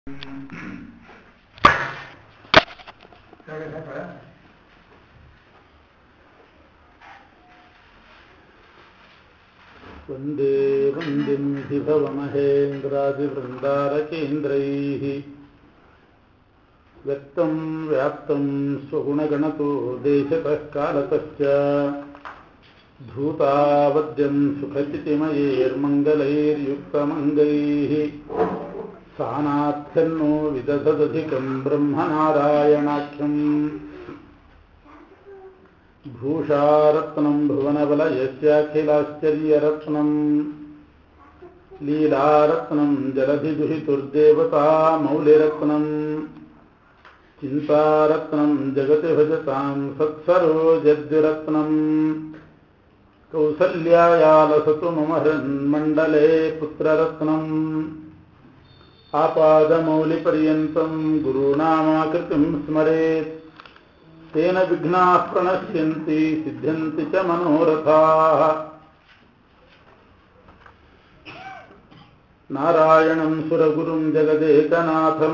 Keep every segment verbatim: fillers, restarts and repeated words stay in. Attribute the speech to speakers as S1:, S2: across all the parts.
S1: ವಂದೇ ವಂದಿಂ ವಿಧಿಭವಮಹೇಂದ್ರಾದಿವೃಂದಾರಕೇಂದ್ರೈಃ ವ್ಯಕ್ತಂ ವ್ಯಾಪ್ತಂ ಸ್ವಗುಣಗಣತೋ ದೇಶತಃ ಕಾಲತಶ್ಚ ಧೂತಾವದ್ಯಂ ಸುಖಚಿತಿಮಯೈರ್ಮಂಗಲೈರ್ಯುಕ್ತಮಂಗೈಃ ಸಾನಾಥ್ಯನ್ನೋ ವಿದಧದಧಿಕಂ ಬ್ರಹ್ಮನಾರಾಯಣಾಖ್ಯಂ ಭೂಷಾರತ್ನಂ ಭುವನವಲಯಸ್ಯಾಖಿಲಾಶ್ಚರ್ಯರತ್ನಂ ಲೀಲಾರತ್ನಂ ಜಲಧಿದುಹಿತುರ್ದೇವತಾ ಮೌಲಿರತ್ನಂ ಚಿಂತಾರತ್ನಂ ಜಗತಿ ಭಜತಾಂ ಸತ್ಸರೋಜದ್ವಿರತ್ನಂ ಕೌಸಲ್ಯಾಯಾಲಸತು ಮಮ ಹೃನ್ಮಂಡಲೇ ಪುತ್ರರತ್ನಂ ಆಪಾದಮೌಲಿಪರ್ಯಂತಂ ಗುರುನಾಮಾಕೃತಿಂ ಸ್ಮರೇತ್ ತೇನ ವಿಘ್ನಾಃ ಪ್ರಣಶ್ಯಂತಿ ಸಿದ್ಧ್ಯಂತಿ ಚ ಮನೋರಥಾಃ. ನಾರಾಯಣಂ ಸುರಗುರುಂ ಜಗದೇಕನಾಥಂ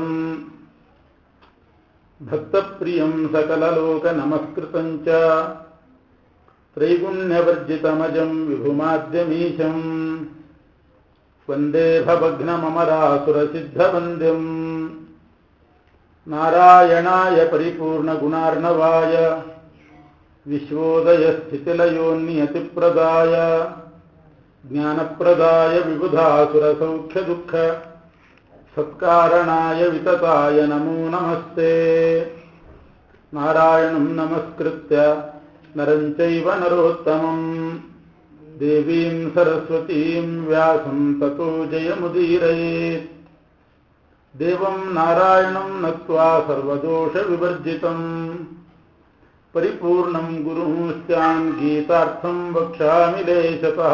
S1: ಭಕ್ತಪ್ರಿಯಂ ಸಕಲಲೋಕನಮಸ್ಕೃತಂ ಚ ತ್ರೈಗುಣ್ಯವರ್ಜಿತಮಜಂ ವಿಭುಮಾದ್ಯಮೀಶಂ ವಂದೇ ಭವಘ್ನಮಮರಾಸುರಸಿದ್ಧವಂದ್ಯಂ ನಾರಾಯಣಾಯ ಪರಿಪೂರ್ಣಗುಣಾರ್ಣವಾಯ ವಿಶ್ವೋದಯಸ್ಥಿತಿಲಯೋನ್ನಿಯತಿಪ್ರದಾಯ ಜ್ಞಾನಪ್ರದಾಯ ವಿಬುಧಾಸುರಸೌಖ್ಯದುಃಖ ಸತ್ಕಾರಣಾಯ ವಿತತಾಯ ನಮೋ ನಮಸ್ತೆ. ನಾರಾಯಣಂ ನಮಸ್ಕೃತ್ಯ ನರಂ ಚೈವ ನರೋತ್ತಮಂ ದೇವೀಂ ಸರಸ್ವತೀಂ ವ್ಯಾಸಂ ತತೋ ಜಯಮುದೀರಯೇತ್. ದೇವಂ ನಾರಾಯಣಂ ನತ್ವಾ ಸರ್ವದೋಷ ವಿವರ್ಜಿತಂ ಪರಿಪೂರ್ಣಂ ಗುರುಂಶ್ಚಾನ್ ಗೀತಾರ್ಥಂ ವಕ್ಷ್ಯಾಮಿ ಲೇಶತಃ.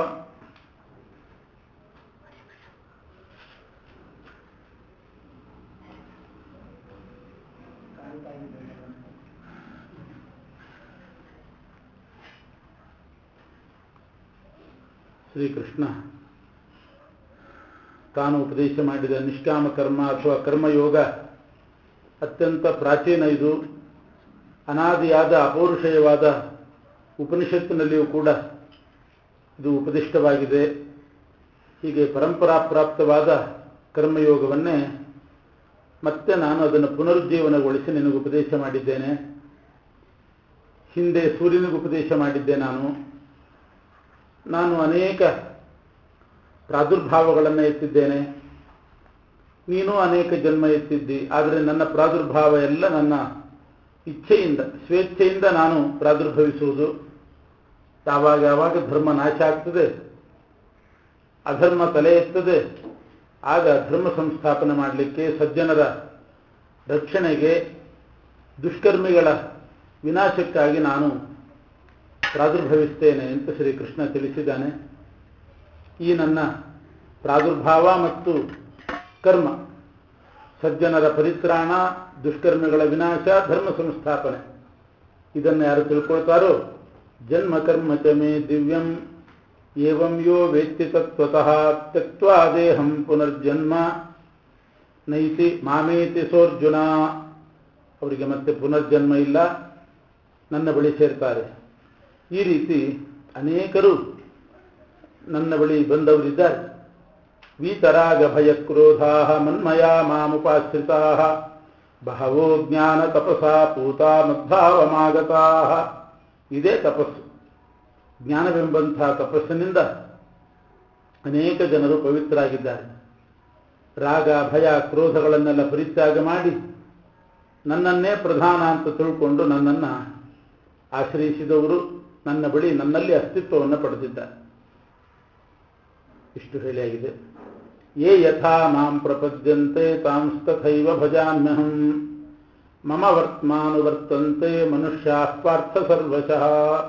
S1: ಶ್ರೀಕೃಷ್ಣ ತಾನು ಉಪದೇಶ ಮಾಡಿದ ನಿಷ್ಕಾಮ ಕರ್ಮ ಅಥವಾ ಕರ್ಮಯೋಗ ಅತ್ಯಂತ ಪ್ರಾಚೀನ, ಇದು ಅನಾದಿಯಾದ ಅಪೌರುಷೇಯವಾದ ಉಪನಿಷತ್ತಿನಲ್ಲಿಯೂ ಕೂಡ ಇದು ಉಪದಿಷ್ಟವಾಗಿದೆ. ಹೀಗೆ ಪರಂಪರಾಪ್ರಾಪ್ತವಾದ ಕರ್ಮಯೋಗವನ್ನೇ ಮತ್ತೆ ನಾನು ಅದನ್ನು ಪುನರುಜ್ಜೀವನಗೊಳಿಸಿ ನಿನಗೆ ಉಪದೇಶ ಮಾಡಿದ್ದೇನೆ. ಹಿಂದೆ ಸೂರ್ಯನಿಗೆ ಉಪದೇಶ ಮಾಡಿದ್ದೆ. ನಾನು ನಾನು ಅನೇಕ ಪ್ರಾದುರ್ಭಾವಗಳನ್ನು ಎತ್ತಿದ್ದೇನೆ, ನೀನು ಅನೇಕ ಜನ್ಮ ಎತ್ತಿದ್ದಿ. ಆದರೆ ನನ್ನ ಪ್ರಾದುರ್ಭಾವ ಎಲ್ಲ ನನ್ನ ಇಚ್ಛೆಯಿಂದ, ಸ್ವೇಚ್ಛೆಯಿಂದ ನಾನು ಪ್ರಾದುರ್ಭವಿಸುವುದು. ಯಾವಾಗ ಯಾವಾಗ ಧರ್ಮ ನಾಶ ಆಗ್ತದೆ, ಅಧರ್ಮ ತಲೆ ಎತ್ತದೆ, ಆಗ ಧರ್ಮ ಸಂಸ್ಥಾಪನೆ ಮಾಡಲಿಕ್ಕೆ, ಸಜ್ಜನರ ರಕ್ಷಣೆಗೆ, ದುಷ್ಕರ್ಮಿಗಳ ವಿನಾಶಕ್ಕಾಗಿ ನಾನು ಪ್ರಾದುರ್ಭವಿಸ್ತೇನೆ ಅಂತ ಶ್ರೀಕೃಷ್ಣ ತಿಳಿಸಿದ್ದಾನೆ. ಈ ನನ್ನ ಪ್ರಾದುರ್ಭಾವ ಮತ್ತು ಕರ್ಮ, ಸಜ್ಜನರ ಪರಿತ್ರಾಣ, ದುಷ್ಕರ್ಮಿಗಳ ವಿನಾಶ, ಧರ್ಮ ಸಂಸ್ಥಾಪನೆ, ಇದನ್ನು ಯಾರು ತಿಳ್ಕೊಳ್ತಾರೋ ಜನ್ಮ ಕರ್ಮ ಚ ಮೇ ದಿವ್ಯಂ ಏವಂ ಯೋ ವೇತ್ತಿ ತತ್ವತಃ ತ್ಯಕ್ತ್ವಾ ದೇಹಂ ಪುನರ್ಜನ್ಮ ನೈತಿ ಮಾಮೇತಿ ಸೋರ್ಜುನ. ಅವರಿಗೆ ಮತ್ತೆ ಪುನರ್ಜನ್ಮ ಇಲ್ಲ, ನನ್ನ ಬಳಿ ಸೇರ್ತಾರೆ. ಈ ರೀತಿ ಅನೇಕರು ನನ್ನ ಬಳಿ ಬಂದವರಿದ್ದಾರೆ. ವೀತರಾಗ ಭಯ ಕ್ರೋಧಾ ಮನ್ಮಯಾ ಮಾಮುಪಾಶ್ರಿತಾ ಬಹವೋ ಜ್ಞಾನ ತಪಸಾ ಪೂತಾ ಮದ್ಭಾವಮಾಗತಾ. ಇದೇ ತಪಸ್ಸು. ಜ್ಞಾನವೆಂಬಂಥ ತಪಸ್ಸಿನಿಂದ ಅನೇಕ ಜನರು ಪವಿತ್ರರಾಗಿದ್ದಾರೆ. ರಾಗ ಭಯ ಕ್ರೋಧಗಳನ್ನೆಲ್ಲ ಪರಿತ್ಯಾಗ ಮಾಡಿ ನನ್ನನ್ನೇ ಪ್ರಧಾನ ಅಂತ ತಿಳ್ಕೊಂಡು ನನ್ನನ್ನು ಆಶ್ರಯಿಸಿದವರು ನನ್ನ ಬಳಿ ನನ್ನಲ್ಲಿ ಅಸ್ತಿತ್ವವನ್ನು ಪಡೆದಿದ್ದಾರೆ. ಇಷ್ಟು ಹೇಳಿಯಾಗಿದೆ. ಯೇ ಯಥಾ ಮಾಂ ಪ್ರಪದ್ಯಂತೆ ತಾಂಸ್ತಥೈವ ಭಜಾಮ್ಯಹಂ ಮಮ ವರ್ತ್ಮಾನುವರ್ತಂತೆ ಮನುಷ್ಯಾಃ ಪಾರ್ಥ ಸರ್ವಶಃ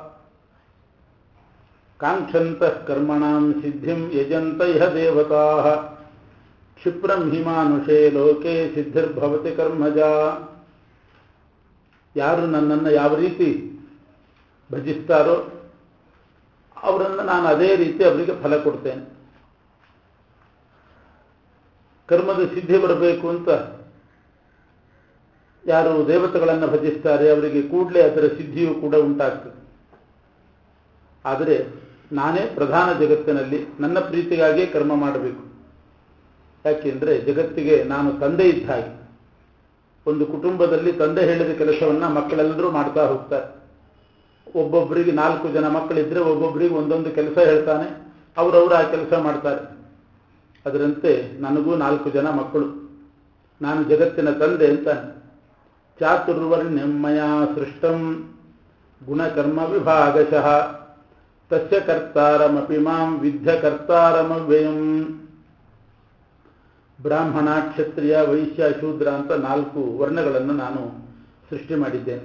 S1: ಕಾಂಕ್ಷन्तಃ ಕರ್ಮಣಾಂ ಸಿದ್ಧಿಂ ಯಜಂತ ಇಹ ದೇವತಾಃ ಕ್ಷಿಪ್ರಂ ಹಿ ಮಾನುಷೇ ಲೋಕೆ ಸಿದ್ಧಿರ್ಭವತಿ ಕರ್ಮಜ. ಯಾರು ನನ್ನನ್ನು ಯಾವ ರೀತಿ ಭಜಿಸ್ತಾರೋ ಅವರನ್ನು ನಾನು ಅದೇ ರೀತಿ ಅವರಿಗೆ ಫಲ ಕೊಡ್ತೇನೆ. ಕರ್ಮದ ಸಿದ್ಧಿ ಬರಬೇಕು ಅಂತ ಯಾರು ದೇವತೆಗಳನ್ನು ಭಜಿಸ್ತಾರೆ ಅವರಿಗೆ ಕೂಡಲೇ ಅದರ ಸಿದ್ಧಿಯೂ ಕೂಡ ಉಂಟಾಗ್ತದೆ. ಆದರೆ ನಾನೇ ಪ್ರಧಾನ ಜಗತ್ತಿನಲ್ಲಿ, ನನ್ನ ಪ್ರೀತಿಗಾಗಿಯೇ ಕರ್ಮ ಮಾಡಬೇಕು. ಯಾಕೆಂದರೆ ಜಗತ್ತಿಗೆ ನಾನು ತಂದೆ ಇದ್ದ ಹಾಗೆ. ಒಂದು ಕುಟುಂಬದಲ್ಲಿ ತಂದೆ ಹೇಳಿದ ಕೆಲಸವನ್ನು ಮಕ್ಕಳೆಲ್ಲರೂ ಮಾಡ್ತಾ ಹೋಗ್ತಾರೆ. ಒಬ್ಬೊಬ್ಬರಿಗೆ ನಾಲ್ಕು ಜನ ಮಕ್ಕಳಿದ್ರೆ ಒಬ್ಬೊಬ್ಬರಿಗೆ ಒಂದೊಂದು ಕೆಲಸ ಹೇಳ್ತಾನೆ, ಅವರವರು ಆ ಕೆಲಸ ಮಾಡ್ತಾರೆ. ಅದರಂತೆ ನನಗೂ ನಾಲ್ಕು ಜನ ಮಕ್ಕಳು, ನಾನು ಜಗತ್ತಿನ ತಂದೆ ಅಂತಾನೆ. ಚಾತುರ್ವರ್ಣ್ಯಮಯ ಸೃಷ್ಟಂ ಗುಣಕರ್ಮ ವಿಭಾಗಶಃ ತಸ್ಯ ಕರ್ತಾರಮಪಿ ಮಾಂ ವಿದ್ಯ ಕರ್ತಾರಮವ್ಯಯಂ. ಬ್ರಾಹ್ಮಣ, ಕ್ಷತ್ರಿಯ, ವೈಶ್ಯ, ಶೂದ್ರ ಅಂತ ನಾಲ್ಕು ವರ್ಣಗಳನ್ನು ನಾನು ಸೃಷ್ಟಿ ಮಾಡಿದ್ದೇನೆ.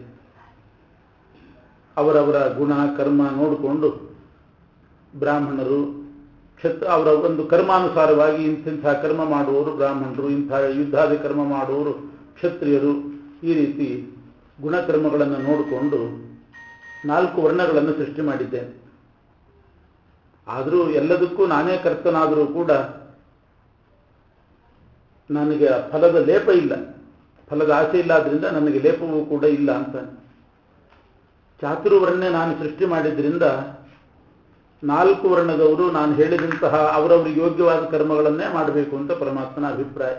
S1: ಅವರವರ ಗುಣ ಕರ್ಮ ನೋಡಿಕೊಂಡು ಬ್ರಾಹ್ಮಣರು ಕ್ಷತ್ರ ಅವರ ಒಂದು ಕರ್ಮಾನುಸಾರವಾಗಿ ಇಂತಿಂಥ ಕರ್ಮ ಮಾಡುವವರು ಬ್ರಾಹ್ಮಣರು, ಇಂಥ ಯುದ್ಧಾದಿ ಕರ್ಮ ಮಾಡುವವರು ಕ್ಷತ್ರಿಯರು, ಈ ರೀತಿ ಗುಣಕರ್ಮಗಳನ್ನು ನೋಡಿಕೊಂಡು ನಾಲ್ಕು ವರ್ಣಗಳನ್ನು ಸೃಷ್ಟಿ ಮಾಡಿದ್ದೇನೆ. ಆದರೂ ಎಲ್ಲದಕ್ಕೂ ನಾನೇ ಕರ್ತನಾದರೂ ಕೂಡ ನನಗೆ ಫಲದ ಲೇಪ ಇಲ್ಲ, ಫಲದ ಆಸೆ ಇಲ್ಲ, ಆದ್ದರಿಂದ ನನಗೆ ಲೇಪವೂ ಕೂಡ ಇಲ್ಲ ಅಂತಾನೆ. ಚಾತುರ್ವರ್ಣ್ಯ ನಾನು ಸೃಷ್ಟಿ ಮಾಡಿದ್ರಿಂದ ನಾಲ್ಕು ವರ್ಣದವರು ನಾನು ಹೇಳಿದಂತಹ ಅವರವರಿಗೆ ಯೋಗ್ಯವಾದ ಕರ್ಮಗಳನ್ನೇ ಮಾಡಬೇಕು ಅಂತ ಪರಮಾತ್ಮನ ಅಭಿಪ್ರಾಯ.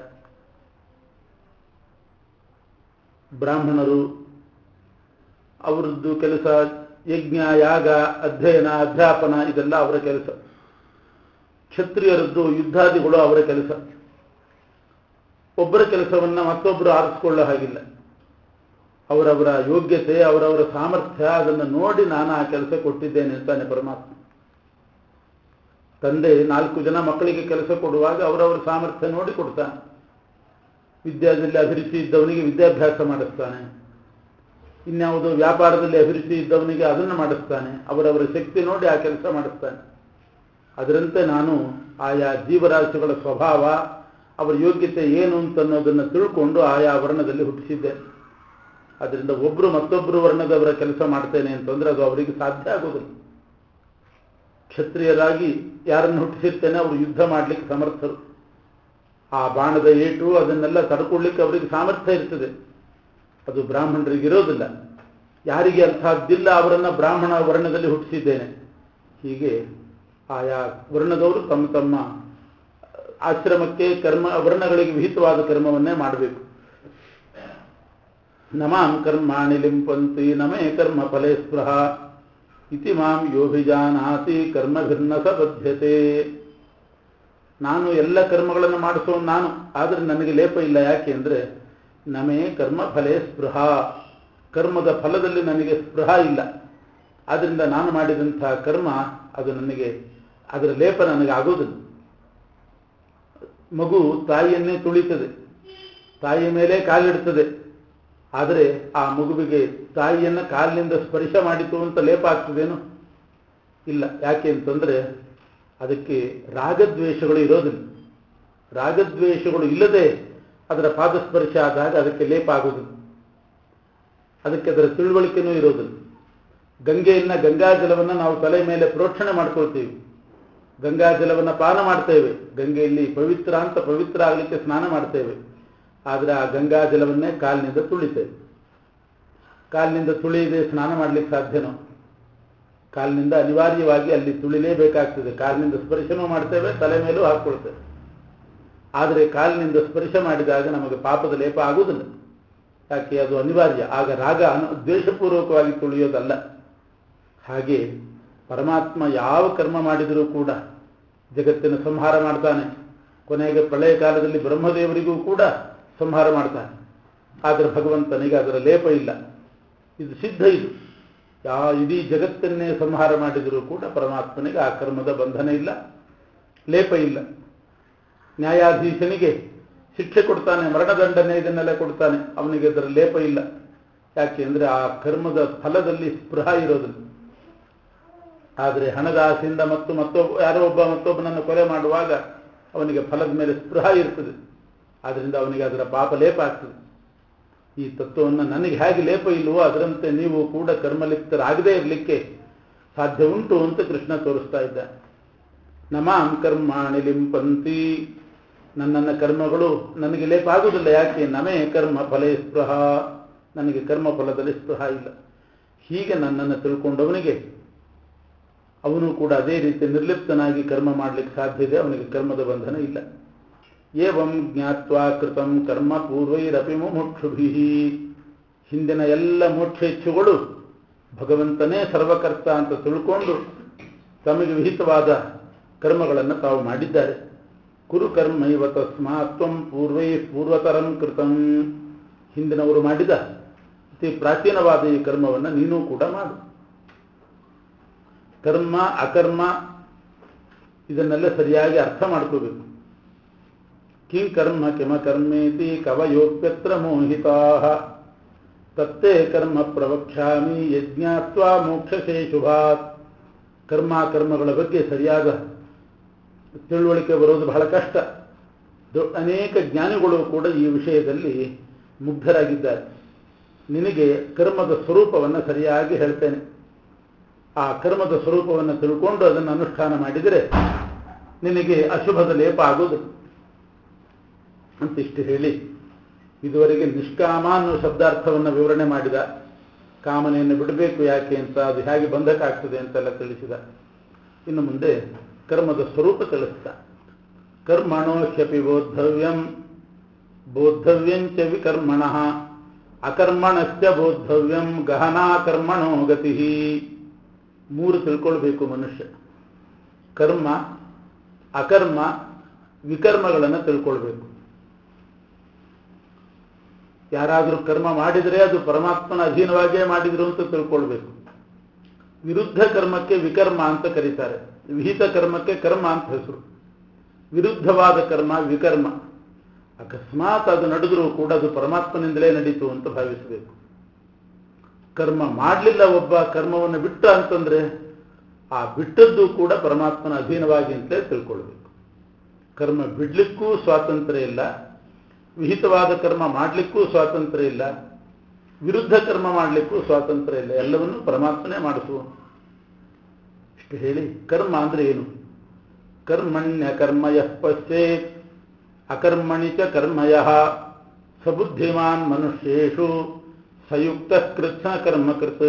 S1: ಬ್ರಾಹ್ಮಣರು ಅವರದ್ದು ಕೆಲಸ ಯಜ್ಞ, ಯಾಗ, ಅಧ್ಯಯನ, ಅಧ್ಯಾಪನ, ಇದೆಲ್ಲ ಅವರ ಕೆಲಸ. ಕ್ಷತ್ರಿಯರದ್ದು ಯುದ್ಧಾದಿಗಳು ಅವರ ಕೆಲಸ. ಒಬ್ಬರ ಕೆಲಸವನ್ನು ಮತ್ತೊಬ್ಬರು ಆರಿಸಿಕೊಳ್ಳೋ ಹಾಗಿಲ್ಲ. ಅವರವರ ಯೋಗ್ಯತೆ, ಅವರವರ ಸಾಮರ್ಥ್ಯ, ಅದನ್ನು ನೋಡಿ ನಾನು ಆ ಕೆಲಸ ಕೊಟ್ಟಿದ್ದೇನೆ ಅಂತಾನೆ ಪರಮಾತ್ಮ. ತಂದೆ ನಾಲ್ಕು ಜನ ಮಕ್ಕಳಿಗೆ ಕೆಲಸ ಕೊಡುವಾಗ ಅವರವರ ಸಾಮರ್ಥ್ಯ ನೋಡಿ ಕೊಡ್ತಾನೆ. ವಿದ್ಯಾದಲ್ಲಿ ಅಭಿರುಚಿ ಇದ್ದವನಿಗೆ ವಿದ್ಯಾಭ್ಯಾಸ ಮಾಡಿಸ್ತಾನೆ, ಇನ್ಯಾವುದೋ ವ್ಯಾಪಾರದಲ್ಲಿ ಅಭಿರುಚಿ ಇದ್ದವನಿಗೆ ಅದನ್ನು ಮಾಡಿಸ್ತಾನೆ, ಅವರವರ ಶಕ್ತಿ ನೋಡಿ ಆ ಕೆಲಸ ಮಾಡಿಸ್ತಾನೆ. ಅದರಂತೆ ನಾನು ಆಯಾ ಜೀವರಾಶಿಗಳ ಸ್ವಭಾವ, ಅವರ ಯೋಗ್ಯತೆ ಏನು ಅಂತನ್ನೋದನ್ನು ತಿಳ್ಕೊಂಡು ಆಯಾ ವರ್ಣದಲ್ಲಿ ಹುಟ್ಟಿಸಿದ್ದೇನೆ. ಅದರಿಂದ ಒಬ್ಬರು ಮತ್ತೊಬ್ಬರು ವರ್ಣದವರ ಕೆಲಸ ಮಾಡ್ತೇನೆ ಅಂತಂದರೆ ಅದು ಅವರಿಗೆ ಸಾಧ್ಯ ಆಗೋದಿಲ್ಲ. ಕ್ಷತ್ರಿಯರಾಗಿ ಯಾರನ್ನು ಹುಟ್ಟಿಸಿರ್ತೇನೆ ಅವರು ಯುದ್ಧ ಮಾಡಲಿಕ್ಕೆ ಸಮರ್ಥರು. ಆ ಬಾಣದ ಏಟು ಅದನ್ನೆಲ್ಲ ತಡ್ಕೊಳ್ಳಿಕ್ಕೆ ಅವರಿಗೆ ಸಾಮರ್ಥ್ಯ ಇರ್ತದೆ, ಅದು ಬ್ರಾಹ್ಮಣರಿಗೆ ಇರೋದಿಲ್ಲ. ಯಾರಿಗೆ ಅಂಥದ್ದಿಲ್ಲ ಅವರನ್ನು ಬ್ರಾಹ್ಮಣ ವರ್ಣದಲ್ಲಿ ಹುಟ್ಟಿಸಿದ್ದೇನೆ. ಹೀಗೆ ಆಯಾ ವರ್ಣದವರು ತಮ್ಮ ತಮ್ಮ ಆಶ್ರಮಕ್ಕೆ ಕರ್ಮ ವರ್ಣಗಳಿಗೆ ವಿಹಿತವಾದ ಕರ್ಮವನ್ನೇ ಮಾಡಬೇಕು. ನಮಾಂ ಕರ್ಮಾಣಿ ಲಿಂಪಂತಿ ನಮೇ ಕರ್ಮ ಫಲೇ ಸ್ಪೃಹ ಇತಿ ಮಾಂ ಯೋಭಿಜಾನಾತಿ ಕರ್ಮಭಿರ್ನ ಸ ಬದ್ಧತೆ. ನಾನು ಎಲ್ಲ ಕರ್ಮಗಳನ್ನು ಮಾಡಿಸೋನು ನಾನು, ಆದರೆ ನನಗೆ ಲೇಪ ಇಲ್ಲ. ಯಾಕೆ ಅಂದರೆ ನಮೇ ಕರ್ಮ ಫಲೇ ಸ್ಪೃಹ, ಕರ್ಮದ ಫಲದಲ್ಲಿ ನನಗೆ ಸ್ಪೃಹ ಇಲ್ಲ. ಆದ್ದರಿಂದ ನಾನು ಮಾಡಿದಂಥ ಕರ್ಮ ಅದು ನನಗೆ, ಅದರ ಲೇಪ ನನಗೆ ಆಗೋದಿಲ್ಲ. ಮಗು ತಾಯಿಯನ್ನೇ ತುಳಿತದೆ, ತಾಯಿಯ ಮೇಲೆ ಕಾಲಿಡ್ತದೆ, ಆದರೆ ಆ ಮಗುವಿಗೆ ತಾಯಿಯನ್ನು ಕಾಲಿನಿಂದ ಸ್ಪರ್ಶ ಮಾಡಿತು ಅಂತ ಲೇಪ ಆಗ್ತದೇನು? ಇಲ್ಲ. ಯಾಕೆ ಅಂತಂದರೆ ಅದಕ್ಕೆ ರಾಗದ್ವೇಷಗಳು ಇರೋದಿಲ್ಲ. ರಾಗದ್ವೇಷಗಳು ಇಲ್ಲದೆ ಅದರ ಪಾದಸ್ಪರ್ಶ ಆದಾಗ ಅದಕ್ಕೆ ಲೇಪ ಆಗೋದಿಲ್ಲ, ಅದಕ್ಕೆ ಅದರ ತಿಳುವಳಿಕೆನೂ ಇರೋದಿಲ್ಲ. ಗಂಗೆಯನ್ನು, ಗಂಗಾಜಲವನ್ನು ನಾವು ತಲೆ ಮೇಲೆ ಪ್ರೋಕ್ಷಣೆ ಮಾಡ್ಕೊಳ್ತೀವಿ, ಗಂಗಾಜಲವನ್ನು ಪಾನ ಮಾಡ್ತೇವೆ, ಗಂಗೆಯಲ್ಲಿ ಪವಿತ್ರ ಅಂತ ಪವಿತ್ರ ಆಗಲಿಕ್ಕೆ ಸ್ನಾನ ಮಾಡ್ತೇವೆ. ಆದರೆ ಆ ಗಂಗಾಜಲವನ್ನೇ ಕಾಲಿನಿಂದ ತುಳಿತೇವೆ. ಕಾಲಿನಿಂದ ತುಳಿಯದೆ ಸ್ನಾನ ಮಾಡಲಿಕ್ಕೆ ಸಾಧ್ಯನೋ? ಕಾಲಿನಿಂದ ಅನಿವಾರ್ಯವಾಗಿ ಅಲ್ಲಿ ತುಳಿಲೇಬೇಕಾಗ್ತದೆ. ಕಾಲಿನಿಂದ ಸ್ಪರ್ಶನೂ ಮಾಡ್ತೇವೆ, ತಲೆ ಮೇಲೂ ಹಾಕ್ಕೊಳ್ತೇವೆ. ಆದರೆ ಕಾಲಿನಿಂದ ಸ್ಪರ್ಶ ಮಾಡಿದಾಗ ನಮಗೆ ಪಾಪದ ಲೇಪ ಆಗುವುದಿಲ್ಲ. ಯಾಕೆ? ಅದು ಅನಿವಾರ್ಯ. ಆಗ ರಾಗ ದ್ವೇಷಪೂರ್ವಕವಾಗಿ ತುಳಿಯೋದಲ್ಲ. ಹಾಗೆ ಪರಮಾತ್ಮ ಯಾವ ಕರ್ಮ ಮಾಡಿದರೂ ಕೂಡ ಜಗತ್ತಿನ ಸಂಹಾರ ಮಾಡ್ತಾನೆ. ಕೊನೆಗೆ ಪ್ರಳಯ ಕಾಲದಲ್ಲಿ ಬ್ರಹ್ಮದೇವರಿಗೂ ಕೂಡ ಸಂಹಾರ ಮಾಡ್ತಾನೆ. ಆದರೆ ಭಗವಂತನಿಗೆ ಅದರ ಲೇಪ ಇಲ್ಲ. ಇದು ಸಿದ್ಧ. ಇದು ಯಾ ಇಡೀ ಜಗತ್ತನ್ನೇ ಸಂಹಾರ ಮಾಡಿದರೂ ಕೂಡ ಪರಮಾತ್ಮನಿಗೆ ಆ ಕರ್ಮದ ಬಂಧನ ಇಲ್ಲ, ಲೇಪ ಇಲ್ಲ. ನ್ಯಾಯಾಧೀಶನಿಗೆ ಶಿಕ್ಷೆ ಕೊಡ್ತಾನೆ, ಮರಣದಂಡನೆ, ಇದನ್ನೆಲ್ಲ ಕೊಡ್ತಾನೆ, ಅವನಿಗೆ ಅದರ ಲೇಪ ಇಲ್ಲ. ಯಾಕೆ ಅಂದರೆ ಆ ಕರ್ಮದ ಫಲದಲ್ಲಿ ಸ್ಪೃಹ ಇರೋದಿಲ್ಲ. ಆದರೆ ಹಣದ ಆಸೆಯಿಂದ ಮತ್ತು ಮತ್ತೊಬ್ಬ ಯಾರೋ ಒಬ್ಬ ಮತ್ತೊಬ್ಬನನ್ನು ಕೊಲೆ ಮಾಡುವಾಗ ಅವನಿಗೆ ಫಲದ ಮೇಲೆ ಸ್ಪೃಹ ಇರ್ತದೆ. ಆದ್ದರಿಂದ ಅವನಿಗೆ ಅದರ ಪಾಪ ಲೇಪ ಆಗ್ತದೆ. ಈ ತತ್ವವನ್ನು ನನಗೆ ಹೇಗೆ ಲೇಪ ಇಲ್ವೋ ಅದರಂತೆ ನೀವು ಕೂಡ ಕರ್ಮಲಿಪ್ತರಾಗದೇ ಇರಲಿಕ್ಕೆ ಸಾಧ್ಯ ಉಂಟು ಅಂತ ಕೃಷ್ಣ ತೋರಿಸ್ತಾ ಇದ್ದ. ನಮಾಂ ಕರ್ಮಾಣಿ ಲಿಂಪಂತಿ, ನನ್ನನ್ನ ಕರ್ಮಗಳು ನನಗೆ ಲೇಪ ಆಗುವುದಿಲ್ಲ. ಯಾಕೆ? ನಮೇ ಕರ್ಮ ಫಲೇ ಸ್ಪೃಹ, ನನಗೆ ಕರ್ಮ ಫಲದಲ್ಲಿ ಸ್ಪೃಹ ಇಲ್ಲ. ಹೀಗೆ ನನ್ನನ್ನು ತಿಳ್ಕೊಂಡವನಿಗೆ ಅವನು ಕೂಡ ಅದೇ ರೀತಿ ನಿರ್ಲಿಪ್ತನಾಗಿ ಕರ್ಮ ಮಾಡಲಿಕ್ಕೆ ಸಾಧ್ಯ ಇದೆ. ಅವನಿಗೆ ಕರ್ಮದ ಬಂಧನ ಇಲ್ಲ. ಏವಂ ಜ್ಞಾತ್ವಾ ಕೃತಂ ಕರ್ಮ ಪೂರ್ವೈರಪಿ ಮುಮುಕ್ಷುಭಿ, ಹಿಂದಿನ ಎಲ್ಲ ಮೋಕ್ಷೇಚ್ಛುಗಳು ಭಗವಂತನೇ ಸರ್ವಕರ್ತ ಅಂತ ತಿಳ್ಕೊಂಡು ತಮಗೆ ವಿಹಿತವಾದ ಕರ್ಮಗಳನ್ನು ತಾವು ಮಾಡಿದ್ದಾರೆ. ಕುರು ಕರ್ಮೈವ ತಸ್ಮಾತ್ ತ್ವಂ ಪೂರ್ವೈ ಪೂರ್ವತರಂ ಕೃತಂ, ಹಿಂದಿನವರು ಮಾಡಿದ ಅತಿ ಪ್ರಾಚೀನವಾದ ಈ ಕರ್ಮವನ್ನು ನೀನೂ ಕೂಡ ಮಾಡು. ಕರ್ಮ ಅಕರ್ಮ ಇದನ್ನೆಲ್ಲ ಸರಿಯಾಗಿ ಅರ್ಥ ಮಾಡ್ಕೋಬೇಕು. ಕಿಂ ಕರ್ಮ ಕಿಮ ಕರ್ಮೇತಿ ಕವಯೋಪ್ಯತ್ರ ಮೋಹಿತಾ ತತ್ತೇ ಕರ್ಮ ಪ್ರವಕ್ಷ್ಯಾಮಿ ಯಜ್ಞಾತ್ವಾ ಮೋಕ್ಷಸೇ ಶುಭಾತ್. ಕರ್ಮ ಕರ್ಮಗಳ ಬಗ್ಗೆ ಸರಿಯಾದ ತಿಳುವಳಿಕೆ ಬರೋದು ಬಹಳ ಕಷ್ಟ. ಅನೇಕ ಜ್ಞಾನಿಗಳು ಕೂಡ ಈ ವಿಷಯದಲ್ಲಿ ಮುಗ್ಧರಾಗಿದ್ದಾರೆ. ನಿನಗೆ ಕರ್ಮದ ಸ್ವರೂಪವನ್ನು ಸರಿಯಾಗಿ ಹೇಳ್ತೇನೆ. ಆ ಕರ್ಮದ ಸ್ವರೂಪವನ್ನು ತಿಳ್ಕೊಂಡು ಅದನ್ನು ಅನುಷ್ಠಾನ ಮಾಡಿದರೆ ನಿನಗೆ ಅಶುಭದ ಲೇಪ ಆಗೋದು ಅಂತಿಷ್ಟು ಹೇಳಿ ಇದುವರೆಗೆ ನಿಷ್ಕಾಮ ಅನ್ನೋ ಶಬ್ದಾರ್ಥವನ್ನು ವಿವರಣೆ ಮಾಡಿದ. ಕಾಮನೆಯನ್ನು ಬಿಡಬೇಕು ಯಾಕೆ ಅಂತ, ಅದು ಹೇಗೆ ಬಂಧಕ ಆಗ್ತದೆ ಅಂತೆಲ್ಲ ತಿಳಿಸಿದ. ಇನ್ನು ಮುಂದೆ ಕರ್ಮದ ಸ್ವರೂಪ ತಿಳಿಸ್ತ. ಕರ್ಮಣೋ ಹ್ಯಪಿ ಬೋದ್ಧವ್ಯಂ ಬೋದ್ಧವ್ಯಂಚ ವಿಕರ್ಮಣಃ ಅಕರ್ಮಣಶ್ಚ ಬೋದ್ಧವ್ಯಂ ಗಹನಾ ಕರ್ಮಣೋ ಗತಿ. ಮೂರು ತಿಳ್ಕೊಳ್ಬೇಕು ಮನುಷ್ಯ. ಕರ್ಮ, ಅಕರ್ಮ, ವಿಕರ್ಮಗಳನ್ನು ತಿಳ್ಕೊಳ್ಬೇಕು. ಯಾರಾದರೂ ಕರ್ಮ ಮಾಡಿದರೆ ಅದು ಪರಮಾತ್ಮನ ಅಧೀನವಾಗಿಯೇ ಮಾಡಿದ್ರು ಅಂತ ತಿಳ್ಕೊಳ್ಬೇಕು. ವಿರುದ್ಧ ಕರ್ಮಕ್ಕೆ ವಿಕರ್ಮ ಅಂತ ಕರೀತಾರೆ. ವಿಹಿತ ಕರ್ಮಕ್ಕೆ ಕರ್ಮ ಅಂತ ಹೆಸರು. ವಿರುದ್ಧವಾದ ಕರ್ಮ ವಿಕರ್ಮ. ಅಕಸ್ಮಾತ್ ಅದು ನಡೆದರೂ ಕೂಡ ಅದು ಪರಮಾತ್ಮನಿಂದಲೇ ನಡೀತು ಅಂತ ಭಾವಿಸಬೇಕು. ಕರ್ಮ ಮಾಡಲಿಲ್ಲ ಒಬ್ಬ, ಕರ್ಮವನ್ನು ಬಿಟ್ಟ ಅಂತಂದ್ರೆ ಆ ಬಿಟ್ಟದ್ದು ಕೂಡ ಪರಮಾತ್ಮನ ಅಧೀನವಾಗಿ ಅಂತಲೇ ತಿಳ್ಕೊಳ್ಬೇಕು. ಕರ್ಮ ಬಿಡ್ಲಿಕ್ಕೂ ಸ್ವಾತಂತ್ರ್ಯ ಇಲ್ಲ, ವಿಹಿತವಾದ ಕರ್ಮ ಮಾಡಲಿಕ್ಕೂ ಸ್ವಾತಂತ್ರ್ಯ ಇಲ್ಲ, ವಿರುದ್ಧ ಕರ್ಮ ಮಾಡಲಿಕ್ಕೂ ಸ್ವಾತಂತ್ರ್ಯ ಇಲ್ಲ. ಎಲ್ಲವನ್ನೂ ಪರಮಾತ್ಮನೇ ಮಾಡಿಸುವ. ಇಷ್ಟು ಹೇಳಿ ಕರ್ಮ ಅಂದ್ರೆ ಏನು? ಕರ್ಮಣ್ಯ ಕರ್ಮಯಃ ಪಶ್ಯೇತ್ ಅಕರ್ಮಣಿ ಚ ಕರ್ಮಯಃ ಸಬುದ್ಧಿಮಾನ್ ಮನುಷ್ಯೇಷು ಸಯುಕ್ತ ಕೃತ್ನ ಕರ್ಮಕೃತ್.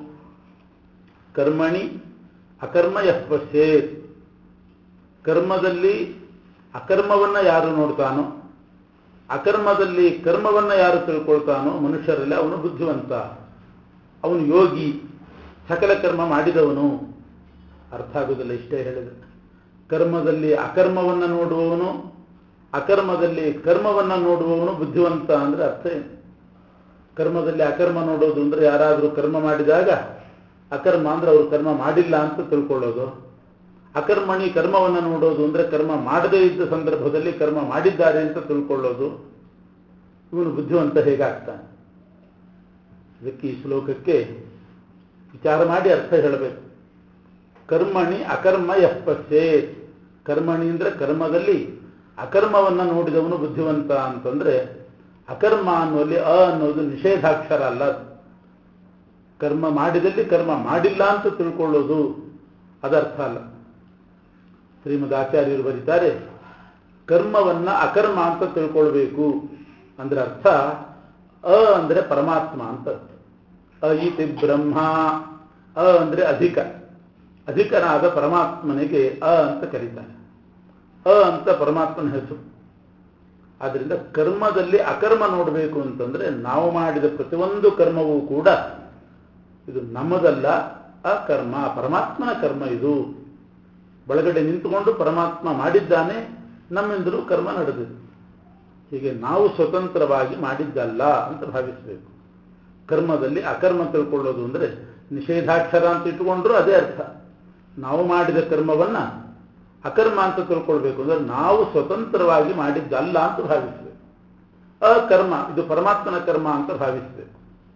S1: ಕರ್ಮಣಿ ಅಕರ್ಮಯಃ ಪಶ್ಯೇತ್, ಕರ್ಮದಲ್ಲಿ ಅಕರ್ಮವನ್ನು ಯಾರು ನೋಡ್ತಾನೋ, ಅಕರ್ಮದಲ್ಲಿ ಕರ್ಮವನ್ನು ಯಾರು ತಿಳ್ಕೊಳ್ತಾನೋ ಮನುಷ್ಯರಲ್ಲಿ ಅವನು ಬುದ್ಧಿವಂತ, ಅವನು ಯೋಗಿ, ಸಕಲ ಕರ್ಮ ಮಾಡಿದವನು. ಅರ್ಥ ಆಗುವುದಿಲ್ಲ ಇಷ್ಟೇ ಹೇಳಿದರೆ. ಕರ್ಮದಲ್ಲಿ ಅಕರ್ಮವನ್ನು ನೋಡುವವನು, ಅಕರ್ಮದಲ್ಲಿ ಕರ್ಮವನ್ನು ನೋಡುವವನು ಬುದ್ಧಿವಂತ ಅಂದರೆ ಅರ್ಥ ಏನು? ಕರ್ಮದಲ್ಲಿ ಅಕರ್ಮ ನೋಡೋದು ಅಂದರೆ ಯಾರಾದರೂ ಕರ್ಮ ಮಾಡಿದಾಗ ಅಕರ್ಮ ಅಂದ್ರೆ ಅವರು ಕರ್ಮ ಮಾಡಿಲ್ಲ ಅಂತ ತಿಳ್ಕೊಳ್ಳೋದು. ಅಕರ್ಮಣಿ ಕರ್ಮವನ್ನು ನೋಡೋದು ಅಂದರೆ ಕರ್ಮ ಮಾಡದೇ ಇದ್ದ ಸಂದರ್ಭದಲ್ಲಿ ಕರ್ಮ ಮಾಡಿದ್ದಾರೆ ಅಂತ ತಿಳ್ಕೊಳ್ಳೋದು. ಇವನು ಬುದ್ಧಿವಂತ ಹೇಗಾಗ್ತಾನೆ? ಇದಕ್ಕೆ ಈ ಶ್ಲೋಕಕ್ಕೆ ವಿಚಾರ ಮಾಡಿ ಅರ್ಥ ಹೇಳಬೇಕು. ಕರ್ಮಣಿ ಅಕರ್ಮ ಯಃ ಪಶ್ಯೇತ್, ಕರ್ಮಣಿ ಅಂದರೆ ಕರ್ಮದಲ್ಲಿ ಅಕರ್ಮವನ್ನು ನೋಡಿದವನು ಬುದ್ಧಿವಂತ ಅಂತಂದ್ರೆ, ಅಕರ್ಮ ಅನ್ನುವಲ್ಲಿ ಅ ಅನ್ನೋದು ನಿಷೇಧಾಕ್ಷರ ಅಲ್ಲ. ಕರ್ಮ ಮಾಡಿದಲ್ಲಿ ಕರ್ಮ ಮಾಡಿಲ್ಲ ಅಂತ ತಿಳ್ಕೊಳ್ಳೋದು ಅದರ್ಥ ಅಲ್ಲ. ಶ್ರೀಮದ್ ಆಚಾರ್ಯರು ಬರೀತಾರೆ, ಕರ್ಮವನ್ನ ಅಕರ್ಮ ಅಂತ ತಿಳ್ಕೊಳ್ಬೇಕು ಅಂದ್ರೆ ಅರ್ಥ ಅ ಅಂದ್ರೆ ಪರಮಾತ್ಮ ಅಂತ ಅರ್ಥ. ಅ ಇತಿ ಬ್ರಹ್ಮ, ಅ ಅಂದ್ರೆ ಅಧಿಕ, ಅಧಿಕನಾದ ಪರಮಾತ್ಮನಿಗೆ ಅ ಅಂತ ಕರೀತಾನೆ. ಅ ಅಂತ ಪರಮಾತ್ಮನ ಹೆಸರು. ಆದ್ರಿಂದ ಕರ್ಮದಲ್ಲಿ ಅಕರ್ಮ ನೋಡಬೇಕು ಅಂತಂದ್ರೆ ನಾವು ಮಾಡಿದ ಪ್ರತಿಯೊಂದು ಕರ್ಮವೂ ಕೂಡ ಇದು ನಮ್ಮದಲ್ಲ, ಅಕರ್ಮ, ಪರಮಾತ್ಮನ ಕರ್ಮ. ಇದು ಒಳಗಡೆ ನಿಂತುಕೊಂಡು ಪರಮಾತ್ಮ ಮಾಡಿದ್ದಾನೆ, ನಮ್ಮಿಂದಲೂ ಕರ್ಮ ನಡೆದಿದೆ. ಹೀಗೆ ನಾವು ಸ್ವತಂತ್ರವಾಗಿ ಮಾಡಿದ್ದಲ್ಲ ಅಂತ ಭಾವಿಸಬೇಕು. ಕರ್ಮದಲ್ಲಿ ಅಕರ್ಮ ತಿಳ್ಕೊಳ್ಳೋದು ಅಂದರೆ ನಿಷೇಧಾಕ್ಷರ ಅಂತ ಇಟ್ಟುಕೊಂಡ್ರೂ ಅದೇ ಅರ್ಥ. ನಾವು ಮಾಡಿದ ಕರ್ಮವನ್ನ ಅಕರ್ಮ ಅಂತ ತಿಳ್ಕೊಳ್ಬೇಕು ಅಂದ್ರೆ ನಾವು ಸ್ವತಂತ್ರವಾಗಿ ಮಾಡಿದ್ದಲ್ಲ ಅಂತ ಭಾವಿಸಬೇಕು. ಅಕರ್ಮ ಇದು ಪರಮಾತ್ಮನ ಕರ್ಮ ಅಂತ ಭಾವಿಸಬೇಕು.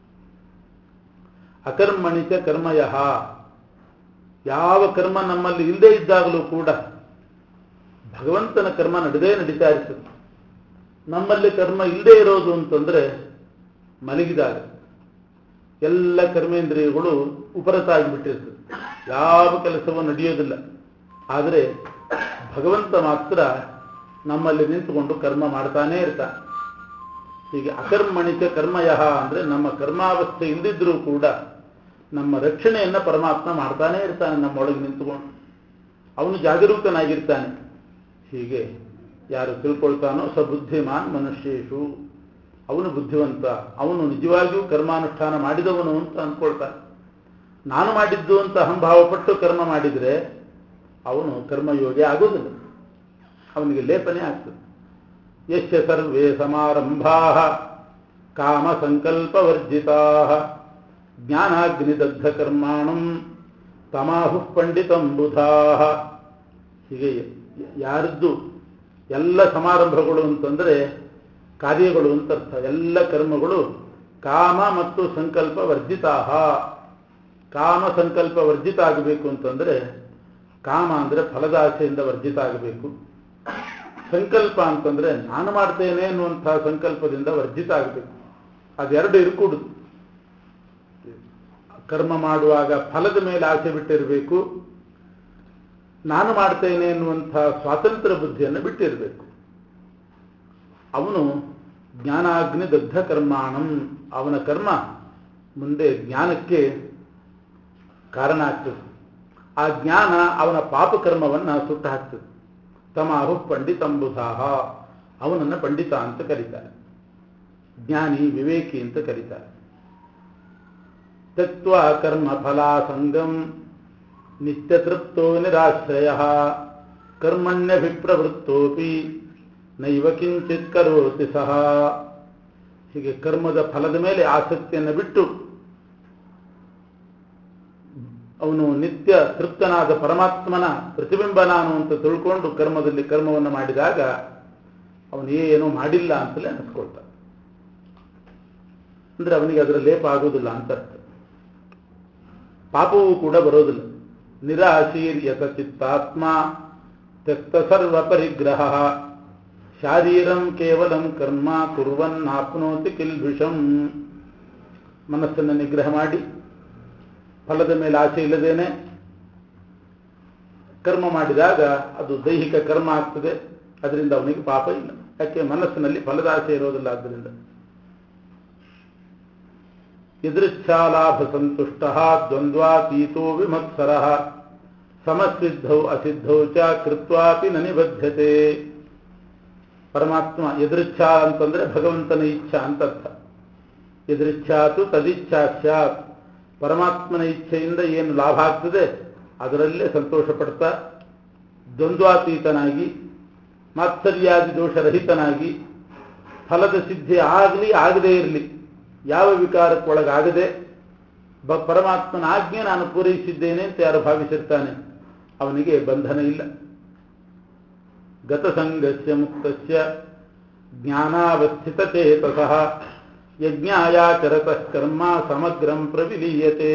S1: ಅಕರ್ಮಣಿಚ ಕರ್ಮಯಃ, ಯಾವ ಕರ್ಮ ನಮ್ಮಲ್ಲಿ ಇಲ್ಲದೇ ಇದ್ದಾಗಲೂ ಕೂಡ ಭಗವಂತನ ಕರ್ಮ ನಡೆದೇ ನಡೀತಾ ಇರ್ತದೆ. ನಮ್ಮಲ್ಲಿ ಕರ್ಮ ಇಲ್ಲದೆ ಇರೋದು ಅಂತಂದ್ರೆ ಮಲಗಿದಾಗ ಎಲ್ಲ ಕರ್ಮೇಂದ್ರಿಯಗಳು ಉಪರತಾಗಿಬಿಟ್ಟಿರ್ತದೆ, ಯಾವ ಕೆಲಸವೂ ನಡೆಯೋದಿಲ್ಲ. ಆದರೆ ಭಗವಂತ ಮಾತ್ರ ನಮ್ಮಲ್ಲಿ ನಿಂತುಕೊಂಡು ಕರ್ಮ ಮಾಡ್ತಾನೇ ಇರ್ತಾನೆ. ಹೀಗೆ ಅಕರ್ಮಣಿಚ ಕರ್ಮಯಃ ಅಂದರೆ ನಮ್ಮ ಕರ್ಮಾವಸ್ಥೆ ಇಲ್ಲದಿದ್ರೂ ಕೂಡ ನಮ್ಮ ರಕ್ಷಣೆಯನ್ನು ಪರಮಾತ್ಮ ಮಾಡ್ತಾನೇ ಇರ್ತಾನೆ ನಮ್ಮೊಳಗೆ ನಿಂತುಕೊಂಡು. ಅವನು ಜಾಗರೂಕನಾಗಿರ್ತಾನೆ. ಹೀಗೆ ಯಾರು ತಿಳ್ಕೊಳ್ತಾನೋ ಸ ಬುದ್ಧಿಮಾನ್ ಮನುಷ್ಯೇಶು, ಅವನು ಬುದ್ಧಿವಂತ, ಅವನು ನಿಜವಾಗಿಯೂ ಕರ್ಮಾನುಷ್ಠಾನ ಮಾಡಿದವನು ಅಂತ ಅಂದ್ಕೊಳ್ತಾನೆ. ನಾನು ಮಾಡಿದ್ದು ಅಂತ ಅಹಂಭಾವಪಟ್ಟು ಕರ್ಮ ಮಾಡಿದರೆ ಅವನು ಕರ್ಮಯೋಗಿ ಆಗೋದಿಲ್ಲ, ಅವನಿಗೆ ಲೇಪನೆ ಆಗ್ತದೆ. ಯಶ್ಯ ಸರ್ವೇ ಸಮಾರಂಭಾ ಕಾಮ ಸಂಕಲ್ಪವರ್ಜಿತಾ ಜ್ಞಾನಾಗ್ನಿದಗ್ಧ ಕರ್ಮಾಣಂ ತಮಾಹು ಪಂಡಿತಂ ಬುಧಾ. ಹೀಗೆ ಯಾರದ್ದು ಎಲ್ಲ ಸಮಾರಂಭಗಳು ಅಂತಂದರೆ ಕಾರ್ಯಗಳು ಅಂತ ಅರ್ಥ. ಎಲ್ಲ ಕರ್ಮಗಳು ಕಾಮ ಮತ್ತು ಸಂಕಲ್ಪ ವರ್ಜಿತಾ. ಕಾಮ ಸಂಕಲ್ಪ ವರ್ಜಿತ ಆಗಬೇಕು ಅಂತಂದರೆ ಕಾಮ ಅಂದರೆ ಫಲದ ಆಸೆಯಿಂದ ವರ್ಜಿತ ಆಗಬೇಕು. ಸಂಕಲ್ಪ ಅಂತಂದರೆ ನಾನು ಮಾಡ್ತೇನೆ ಅನ್ನುವಂಥ ಸಂಕಲ್ಪದಿಂದ ವರ್ಜಿತ ಆಗಬೇಕು. ಅದೆರಡು ಇರ್ಕೂಡುದು. ಕರ್ಮ ಮಾಡುವಾಗ ಫಲದ ಮೇಲೆ ಆಸೆ ಬಿಟ್ಟಿರಬೇಕು, ನಾನು ಮಾಡ್ತೇನೆ ಎನ್ನುವಂಥ ಸ್ವಾತಂತ್ರ್ಯ ಬುದ್ಧಿಯನ್ನು ಬಿಟ್ಟಿರಬೇಕು. ಅವನು ಜ್ಞಾನಾಗ್ನಿ ದಗ್ಧ ಕರ್ಮಾಣಂ, ಅವನ ಕರ್ಮ ಮುಂದೆ ಜ್ಞಾನಕ್ಕೆ ಕಾರಣ ಆಗ್ತದೆ. ಆ ಜ್ಞಾನ ಅವನ ಪಾಪಕರ್ಮವನ್ನು ಸುಟ್ಟು ಹಾಕ್ತದೆ. ತಮಾಹು ಪಂಡಿತಂಬುಧಾಹ, ಅವನನ್ನು ಪಂಡಿತ ಅಂತ ಕರೀತಾರೆ, ಜ್ಞಾನಿ ವಿವೇಕಿ ಅಂತ ಕರೀತಾರೆ. ತತ್ವ ಕರ್ಮ ಫಲಾಸಂಗಂ ನಿತ್ಯ ತೃಪ್ತೋ ನಿರಾಶ್ರಯ ಕರ್ಮಣ್ಯಭಿಪ್ರವೃತ್ತೋಪಿ ನೈವ ಕಿಂಚಿತ್ ಕರೋತಿ ಸಹ. ಹೀಗೆ ಕರ್ಮದ ಫಲದ ಮೇಲೆ ಆಸಕ್ತಿಯನ್ನು ಬಿಟ್ಟು ಅವನು ನಿತ್ಯ ತೃಪ್ತನಾದ ಪರಮಾತ್ಮನ ಪ್ರತಿಬಿಂಬ ನಾನು ಅಂತ ತಿಳ್ಕೊಂಡು ಕರ್ಮದಲ್ಲಿ ಕರ್ಮವನ್ನು ಮಾಡಿದಾಗ ಅವನು ಏನೂ ಮಾಡಿಲ್ಲ ಅಂತಲೇ ಅನಿಸ್ಕೊಳ್ತಾನೆ. ಅಂದರೆ ಅವನಿಗೆ ಅದರ ಲೇಪ ಆಗುವುದಿಲ್ಲ ಅಂತ ಅರ್ಥ. ಪಾಪವೂ ಕೂಡ ಬರೋದಿಲ್ಲ. ನಿರಾಶೀರ್ಯತ ಚಿತ್ತಾತ್ಮ ತ್ಯಕ್ತ ಸರ್ವ ಪರಿಗ್ರಹ ಶಾರೀರಂ ಕೇವಲಂ ಕರ್ಮ ಕುರ್ವನ್ನಾಪ್ನೋತಿ ಕಿಲ್ಬಿಷಂ. ಮನಸ್ಸನ್ನು ನಿಗ್ರಹ ಮಾಡಿ ಫಲದ ಮೇಲೆ ಆಸೆ ಇಲ್ಲದೇನೆ ಕರ್ಮ ಮಾಡಿದಾಗ ಅದು ದೈಹಿಕ ಕರ್ಮ ಆಗ್ತದೆ. ಅದರಿಂದ ಅವನಿಗೆ ಪಾಪ ಇಲ್ಲ. ಯಾಕೆ? ಮನಸ್ಸಿನಲ್ಲಿ ಫಲದ ಆಸೆ ಇರೋದಿಲ್ಲ. ಆದ್ದರಿಂದ ಯದೃಚ್ಛಾಲಾಭ ಸಂತುಷ್ಟ ದ್ವಂದ್ವಾತೀತೋ ವಿಮತ್ಸರ ಸಮಸಿದ್ಧೌ ಅಸಿದ್ಧೌ ಚ ಕೃತ್ವಾಪಿ ನ ನಿಬದ್ಧತೆ. ಪರಮಾತ್ಮ ಯದೃಚ್ಛಾ ಅಂತಂದ್ರೆ ಭಗವಂತನ ಇಚ್ಛಾ ಅಂತ ಅರ್ಥ. ಯದೃಚ್ಛಾತು ತದಿಚ್ಛಾ ಸ್ಯಾತ್. ಪರಮಾತ್ಮನ ಇಚ್ಛೆಯಿಂದ ಏನು ಲಾಭ ಆಗ್ತದೆ ಅದರಲ್ಲೇ ಸಂತೋಷ ಪಡ್ತಾ ದ್ವಂದ್ವಾತೀತನಾಗಿ ಮಾತ್ಸರ್ಯಾದಿ ದೋಷರಹಿತನಾಗಿ ಫಲದ ಸಿದ್ಧಿ ಆಗಲಿ ಆಗದೇ ಇರಲಿ ಯಾವ ವಿಕಾರಕ್ಕೊಳಗಾಗದೆ ಬ ಪರಮಾತ್ಮನ ಆಜ್ಞೆ ನಾನು ಪೂರೈಸಿದ್ದೇನೆ ಅಂತ ಯಾರು ಭಾವಿಸಿರ್ತಾನೆ ಅವನಿಗೆ ಬಂಧನ ಇಲ್ಲ. ಗತಸಂಗಸ್ಯ ಮುಕ್ತಸ್ಯ ಜ್ಞಾನಾವಸ್ಥಿತ ಚೇತಸಃ ಯಜ್ಞಾಯಾಚರತಃ ಕರ್ಮ ಸಮಗ್ರಂ ಪ್ರವಿಲೀಯತೆ.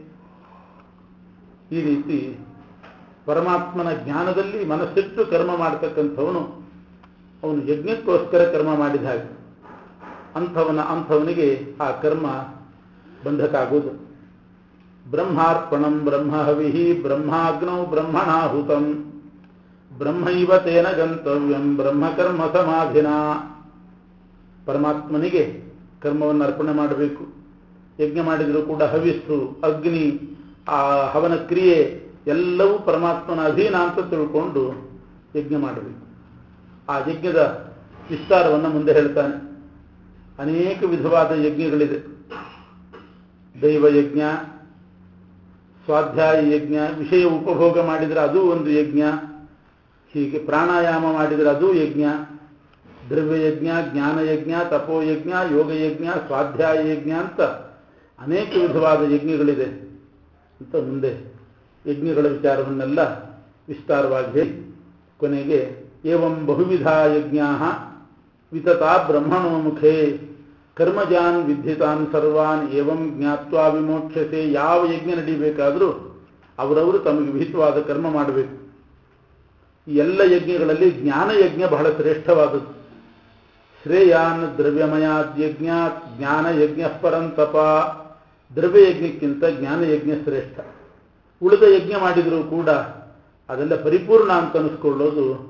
S1: ಈ ರೀತಿ ಪರಮಾತ್ಮನ ಜ್ಞಾನದಲ್ಲಿ ಮನಸ್ಸಿಟ್ಟು ಕರ್ಮ ಮಾಡತಕ್ಕಂಥವನು ಅವನು ಯಜ್ಞಕ್ಕೋಸ್ಕರ ಕರ್ಮ ಮಾಡಿದ ಹಾಗೆ ಅಂಥವನ ಅಂಥವನಿಗೆ ಆ ಕರ್ಮ ಬಂಧಕ ಆಗೋದು. ಬ್ರಹ್ಮಾರ್ಪಣಂ ಬ್ರಹ್ಮಹವಿಹಿ ಬ್ರಹ್ಮಾಗ್ನೌ ಬ್ರಹ್ಮಣಾಹುತಂ ಬ್ರಹ್ಮೈವ ತೇನ ಗಂತವ್ಯಂ ಬ್ರಹ್ಮಕರ್ಮ ಸಮಾಧಿನ. ಪರಮಾತ್ಮನಿಗೆ ಕರ್ಮವನ್ನು ಅರ್ಪಣೆ ಮಾಡಬೇಕು. ಯಜ್ಞ ಮಾಡಿದರೂ ಕೂಡ ಹವಿಸ್ಸು, ಅಗ್ನಿ, ಆ ಹವನ ಕ್ರಿಯೆ ಎಲ್ಲವೂ ಪರಮಾತ್ಮನ ಅಧೀನ ಅಂತ ತಿಳ್ಕೊಂಡು ಯಜ್ಞ ಮಾಡಬೇಕು. ಆ ಯಜ್ಞದ ವಿಸ್ತಾರವನ್ನು ಮುಂದೆ ಹೇಳ್ತಾನೆ. ಅನೇಕ ವಿಧವಾದ ಯಜ್ಞಗಳಿದೆ. ದೈವಯಜ್ಞ, ಸ್ವಾಧ್ಯಾಯ ಯಜ್ಞ, ವಿಷಯ ಉಪಭೋಗ ಮಾಡಿದರೆ ಅದೂ ಒಂದು ಯಜ್ಞ, ಹೀಗೆ ಪ್ರಾಣಾಯಾಮ ಮಾಡಿದರೆ ಅದೂ ಯಜ್ಞ, ದ್ರವ್ಯಯಜ್ಞ, ಜ್ಞಾನಯಜ್ಞ, ತಪೋಯಜ್ಞ, ಯೋಗಯಜ್ಞ, ಸ್ವಾಧ್ಯಾಯ ಯಜ್ಞ ಅಂತ ಅನೇಕ ವಿಧವಾದ ಯಜ್ಞಗಳಿದೆ ಅಂತ ಮುಂದೆ ಯಜ್ಞಗಳ ವಿಚಾರವನ್ನೆಲ್ಲ ವಿಸ್ತಾರವಾಗಿ ಹೇಳಿ ಕೊನೆಗೆ ಏವಂ ಬಹುವಿಧ ಯಜ್ಞಾ ವಿತತಾ ಬ್ರಹ್ಮಣೋ ಮುಖೇ ಕರ್ಮಜಾನ್ ವಿದ್ಧಿತಾನ್ ಸರ್ವಾನ್ ಏವಂ ಜ್ಞಾತ್ವಾ ವಿಮೋಕ್ಷಸೆ. ಯಾವ ಯಜ್ಞ ನಡೀಬೇಕಾದರೂ ಅವರವರು ತಮಗೆ ವಿಹಿತವಾದ ಕರ್ಮ ಮಾಡಬೇಕು. ಈ ಎಲ್ಲ ಯಜ್ಞಗಳಲ್ಲಿ ಜ್ಞಾನಯಜ್ಞ ಬಹಳ ಶ್ರೇಷ್ಠವಾದದ್ದು. ಶ್ರೇಯಾನ್ ದ್ರವ್ಯಮಯಾದ್ಯಜ್ಞ ಜ್ಞಾನಯಜ್ಞ ಪರಂತಪ. ದ್ರವ್ಯಯಜ್ಞಕ್ಕಿಂತ ಜ್ಞಾನಯಜ್ಞ ಶ್ರೇಷ್ಠ. ಉಳಿದ ಯಜ್ಞ ಮಾಡಿದರೂ ಕೂಡ ಅದೆಲ್ಲ ಪರಿಪೂರ್ಣ ಅಂತ ಅನಿಸ್ಕೊಳ್ಳೋದು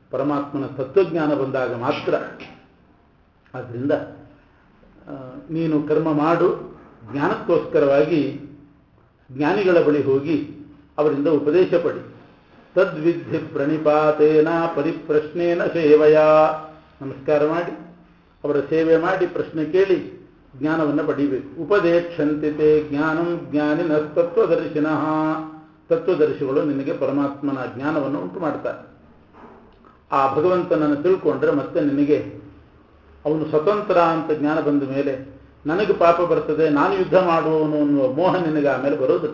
S1: ಪರಮಾತ್ಮನ ತತ್ವಜ್ಞಾನ ಬಂದಾಗ ಮಾತ್ರ. ಆದ್ದರಿಂದ ನೀನು ಕರ್ಮ ಮಾಡು, ಜ್ಞಾನಕ್ಕೋಸ್ಕರವಾಗಿ ಜ್ಞಾನಿಗಳ ಬಳಿ ಹೋಗಿ ಅವರಿಂದ ಉಪದೇಶ ಪಡಿ. ತದ್ವಿಧಿ ಪ್ರಣಿಪಾತೇನ ಪರಿಪ್ರಶ್ನೇನ ಸೇವೆಯ, ನಮಸ್ಕಾರ ಮಾಡಿ ಅವರ ಸೇವೆ ಮಾಡಿ ಪ್ರಶ್ನೆ ಕೇಳಿ ಜ್ಞಾನವನ್ನು ಪಡೀಬೇಕು. ಉಪದೇಕ್ಷಂತಿತೆ ಜ್ಞಾನಂ ಜ್ಞಾನಿನ ತತ್ವದರ್ಶಿನಃ, ತತ್ವದರ್ಶಿಗಳು ನಿನಗೆ ಪರಮಾತ್ಮನ ಜ್ಞಾನವನ್ನು ಉಂಟು ಮಾಡ್ತಾರೆ. ಆ ಭಗವಂತನನ್ನು ತಿಳ್ಕೊಂಡ್ರೆ ಮತ್ತೆ ನಿನಗೆ ಅವನು ಸ್ವತಂತ್ರ ಅಂತ ಜ್ಞಾನ ಬಂದ ಮೇಲೆ ನನಗೆ ಪಾಪ ಬರ್ತದೆ, ನಾನು ಯುದ್ಧ ಮಾಡುವವನು ಅನ್ನುವ ಮೋಹ ನಿನಗೆ ಆಮೇಲೆ ಬರೋದಿಲ್ಲ.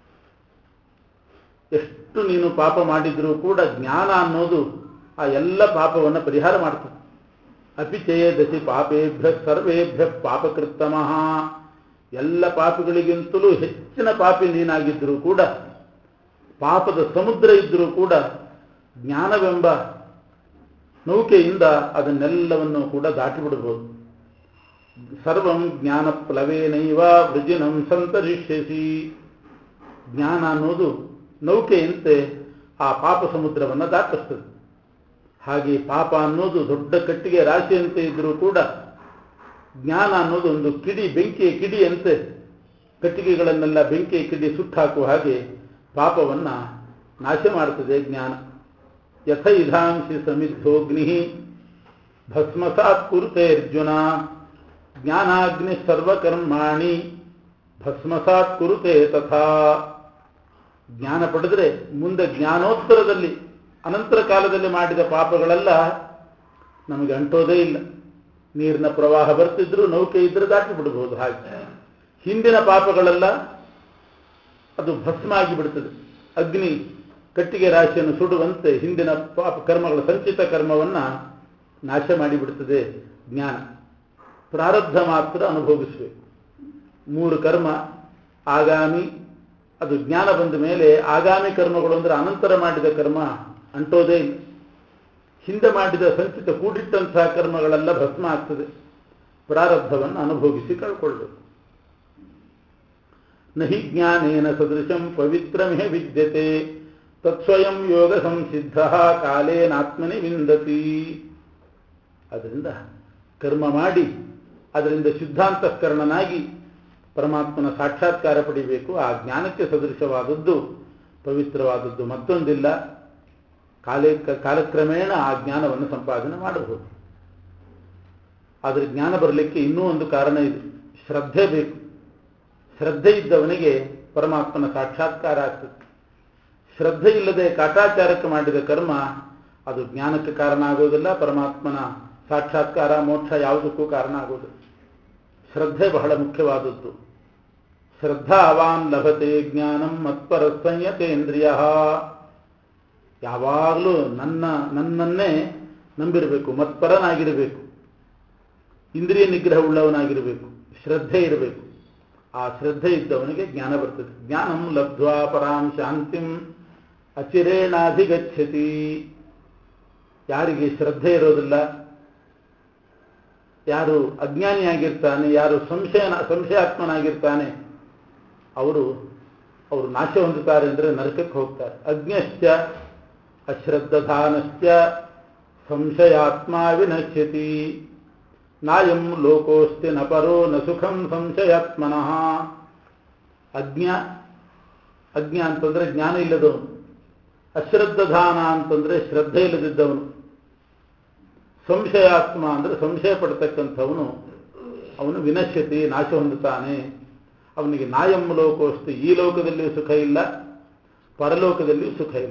S1: ಎಷ್ಟು ನೀನು ಪಾಪ ಮಾಡಿದ್ರೂ ಕೂಡ ಜ್ಞಾನ ಅನ್ನೋದು ಆ ಎಲ್ಲ ಪಾಪವನ್ನು ಪರಿಹಾರ ಮಾಡ್ತದೆ. ಅಪಿಚೇದಸಿ ಪಾಪೇಭ್ಯ ಸರ್ವೇಭ್ಯ ಪಾಪಕೃತ್ತಮಃ, ಎಲ್ಲ ಪಾಪಿಗಳಿಗಿಂತಲೂ ಹೆಚ್ಚಿನ ಪಾಪಿ ನೀನಾಗಿದ್ದರೂ ಕೂಡ, ಪಾಪದ ಸಮುದ್ರ ಇದ್ದರೂ ಕೂಡ ಜ್ಞಾನವೆಂಬ ನೌಕೆಯಿಂದ ಅದನ್ನೆಲ್ಲವನ್ನು ಕೂಡ ದಾಟಿಬಿಡಬಹುದು. ಸರ್ವಂ ಜ್ಞಾನ ಪ್ಲವೇನೈವ ವೃಜಿನಂ ಸಂತರಿಷ್ಯಸಿ, ಜ್ಞಾನ ಅನ್ನೋದು ನೌಕೆಯಂತೆ ಆ ಪಾಪ ಸಮುದ್ರವನ್ನು ದಾಟಿಸ್ತದೆ. ಹಾಗೆ ಪಾಪ ಅನ್ನೋದು ದೊಡ್ಡ ಕಟ್ಟಿಗೆ ರಾಶಿಯಂತೆ ಇದ್ದರೂ ಕೂಡ ಜ್ಞಾನ ಅನ್ನೋದು ಒಂದು ಕಿಡಿ, ಬೆಂಕಿಯ ಕಿಡಿಯಂತೆ ಕಟ್ಟಿಗೆಗಳನ್ನೆಲ್ಲ ಬೆಂಕಿಯ ಕಿಡಿ ಸುಟ್ಟಾಕುವ ಹಾಗೆ ಪಾಪವನ್ನು ನಾಶ ಮಾಡ್ತದೆ ಜ್ಞಾನ. ಯಥ ಇಧಾಂಸಿ ಸಮಿದ್ಧೋಗ್ನಿ ಭಸ್ಮಸಾತ್ ಕುರುತೆ ಅರ್ಜುನ, ಜ್ಞಾನಾಗ್ನಿ ಸರ್ವಕರ್ಮಾಣಿ ಭಸ್ಮಸಾತ್ ಕುರುತೆ ತಥಾ. ಜ್ಞಾನ ಪಡೆದರೆ ಮುಂದೆ ಜ್ಞಾನೋತ್ತರದಲ್ಲಿ ಅನಂತರ ಕಾಲದಲ್ಲಿ ಮಾಡಿದ ಪಾಪಗಳೆಲ್ಲ ನಮಗೆ ಅಂಟೋದೇ ಇಲ್ಲ. ನೀರಿನ ಪ್ರವಾಹ ಬರ್ತಿದ್ರು ನೌಕೆ ಇದ್ರೆ ದಾಟಿ ಬಿಡಬಹುದು. ಹಾಗೆ ಹಿಂದಿನ ಪಾಪಗಳೆಲ್ಲ ಅದು ಭಸ್ಮ ಆಗಿ ಬಿಡ್ತದೆ. ಅಗ್ನಿ ಕಟ್ಟಿಗೆ ರಾಶಿಯನ್ನು ಸುಡುವಂತೆ ಹಿಂದಿನ ಪಾಪ ಕರ್ಮಗಳ ಸಂಚಿತ ಕರ್ಮವನ್ನು ನಾಶ ಮಾಡಿಬಿಡ್ತದೆ ಜ್ಞಾನ. ಪ್ರಾರಬ್ಧ ಮಾತ್ರ ಅನುಭವಿಸಬೇಕು. ಮೂರು ಕರ್ಮ, ಆಗಾಮಿ, ಅದು ಜ್ಞಾನ ಬಂದ ಮೇಲೆ ಆಗಾಮಿ ಕರ್ಮಗಳು ಅಂದರೆ ಅನಂತರ ಮಾಡಿದ ಕರ್ಮ ಅಂಟೋದೇ ಇಲ್ಲ. ಹಿಂದೆ ಮಾಡಿದ ಸಂಚಿತ ಕೂಡಿಟ್ಟಂತಹ ಕರ್ಮಗಳೆಲ್ಲ ಭಸ್ಮ ಆಗ್ತದೆ. ಪ್ರಾರಬ್ಧವನ್ನು ಅನುಭವಿಸಿ ಕಳ್ಕೊಳ್ಬೇಕು. ನಹಿ ಜ್ಞಾನೇನ ಸದೃಶಂ ಪವಿತ್ರಮೇ ವಿದ್ಯತೆ ತತ್ಸ್ವಯಂ ಯೋಗ ಸಂಸಿದ್ಧ ಕಾಲೇನಾತ್ಮನಿ ವಿಂದತಿ. ಅದರಿಂದ ಕರ್ಮ ಮಾಡಿ ಅದರಿಂದ ಶುದ್ಧಾಂತಃಕರಣನಾಗಿ ಪರಮಾತ್ಮನ ಸಾಕ್ಷಾತ್ಕಾರ ಪಡಿಬೇಕು. ಆ ಜ್ಞಾನಕ್ಕೆ ಸದೃಶವಾದದ್ದು, ಪವಿತ್ರವಾದದ್ದು ಮತ್ತೊಂದಿಲ್ಲ. ಕಾಲೇ ಕಾಲಕ್ರಮೇಣ ಆ ಜ್ಞಾನವನ್ನು ಸಂಪಾದನೆ ಮಾಡಬಹುದು. ಆದರೆ ಜ್ಞಾನ ಬರಲಿಕ್ಕೆ ಇನ್ನೂ ಒಂದು ಕಾರಣ ಇದೆ, ಶ್ರದ್ಧೆ ಬೇಕು. ಶ್ರದ್ಧೆ ಇದ್ದವನಿಗೆ ಪರಮಾತ್ಮನ ಸಾಕ್ಷಾತ್ಕಾರ ಆಗ್ತದೆ. ಶ್ರದ್ಧೆ ಇಲ್ಲದೆ ಕಾಟಾಚಾರಕ್ಕೆ ಮಾಡಿದ ಕರ್ಮ ಅದು ಜ್ಞಾನಕ್ಕೆ ಕಾರಣ ಆಗೋದಿಲ್ಲ, ಪರಮಾತ್ಮನ ಸಾಕ್ಷಾತ್ಕಾರ ಮೋಕ್ಷ ಯಾವುದಕ್ಕೂ ಕಾರಣ ಆಗೋದಿಲ್ಲ. ಶ್ರದ್ಧೆ ಬಹಳ ಮುಖ್ಯವಾದದ್ದು. ಶ್ರದ್ಧಾವಾನ್ ಲಭತೆ ಜ್ಞಾನಂ ಮತ್ಪರ ಸಂಯತೇಂದ್ರಿಯ. ಯಾವಾಗಲೂ ನನ್ನ ನನ್ನನ್ನೇ ನಂಬಿರಬೇಕು, ಮತ್ಪರನಾಗಿರಬೇಕು, ಇಂದ್ರಿಯ ನಿಗ್ರಹ ಉಳ್ಳವನಾಗಿರಬೇಕು, ಶ್ರದ್ಧೆ ಇರಬೇಕು. ಆ ಶ್ರದ್ಧೆ ಇದ್ದವನಿಗೆ ಜ್ಞಾನ ಬರ್ತದೆ. ಜ್ಞಾನಂ ಲಬ್ಧ್ವಾ ಪರಾಂ ಶಾಂತಿಂ ಅಚಿರೇಣಾಧಿಗಚ್ಚತಿ. ಯಾರಿಗೆ ಶ್ರದ್ಧೆ ಇರೋದಿಲ್ಲ, ಯಾರು ಅಜ್ಞಾನಿಯಾಗಿರ್ತಾನೆ, ಯಾರು ಸಂಶಯ ಸಂಶಯಾತ್ಮನಾಗಿರ್ತಾನೆ, ಅವರು ಅವರು ನಾಶ ಹೊಂದುತ್ತಾರೆ ಅಂದರೆ ನರಕಕ್ಕೆ ಹೋಗ್ತಾರೆ. ಅಜ್ಞಶ್ಚ ಅಶ್ರದ್ಧಾನಶ್ಚ ಸಂಶಯಾತ್ಮ ವಿನಶ್ಯತಿ. ನಾಯಂ ಲೋಕೋಸ್ತಿ ನ ಪರೋ ನ ಸುಖಂ ಸಂಶಯಾತ್ಮನಃ. ಅಜ್ಞ ಅಜ್ಞ ಅಂತಂದರೆ ಜ್ಞಾನ ಇಲ್ಲದವನು. ಅಶ್ರದ್ಧಾನ ಅಂತಂದರೆ ಶ್ರದ್ಧೆ ಇಲ್ಲದಿದ್ದವನು. ಸಂಶಯಾತ್ಮ ಅಂದರೆ ಸಂಶಯ ಪಡ್ತಕ್ಕಂಥವನು, ಅವನು ವಿನಶ್ಯತಿ, ನಾಶ ಹೊಂದುತ್ತಾನೆ. ಅವನಿಗೆ ನಾಯಂ ಲೋಕೋಸ್ತಿ, ಈ ಲೋಕದಲ್ಲಿಯೂ ಸುಖ ಇಲ್ಲ, ಪರಲೋಕದಲ್ಲಿಯೂ ಸುಖ ಇಲ್ಲ.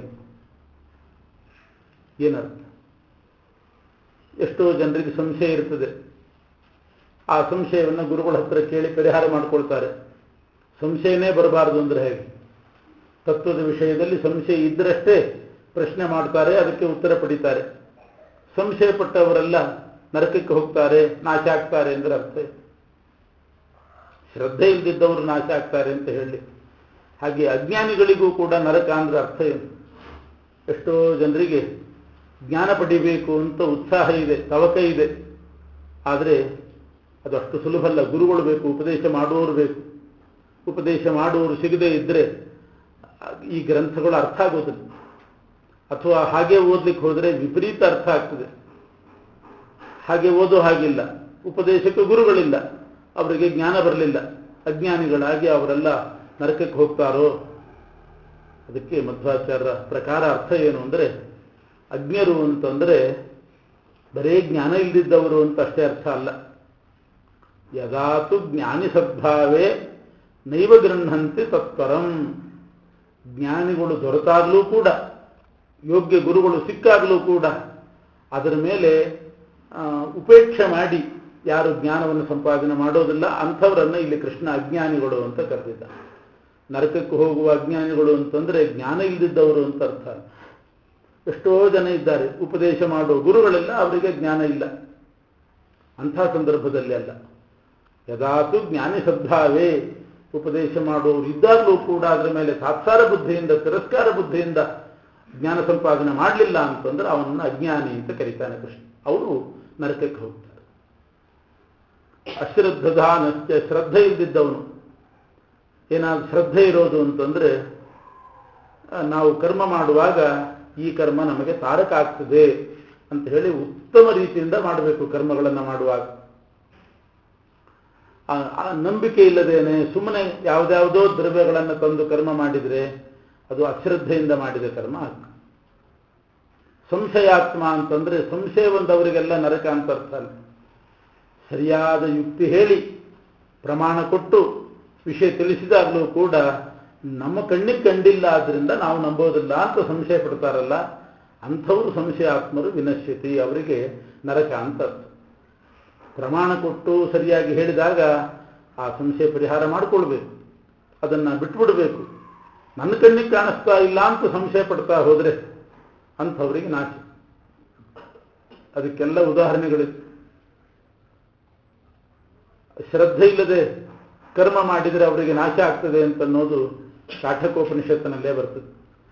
S1: ಏನರ್ಥ? ಎಷ್ಟೋ ಜನರಿಗೆ ಸಂಶಯ ಇರ್ತದೆ. ಆ ಸಂಶಯವನ್ನು ಗುರುಗಳ ಹತ್ರ ಕೇಳಿ ಪರಿಹಾರ ಮಾಡಿಕೊಳ್ತಾರೆ. ಸಂಶಯನೇ ಬರಬಾರದು ಅಂದರೆ ಹೇಗೆ? ತತ್ವದ ವಿಷಯದಲ್ಲಿ ಸಂಶಯ ಇದ್ದರಷ್ಟೇ ಪ್ರಶ್ನೆ ಮಾಡ್ತಾರೆ, ಅದಕ್ಕೆ ಉತ್ತರ ಪಡಿತಾರೆ. ಸಂಶಯ ಪಟ್ಟವರೆಲ್ಲ ನರಕಕ್ಕೆ ಹೋಗ್ತಾರೆ, ನಾಶ ಆಗ್ತಾರೆ ಅಂದರೆ ಅರ್ಥ. ಶ್ರದ್ಧೆ ಇಲ್ಲದಿದ್ದವರು ನಾಶ ಆಗ್ತಾರೆ ಅಂತ ಹೇಳಿ, ಹಾಗೆ ಅಜ್ಞಾನಿಗಳಿಗೂ ಕೂಡ ನರಕ ಅಂದ್ರೆ ಅರ್ಥ ಏನು? ಎಷ್ಟೋ ಜನರಿಗೆ ಜ್ಞಾನ ಪಡಿಬೇಕು ಅಂತ ಉತ್ಸಾಹ ಇದೆ, ತವಕ ಇದೆ, ಆದರೆ ಅದು ಅಷ್ಟು ಸುಲಭ ಅಲ್ಲ. ಗುರುಗಳು ಬೇಕು, ಉಪದೇಶ ಮಾಡುವವರು ಬೇಕು. ಉಪದೇಶ ಮಾಡುವವರು ಸಿಗದೇ ಇದ್ದರೆ ಈ ಗ್ರಂಥಗಳು ಅರ್ಥ ಆಗೋದಿಲ್ಲ. ಅಥವಾ ಹಾಗೆ ಓದ್ಲಿಕ್ಕೆ ಹೋದರೆ ವಿಪರೀತ ಅರ್ಥ ಆಗ್ತದೆ. ಹಾಗೆ ಓದೋ ಹಾಗಿಲ್ಲ, ಉಪದೇಶಕ್ಕೆ ಗುರುಗಳಿಲ್ಲ, ಅವರಿಗೆ ಜ್ಞಾನ ಬರಲಿಲ್ಲ, ಅಜ್ಞಾನಿಗಳಾಗಿ ಅವರೆಲ್ಲ ನರಕಕ್ಕೆ ಹೋಗ್ತಾರೋ. ಅದಕ್ಕೆ ಮಧ್ವಾಚಾರ್ಯರ ಪ್ರಕಾರ ಅರ್ಥ ಏನು ಅಂದರೆ, ಅಜ್ಞರು ಅಂತಂದರೆ ಬರೇ ಜ್ಞಾನ ಇಲ್ಲದಿದ್ದವರು ಅಂತ ಅಷ್ಟೇ ಅರ್ಥ ಅಲ್ಲ. ಯದಾತು ಜ್ಞಾನಿ ಸದ್ಭಾವೇ ನೈವ ಗೃಹಂತಿ ತತ್ಪರಂ. ಜ್ಞಾನಿಗಳು ದೊರೆತಾಗಲೂ ಕೂಡ, ಯೋಗ್ಯ ಗುರುಗಳು ಸಿಕ್ಕಾಗಲೂ ಕೂಡ ಅದರ ಮೇಲೆ ಉಪೇಕ್ಷೆ ಮಾಡಿ ಯಾರು ಜ್ಞಾನವನ್ನು ಸಂಪಾದನೆ ಮಾಡೋದಿಲ್ಲ, ಅಂಥವರನ್ನು ಇಲ್ಲಿ ಕೃಷ್ಣ ಅಜ್ಞಾನಿಗಳು ಅಂತ ಕರೆದಿದ್ದ. ನರಕಕ್ಕೆ ಹೋಗುವ ಅಜ್ಞಾನಿಗಳು ಅಂತಂದರೆ ಜ್ಞಾನ ಇಲ್ಲದಿದ್ದವರು ಅಂತ ಅರ್ಥ. ಎಷ್ಟೋ ಜನ ಇದ್ದಾರೆ, ಉಪದೇಶ ಮಾಡೋ ಗುರುಗಳೆಲ್ಲ ಅವರಿಗೆ ಜ್ಞಾನ ಇಲ್ಲ. ಅಂಥ ಸಂದರ್ಭದಲ್ಲಿ ಅಲ್ಲ. ಯದಾತು ಜ್ಞಾನಿ ಸದ್ಭಾವೇ, ಉಪದೇಶ ಮಾಡೋರು ಇದ್ದಾಗಲೂ ಕೂಡ ಅದರ ಮೇಲೆ ತಾತ್ಸಾರ ಬುದ್ಧಿಯಿಂದ, ತಿರಸ್ಕಾರ ಬುದ್ಧಿಯಿಂದ ಜ್ಞಾನ ಸಂಪಾದನೆ ಮಾಡಲಿಲ್ಲ ಅಂತಂದ್ರೆ ಅವನನ್ನು ಅಜ್ಞಾನಿ ಅಂತ ಕರೀತಾನೆ ಕೃಷ್ಣ. ಅವರು ನರಕಕ್ಕೆ ಹೋಗ್ತಾರೆ. ಅಶ್ರದ್ಧಾನಶ್ಚ, ಶ್ರದ್ಧೆ ಇಲ್ದಿದ್ದವನು. ಏನಾದ್ರು ಶ್ರದ್ಧೆ ಇರೋದು ಅಂತಂದ್ರೆ, ನಾವು ಕರ್ಮ ಮಾಡುವಾಗ ಈ ಕರ್ಮ ನಮಗೆ ತಾರಕ ಆಗ್ತದೆ ಅಂತ ಹೇಳಿ ಉತ್ತಮ ರೀತಿಯಿಂದ ಮಾಡಬೇಕು ಕರ್ಮಗಳನ್ನು ಮಾಡುವಾಗ. ಆ ನಂಬಿಕೆ ಇಲ್ಲದೇನೆ ಸುಮ್ಮನೆ ಯಾವುದ್ಯಾವುದೋ ದ್ರವ್ಯಗಳನ್ನು ತಂದು ಕರ್ಮ ಮಾಡಿದರೆ ಅದು ಅಶ್ರದ್ಧೆಯಿಂದ ಮಾಡಿದ ಕರ್ಮ ಆಗ್ತದೆ. ಸಂಶಯಾತ್ಮ ಅಂತಂದ್ರೆ ಸಂಶಯ ಬಂದವರಿಗೆಲ್ಲ ನರಕ ಅಂತ ಅರ್ಥ ಅಲ್ಲ. ಸರಿಯಾದ ಯುಕ್ತಿ ಹೇಳಿ ಪ್ರಮಾಣ ಕೊಟ್ಟು ವಿಷಯ ತಿಳಿಸಿದಾಗಲೂ ಕೂಡ ನಮ್ಮ ಕಣ್ಣಿಗೆ ಕಂಡಿಲ್ಲ, ಆದ್ರಿಂದ ನಾವು ನಂಬೋದಿಲ್ಲ ಅಂತ ಸಂಶಯ ಪಡ್ತಾರಲ್ಲ, ಅಂಥವರು ಸಂಶಯಾತ್ಮರು ವಿನಶ್ಯತಿ, ಅವರಿಗೆ ನರಕ ಅಂತ ಅರ್ಥ. ಪ್ರಮಾಣ ಕೊಟ್ಟು ಸರಿಯಾಗಿ ಹೇಳಿದಾಗ ಆ ಸಂಶಯ ಪರಿಹಾರ ಮಾಡಿಕೊಳ್ಬೇಕು, ಅದನ್ನು ಬಿಟ್ಬಿಡಬೇಕು. ನನ್ನ ಕಣ್ಣಿಗೆ ಕಾಣಿಸ್ತಾ ಇಲ್ಲ ಅಂತ ಸಂಶಯ ಪಡ್ತಾ ಹೋದರೆ ಅಂಥವರಿಗೆ ನಾಶ. ಅದಕ್ಕೆಲ್ಲ ಉದಾಹರಣೆಗಳಿವೆ. ಶ್ರದ್ಧೆ ಇಲ್ಲದೆ ಕರ್ಮ ಮಾಡಿದರೆ ಅವರಿಗೆ ನಾಶ ಆಗ್ತದೆ ಅಂತನ್ನೋದು ಕಾಠಕೋಪನಿಷತ್ತಿನಲ್ಲೇ ಬರ್ತದೆ.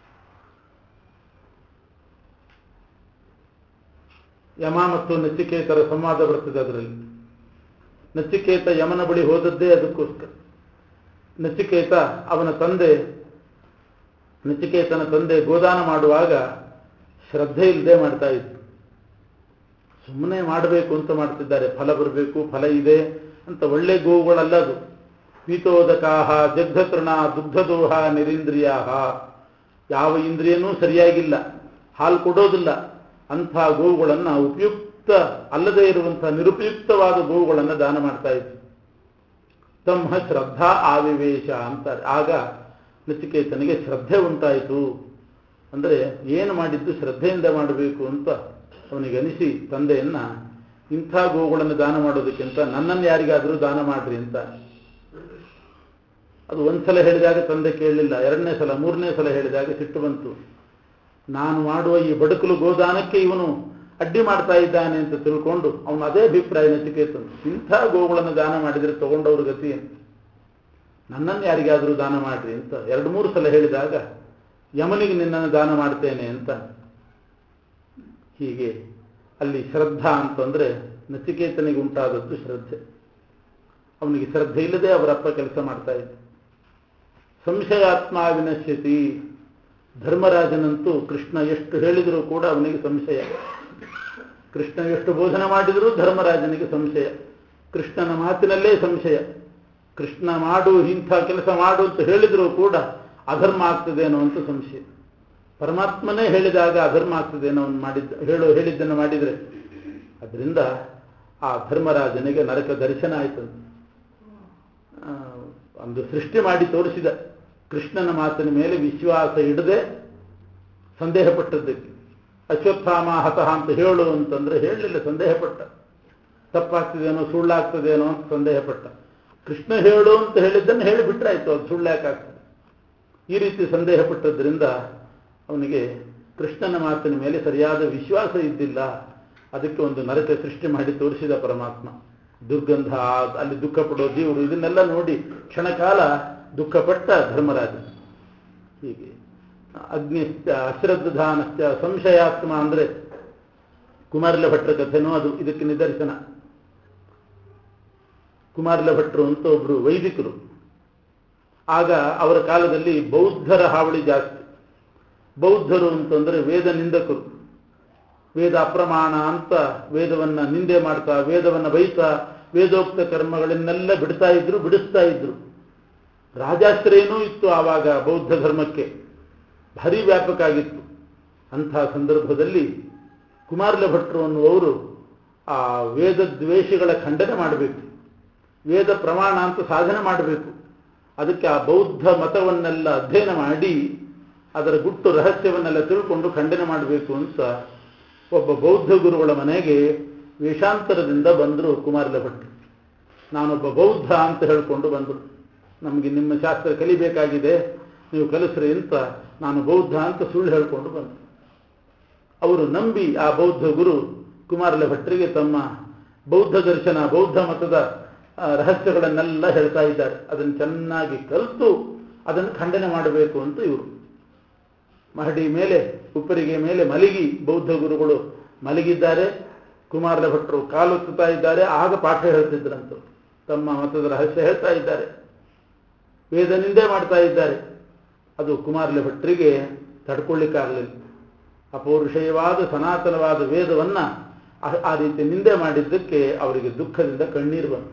S1: ಯಮ ಮತ್ತು ನಚಿಕೇತರ ಸಂವಾದ ಬರ್ತದೆ ಅದರಲ್ಲಿ. ನಚಿಕೇತ ಯಮನ ಬಳಿ ಹೋದದ್ದೇ ಅದಕ್ಕೋಸ್ಕರ. ನಚಿಕೇತ ಅವನ ತಂದೆ, ನಚಿಕೇತನ ತಂದೆ ಗೋದಾನ ಮಾಡುವಾಗ ಶ್ರದ್ಧೆ ಇಲ್ಲದೆ ಮಾಡ್ತಾ ಇದ್ರು. ಸುಮ್ಮನೆ ಮಾಡಬೇಕು ಅಂತ ಮಾಡ್ತಿದ್ದಾರೆ, ಫಲ ಬರಬೇಕು, ಫಲ ಇದೆ ಅಂತ. ಒಳ್ಳೆ ಗೋವುಗಳಲ್ಲ ಅದು. ಪೀತೋದಕಾಹ ಜಗ್ಧತೃಣ ದುಗ್ಧದೋಹ ನಿರೀಂದ್ರಿಯಾಹ. ಯಾವ ಇಂದ್ರಿಯನೂ ಸರಿಯಾಗಿಲ್ಲ, ಹಾಲು ಕೊಡೋದಿಲ್ಲ, ಅಂಥ ಗೋವುಗಳನ್ನು, ಉಪಯುಕ್ತ ಅಲ್ಲದೆ ಇರುವಂತಹ ನಿರುಪಯುಕ್ತವಾದ ಗೋವುಗಳನ್ನು ದಾನ ಮಾಡ್ತಾ ಇದ್ರು. ತಮ್ಮ ಶ್ರದ್ಧಾ ಆವಿವೇಶ ಅಂತಾರೆ. ಆಗ ನಚಿಕೇತನಿಗೆ ಶ್ರದ್ಧೆ ಉಂಟಾಯಿತು. ಅಂದರೆ ಏನು ಮಾಡಿದ್ದು ಶ್ರದ್ಧೆಯಿಂದ ಮಾಡಬೇಕು ಅಂತ ಅವನಿಗೆ ಅನಿಸಿ ತಂದೆಯನ್ನ, ಇಂಥ ಗೋವುಗಳನ್ನು ದಾನ ಮಾಡೋದಕ್ಕಿಂತ ನನ್ನನ್ನು ಯಾರಿಗಾದರೂ ದಾನ ಮಾಡ್ರಿ ಅಂತ. ಅದು ಒಂದ್ಸಲ ಹೇಳಿದಾಗ ತಂದೆ ಕೇಳಲಿಲ್ಲ, ಎರಡನೇ ಸಲ ಮೂರನೇ ಸಲ ಹೇಳಿದಾಗ ಸಿಟ್ಟು ಬಂತು. ನಾನು ಮಾಡುವ ಈ ಬಡುಕಲು ಗೋದಾನಕ್ಕೆ ಇವನು ಅಡ್ಡಿ ಮಾಡ್ತಾ ಇದ್ದಾನೆ ಅಂತ ತಿಳ್ಕೊಂಡು ಅವನು ಅದೇ ಅಭಿಪ್ರಾಯ ನಚಿಕೇತನು. ಇಂಥ ಗೋವುಗಳನ್ನು ದಾನ ಮಾಡಿದರೆ ತಗೊಂಡವ್ರ ಗತಿ ಏನು, ನನ್ನನ್ನು ಯಾರಿಗಾದರೂ ದಾನ ಮಾಡ್ರಿ ಅಂತ ಎರಡು ಮೂರು ಸಲ ಹೇಳಿದಾಗ ಯಮನಿಗೆ ನಿನ್ನನ್ನು ದಾನ ಮಾಡ್ತೇನೆ ಅಂತ. ಹೀಗೆ ಅಲ್ಲಿ ಶ್ರದ್ಧಾ ಅಂತಂದ್ರೆ ನಚಿಕೇತನಿಗೆ ಉಂಟಾದದ್ದು ಶ್ರದ್ಧೆ. ಅವನಿಗೆ ಶ್ರದ್ಧೆ ಇಲ್ಲದೆ ಅವರಪ್ಪ ಕೆಲಸ ಮಾಡ್ತಾ ಇದ್ದ. ಸಂಶಯಾತ್ಮ ವಿನಶ್ಯತಿ. ಧರ್ಮರಾಜನಂತೂ ಕೃಷ್ಣ ಎಷ್ಟು ಹೇಳಿದರೂ ಕೂಡ ಅವನಿಗೆ ಸಂಶಯ. ಕೃಷ್ಣ ಎಷ್ಟು ಬೋಧನೆ ಮಾಡಿದರೂ ಧರ್ಮರಾಜನಿಗೆ ಸಂಶಯ. ಕೃಷ್ಣನ ಮಾತಿನಲ್ಲೇ ಸಂಶಯ. ಕೃಷ್ಣ ಮಾಡು, ಇಂಥ ಕೆಲಸ ಮಾಡು ಅಂತ ಹೇಳಿದರೂ ಕೂಡ ಅಧರ್ಮ ಆಗ್ತದೇನೋ ಅಂತ ಸಂಶಯ. ಪರಮಾತ್ಮನೇ ಹೇಳಿದಾಗ ಅಧರ್ಮ ಆಗ್ತದೇನೋ ಅವನು ಮಾಡಿದ್ದ ಹೇಳೋ ಹೇಳಿದ್ದನ್ನು ಮಾಡಿದರೆ. ಅದರಿಂದ ಆ ಧರ್ಮರಾಜನಿಗೆ ನರಕ ದರ್ಶನ ಆಯ್ತಂತ. ಒಂದು ಸೃಷ್ಟಿ ಮಾಡಿ ತೋರಿಸಿದ. ಕೃಷ್ಣನ ಮಾತಿನ ಮೇಲೆ ವಿಶ್ವಾಸ ಇಡದೆ ಸಂದೇಹ ಪಟ್ಟದ್ದಕ್ಕೆ. ಅಶ್ವತ್ಥಾಮ ಹತಃ ಅಂತ ಹೇಳು ಅಂತಂದ್ರೆ ಹೇಳಲಿಲ್ಲ, ಸಂದೇಹಪಟ್ಟ. ತಪ್ಪಾಗ್ತದೇನೋ, ಸುಳ್ಳಾಗ್ತದೇನೋ ಅಂತ ಸಂದೇಹಪಟ್ಟ. ಕೃಷ್ಣ ಹೇಳು ಅಂತ ಹೇಳಿದ್ದನ್ನು ಹೇಳಿಬಿಟ್ರಾಯ್ತು, ಅದು ಸುಳ್ಳ್ಯಾಕಾಗ್ತದೆ. ಈ ರೀತಿ ಸಂದೇಹ ಪಟ್ಟದ್ರಿಂದ ಅವನಿಗೆ ಕೃಷ್ಣನ ಮಾತಿನ ಮೇಲೆ ಸರಿಯಾದ ವಿಶ್ವಾಸ ಇದ್ದಿಲ್ಲ. ಅದಕ್ಕೆ ಒಂದು ನರಕ ಸೃಷ್ಟಿ ಮಾಡಿ ತೋರಿಸಿದ ಪರಮಾತ್ಮ. ದುರ್ಗಂಧ, ಅಲ್ಲಿ ದುಃಖ ಪಡೋ ಜೀವರು, ಇದನ್ನೆಲ್ಲ ನೋಡಿ ಕ್ಷಣಕಾಲ ದುಃಖಪಟ್ಟ ಧರ್ಮರಾಜ. ಹೀಗೆ ಅಗ್ನಿಶ್ಚ ಅಶ್ರದ್ಧಾನಶ್ಚ ಸಂಶಯಾತ್ಮ ಅಂದರೆ ಕುಮಾರಿಲ ಭಟ್ರ ಕಥೆನೂ ಅದು ಇದಕ್ಕೆ ನಿದರ್ಶನ. ಕುಮಾರಿಲ ಭಟ್ರು ಅಂತ ಒಬ್ರು ವೈದಿಕರು. ಆಗ ಅವರ ಕಾಲದಲ್ಲಿ ಬೌದ್ಧರ ಹಾವಳಿ ಜಾಸ್ತಿ. ಬೌದ್ಧರು ಅಂತಂದರೆ ವೇದ ನಿಂದಕರು. ವೇದ ಅಪ್ರಮಾಣ ಅಂತ ವೇದವನ್ನು ನಿಂದೆ ಮಾಡ್ತಾ, ವೇದವನ್ನು ಬೈತಾ, ವೇದೋಕ್ತ ಕರ್ಮಗಳನ್ನೆಲ್ಲ ಬಿಡ್ತಾ ಇದ್ರು, ಬಿಡಿಸ್ತಾ ಇದ್ರು. ರಾಜಾಶ್ರಯನೂ ಇತ್ತು ಆವಾಗ ಬೌದ್ಧ ಧರ್ಮಕ್ಕೆ, ಭಾರಿ ವ್ಯಾಪಕ ಆಗಿತ್ತು. ಅಂಥ ಸಂದರ್ಭದಲ್ಲಿ ಕುಮಾರಲ ಭಟ್ರು ಅನ್ನುವರು ಆ ವೇದ ದ್ವೇಷಗಳ ಖಂಡನೆ ಮಾಡಬೇಕು, ವೇದ ಪ್ರಮಾಣ ಅಂತ ಸಾಧನೆ ಮಾಡಬೇಕು. ಅದಕ್ಕೆ ಆ ಬೌದ್ಧ ಮತವನ್ನೆಲ್ಲ ಅಧ್ಯಯನ ಮಾಡಿ ಅದರ ಗುಟ್ಟು ರಹಸ್ಯವನ್ನೆಲ್ಲ ತಿಳ್ಕೊಂಡು ಖಂಡನೆ ಮಾಡಬೇಕು ಅಂತ ಒಬ್ಬ ಬೌದ್ಧ ಗುರುಗಳ ಮನೆಗೆ ವೇಷಾಂತರದಿಂದ ಬಂದರು ಕುಮಾರಲ ಭಟ್ರು. ನಾನೊಬ್ಬ ಬೌದ್ಧ ಅಂತ ಹೇಳಿಕೊಂಡು ಬಂದರು. ನಮಗೆ ನಿಮ್ಮ ಶಾಸ್ತ್ರ ಕಲಿಬೇಕಾಗಿದೆ, ನೀವು ಕಲಿಸ್ರಿ ಅಂತ ನಾನು ಬೌದ್ಧ ಅಂತ ಸುಳ್ಳು ಹೇಳಿಕೊಂಡು ಬಂದರು. ಅವರು ನಂಬಿ ಆ ಬೌದ್ಧ ಗುರು ಕುಮಾರಲ ಭಟ್ರಿಗೆ ತಮ್ಮ ಬೌದ್ಧ ದರ್ಶನ, ಬೌದ್ಧ ಮತದ ರಹಸ್ಯಗಳನ್ನೆಲ್ಲ ಹೇಳ್ತಾ ಇದ್ದಾರೆ. ಅದನ್ನು ಚೆನ್ನಾಗಿ ಕಲಿತು ಅದನ್ನು ಖಂಡನೆ ಮಾಡಬೇಕು ಅಂತ ಇವರು ಮಹಡಿ ಮೇಲೆ, ಉಪ್ಪರಿಗೆ ಮೇಲೆ ಮಲಗಿ ಬೌದ್ಧ ಗುರುಗಳು ಮಲಗಿದ್ದಾರೆ. ಕುಮಾರಲ ಭಟ್ರು ಕಾಲುತ್ತಾ ಇದ್ದಾರೆ. ಆಗ ಪಾಠ ಹೇಳ್ತಿದ್ರಂತ, ತಮ್ಮ ಮತದ ರಹಸ್ಯ ಹೇಳ್ತಾ ಇದ್ದಾರೆ, ವೇದ ನಿಂದೆ ಮಾಡ್ತಾ ಇದ್ದಾರೆ. ಅದು ಕುಮಾರಲ ಭಟ್ರಿಗೆ ತಡ್ಕೊಳ್ಳಿಕ್ಕಾಗಲಿಲ್ಲ. ಅಪೌರುಷೇಯವಾದ ಸನಾತನವಾದ ವೇದವನ್ನು ಆ ರೀತಿ ನಿಂದೆ ಮಾಡಿದ್ದಕ್ಕೆ ಅವರಿಗೆ ದುಃಖದಿಂದ ಕಣ್ಣೀರು ಬಂತು.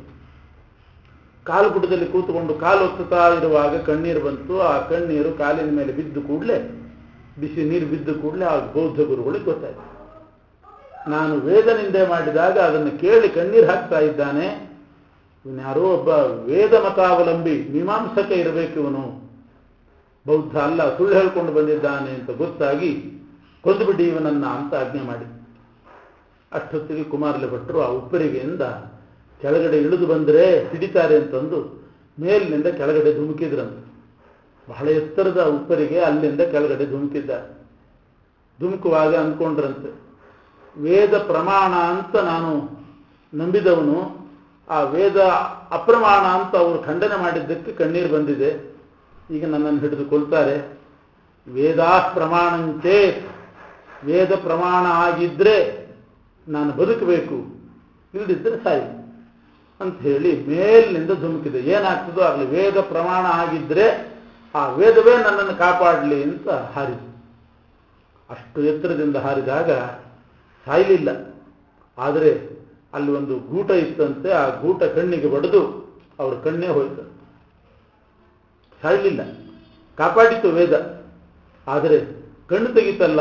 S1: ಕಾಲು ಗುಡ್ಡದಲ್ಲಿ ಕೂತ್ಕೊಂಡು ಕಾಲು ಒತ್ತುತ್ತಾ ಇರುವಾಗ ಕಣ್ಣೀರು ಬಂತು. ಆ ಕಣ್ಣೀರು ಕಾಲಿನ ಮೇಲೆ ಬಿದ್ದು ಕೂಡಲೇ, ಬಿಸಿ ನೀರು ಬಿದ್ದು ಕೂಡಲೇ ಆ ಬೌದ್ಧ ಗುರುಗಳಿಗೆ ಗೊತ್ತಾಯಿತು, ನಾನು ವೇದ ನಿಂದೆ ಮಾಡಿದಾಗ ಅದನ್ನು ಕೇಳಿ ಕಣ್ಣೀರು ಹಾಕ್ತಾ ಇದ್ದಾನೆ, ಇವನ್ಯಾರೋ ಒಬ್ಬ ವೇದ ಮತಾವಲಂಬಿ ಮೀಮಾಂಸಕ ಇರಬೇಕು, ಇವನು ಬೌದ್ಧ ಅಲ್ಲ, ಸುಳ್ಳು ಹೇಳ್ಕೊಂಡು ಬಂದಿದ್ದಾನೆ ಅಂತ ಗೊತ್ತಾಗಿ ಕೊಂದುಬಿಡಿ ಇವನನ್ನ ಅಂತ ಆಜ್ಞೆ ಮಾಡಿ. ಅಷ್ಟೊತ್ತಿಗೆ ಕುಮಾರಲ ಭಟ್ರು ಆ ಉಪ್ಪರಿಗೆಯಿಂದ ಕೆಳಗಡೆ ಇಳಿದು ಬಂದರೆ ಹಿಡಿತಾರೆ ಅಂತಂದು ಮೇಲಿನಿಂದ ಕೆಳಗಡೆ ಧುಮುಕಿದ್ರಂತೆ. ಬಹಳ ಎತ್ತರದ ಉಪ್ಪರಿಗೆ ಅಲ್ಲಿಂದ ಕೆಳಗಡೆ ಧುಮುಕಿದ್ದಾರೆ. ಧುಮುಕುವಾಗ ಅಂದ್ಕೊಂಡ್ರಂತೆ, ವೇದ ಪ್ರಮಾಣ ಅಂತ ನಾನು ನಂಬಿದವನು, ಆ ವೇದ ಅಪ್ರಮಾಣ ಅಂತ ಅವರು ಖಂಡನೆ ಮಾಡಿದ್ದಕ್ಕೆ ಕಣ್ಣೀರು ಬಂದಿದೆ, ಈಗ ನನ್ನನ್ನು ಹಿಡಿದು ಕೊಲ್ತಾರೆ. ವೇದಾ ಪ್ರಮಾಣಂಚೇ, ವೇದ ಪ್ರಮಾಣ ಆಗಿದ್ರೆ ನಾನು ಬದುಕಬೇಕು, ಇಲ್ಲದಿದ್ದರೆ ಸಾಯಿ ಅಂತ ಹೇಳಿ ಮೇಲಿನಿಂದ ಧುಮುಕಿದೆ. ಏನಾಗ್ತದೋ ಆಗಲಿ, ವೇದ ಪ್ರಮಾಣ ಆಗಿದ್ರೆ ಆ ವೇದವೇ ನನ್ನನ್ನು ಕಾಪಾಡಲಿ ಅಂತ ಹಾರಿತು. ಅಷ್ಟು ಎತ್ತರದಿಂದ ಹಾರಿದಾಗ ಸಾಯಲಿಲ್ಲ, ಆದರೆ ಅಲ್ಲಿ ಒಂದು ಗೂಟ ಇತ್ತಂತೆ, ಆ ಗೂಟ ಕಣ್ಣಿಗೆ ಬಡಿದು ಅವ್ರ ಕಣ್ಣೇ ಹೋಯ್ತು. ಸಾಯಲಿಲ್ಲ, ಕಾಪಾಡಿತು ವೇದ, ಆದರೆ ಕಣ್ಣು ತೆಗಿತಲ್ಲ.